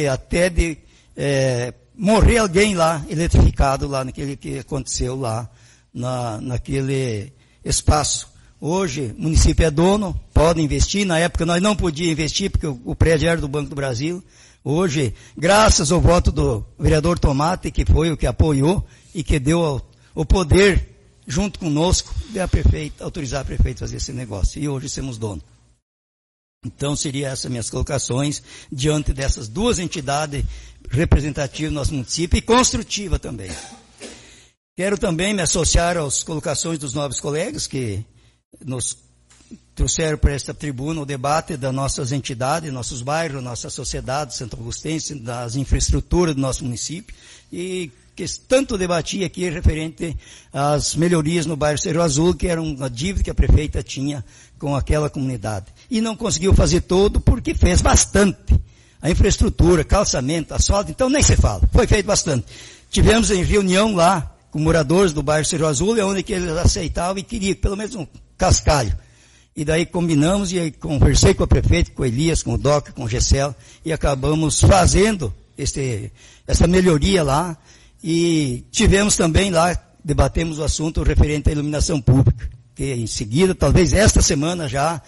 morrer alguém lá, eletrificado lá naquele que aconteceu lá, naquele espaço. Hoje, o município é dono, pode investir. Na época nós não podíamos investir porque o prédio era do Banco do Brasil. Hoje, graças ao voto do vereador Tomate, que foi o que apoiou e que deu o poder, junto conosco, de autorizar a prefeita a fazer esse negócio. E hoje somos donos. Então, seriam essas minhas colocações diante dessas duas entidades representativas do nosso município e construtiva também. Quero também me associar às colocações dos novos colegas que nos trouxeram para esta tribuna o debate das nossas entidades, nossos bairros, nossa sociedade santo augustense, das infraestruturas do nosso município, e que tanto debati aqui referente às melhorias no bairro Cerro Azul, que era uma dívida que a prefeita tinha com aquela comunidade. E não conseguiu fazer todo porque fez bastante. A infraestrutura, calçamento, asfalto, então nem se fala, foi feito bastante. Tivemos em reunião lá com moradores do bairro Cerro Azul, onde que eles aceitavam e queriam pelo menos um cascalho. E daí combinamos e aí conversei com a prefeita, com o Elias, com o Doc, com o Gessel, e acabamos fazendo essa melhoria lá. E tivemos também lá, debatemos o assunto referente à iluminação pública, que em seguida, talvez esta semana já,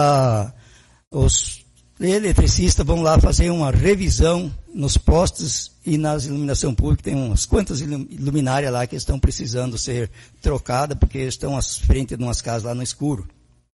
os eletricistas vão lá fazer uma revisão nos postes e nas iluminação pública. Tem umas quantas luminárias lá que estão precisando ser trocadas, porque estão à frente de umas casas lá no escuro.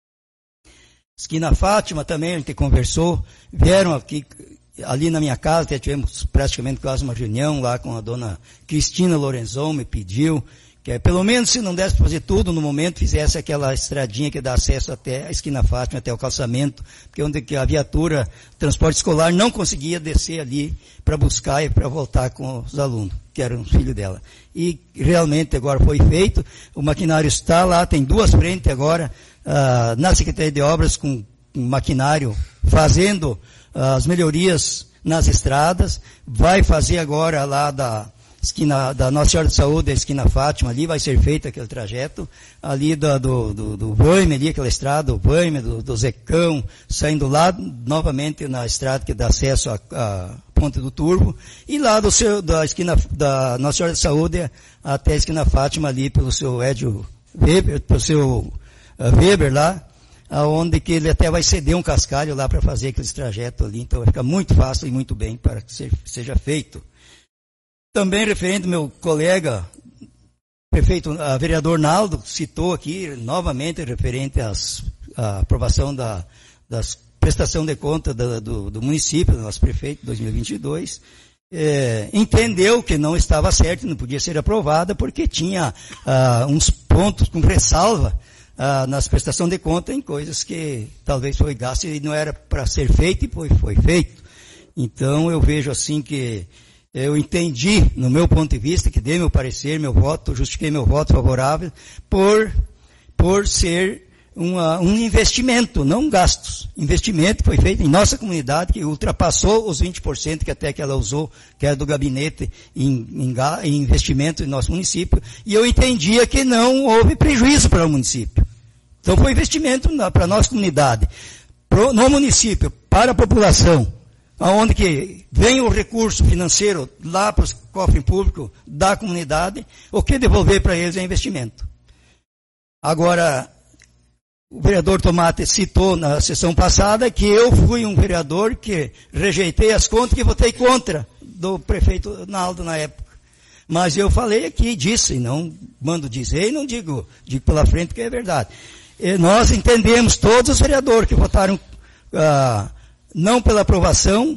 Esquina Fátima também, a gente conversou, vieram aqui, ali na minha casa, até tivemos praticamente quase uma reunião lá com a dona Cristina Lorenzon, me pediu que pelo menos se não desse para fazer tudo no momento, fizesse aquela estradinha que dá acesso até a Esquina Fátima, até o calçamento, porque onde que a viatura, transporte escolar, não conseguia descer ali para buscar e para voltar com os alunos, que eram filhos dela. E realmente agora foi feito, o maquinário está lá, tem duas frentes agora, na Secretaria de Obras, com maquinário fazendo as melhorias nas estradas, vai fazer agora lá da esquina da Nossa Senhora de Saúde, a Esquina Fátima, ali vai ser feito aquele trajeto, ali do Vaime, ali aquela estrada, do Vaime, do Zecão, saindo lá novamente na estrada que dá acesso à Ponte do Turvo, e lá da esquina da Nossa Senhora de Saúde até a Esquina Fátima, ali pelo seu Edio Weber, pelo seu Weber lá, aonde que ele até vai ceder um cascalho lá para fazer aqueles trajetos ali, então vai ficar muito fácil e muito bem para que seja feito. Também referente ao meu colega, vereador Naldo, citou aqui novamente referente à aprovação das prestação de conta do município, do nosso prefeito, 2022, entendeu que não estava certo, não podia ser aprovada, porque tinha uns pontos com ressalva nas prestações de conta em coisas que talvez foi gasto e não era para ser feito e foi feito. Então eu vejo assim que eu entendi, no meu ponto de vista, que dei meu parecer, meu voto, justifiquei meu voto favorável por ser um investimento, não gastos. Investimento foi feito em nossa comunidade, que ultrapassou os 20% que até que ela usou, que era do gabinete em investimento em nosso município, e eu entendia que não houve prejuízo para o município. Então foi investimento para a nossa comunidade, no município, para a população, aonde que vem o recurso financeiro lá para o cofre público da comunidade, o que devolver para eles é investimento. Agora, o vereador Tomate citou na sessão passada que eu fui um vereador que rejeitei as contas, que votei contra do prefeito Naldo na época. Mas eu falei aqui, disse, e não mando dizer e não digo pela frente que é verdade. E nós entendemos, todos os vereadores que votaram não pela aprovação,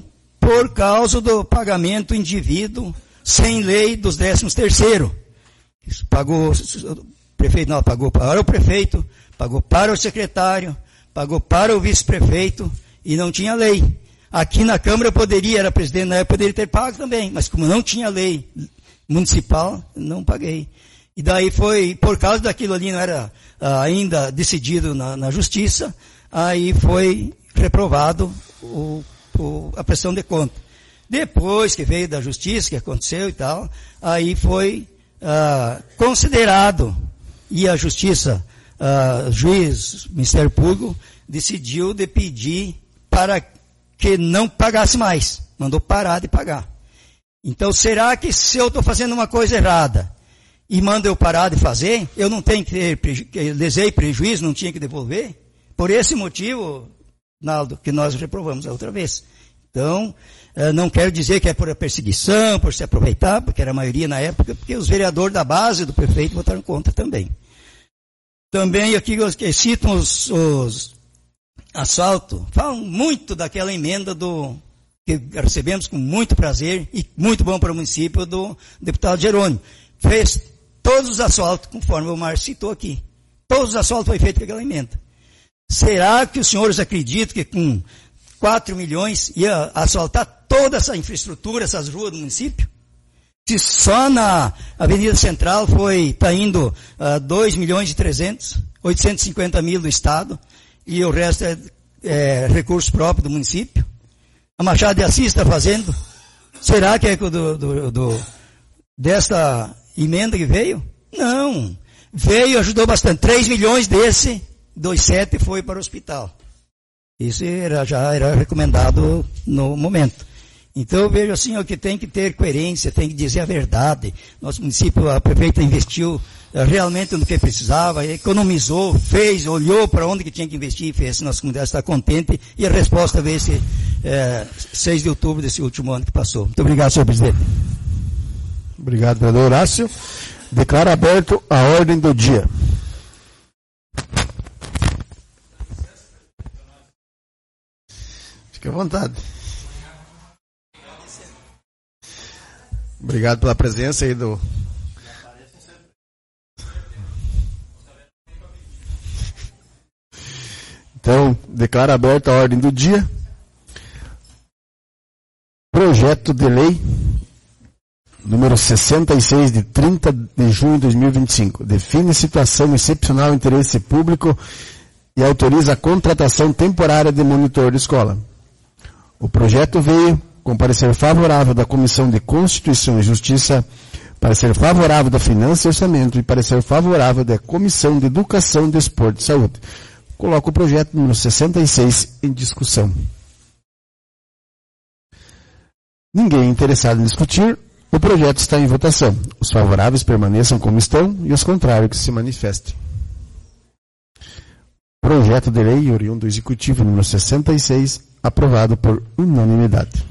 por causa do pagamento indivíduo sem lei dos 13º. Pagou, o prefeito não pagou para o prefeito, pagou para o secretário, pagou para o vice-prefeito e não tinha lei. Aqui na Câmara eu poderia, era presidente na época, poderia ter pago também, mas como não tinha lei municipal, não paguei. E daí foi, por causa daquilo ali, não era ainda decidido na justiça, aí foi reprovado a prestação de conta. Depois que veio da justiça, que aconteceu e tal, aí foi considerado, e a justiça, juiz, Ministério Público, decidiu de pedir para que não pagasse mais, mandou parar de pagar. Então, será que se eu estou fazendo uma coisa errada e manda eu parar de fazer, eu não tenho que ter, lesei prejuízo, não tinha que devolver? Por esse motivo, Naldo, que nós reprovamos a outra vez. Então, não quero dizer que é por perseguição, por se aproveitar, porque era a maioria na época, porque os vereadores da base do prefeito votaram contra também. Também aqui citam os asfalto, falam muito daquela emenda que recebemos com muito prazer e muito bom para o município do deputado Jerônimo. Fez todos os asfaltos, conforme o Márcio citou aqui. Todos os asfaltos foi feito com aquela emenda. Será que os senhores acreditam que com 4 milhões ia asfaltar toda essa infraestrutura, essas ruas do município? Se só na Avenida Central está indo 2 milhões e 300, 850 mil do Estado, e o resto é recurso próprio do município. A Machado de Assis está fazendo. Será que é desta emenda que veio? Não. Veio, ajudou bastante. 3 milhões desse, 2,7 foi para o hospital. Isso já era recomendado no momento. Então eu vejo assim, que tem que ter coerência, tem que dizer a verdade. Nosso município, a prefeita investiu realmente no que precisava, economizou, fez, olhou para onde que tinha que investir e fez. Nossa comunidade está contente e a resposta veio esse 6 de outubro desse último ano que passou. Muito obrigado, senhor presidente. Obrigado, vereador Horácio. Declaro aberto a ordem do dia. Fique à vontade. Obrigado pela presença aí do... Então, declaro aberta a ordem do dia. Projeto de lei número 66 de 30 de junho de 2025. Define situação excepcional de interesse público e autoriza a contratação temporária de monitor de escola. O projeto veio com parecer favorável da Comissão de Constituição e Justiça, parecer favorável da Finanças e Orçamento e parecer favorável da Comissão de Educação, Desporto e Saúde. Coloco o projeto número 66 em discussão. Ninguém interessado em discutir, o projeto está em votação. Os favoráveis permaneçam como estão e os contrários que se manifestem. Projeto de lei oriundo do Executivo número 66, aprovado por unanimidade.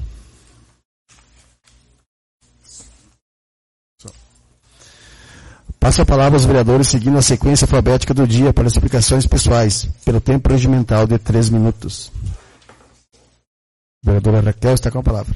Passo a palavra aos vereadores seguindo a sequência alfabética do dia para explicações pessoais, pelo tempo regimental de 3 minutos. Vereadora Raquel está com a palavra.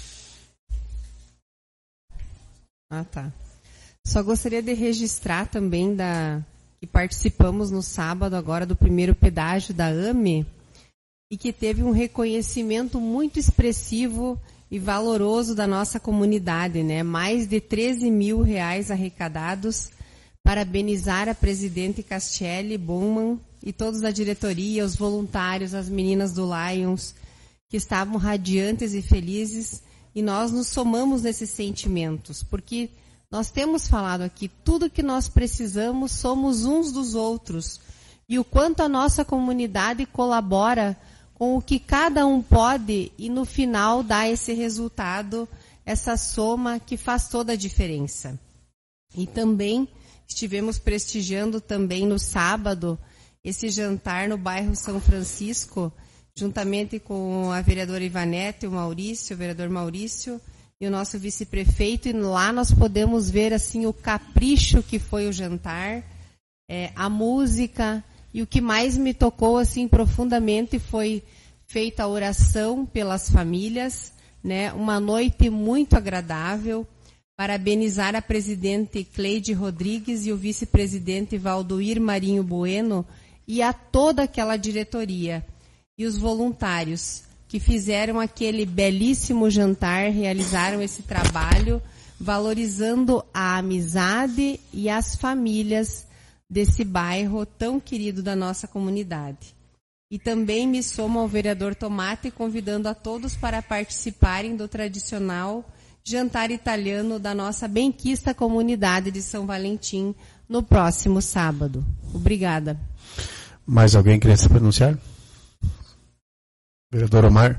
Tá. Só gostaria de registrar também que participamos no sábado agora do primeiro pedágio da AME e que teve um reconhecimento muito expressivo e valoroso da nossa comunidade, né? Mais de 13 mil reais arrecadados. Parabenizar a presidente Castiele Bowman e todos da diretoria, os voluntários, as meninas do Lions, que estavam radiantes e felizes, e nós nos somamos nesses sentimentos, porque nós temos falado aqui, tudo que nós precisamos somos uns dos outros, e o quanto a nossa comunidade colabora com o que cada um pode, e no final dá esse resultado, essa soma que faz toda a diferença. E também estivemos prestigiando também no sábado esse jantar no bairro São Francisco, juntamente com a vereadora Ivanete, o vereador Maurício e o nosso vice-prefeito, e lá nós podemos ver assim o capricho que foi o jantar, a música, e o que mais me tocou assim profundamente foi feita a oração pelas famílias, né, uma noite muito agradável. Parabenizar a presidente Cleide Rodrigues e o vice-presidente Valdoir Marinho Bueno e a toda aquela diretoria e os voluntários que fizeram aquele belíssimo jantar, realizaram esse trabalho, valorizando a amizade e as famílias desse bairro tão querido da nossa comunidade. E também me somo ao vereador Tomate, convidando a todos para participarem do tradicional jantar italiano da nossa benquista comunidade de São Valentim no próximo sábado. Obrigada. Mais alguém queria se pronunciar? Vereador Omar.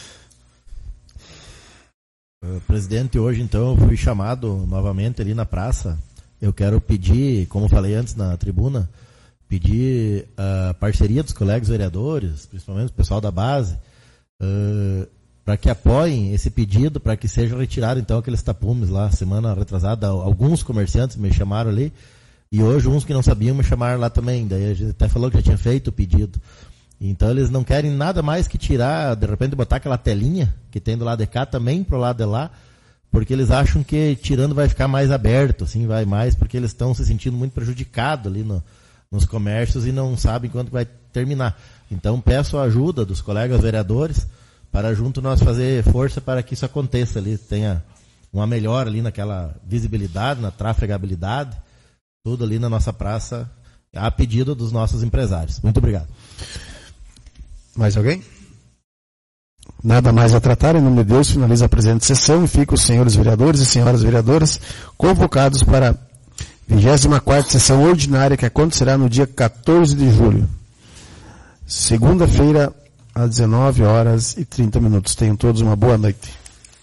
Presidente, hoje então eu fui chamado novamente ali na praça. Eu quero pedir, como falei antes na tribuna, pedir a parceria dos colegas vereadores, principalmente o pessoal da base, para que apoiem esse pedido, para que seja retirado então aqueles tapumes lá, semana retrasada. Alguns comerciantes me chamaram ali, e hoje uns que não sabiam me chamaram lá também. Daí a gente até falou que já tinha feito o pedido. Então eles não querem nada mais que tirar, de repente botar aquela telinha que tem do lado de cá também pro lado de lá, porque eles acham que tirando vai ficar mais aberto, assim, vai mais, porque eles estão se sentindo muito prejudicados ali nos comércios e não sabem quando vai terminar. Então peço a ajuda dos colegas vereadores para junto nós fazer força para que isso aconteça ali, tenha uma melhora ali naquela visibilidade, na trafegabilidade, tudo ali na nossa praça, a pedido dos nossos empresários. Muito obrigado. Mais alguém? Nada mais a tratar, em nome de Deus, finaliza a presente sessão e fica os senhores vereadores e senhoras vereadoras convocados para a 24ª sessão ordinária que acontecerá no dia 14 de julho. Segunda-feira, às 19h30. Tenham todos uma boa noite.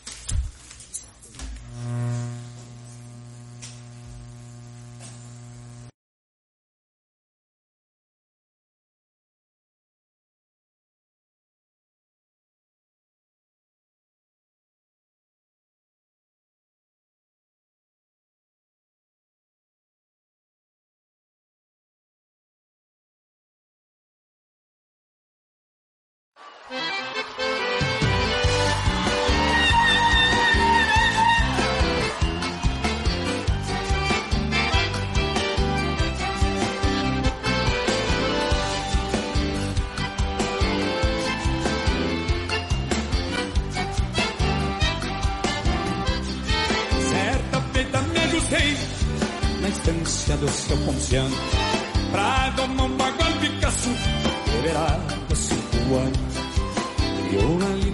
Na estância do seu comerciante, pra domar um bagual Picasso, beberá dos 5 anos, criou na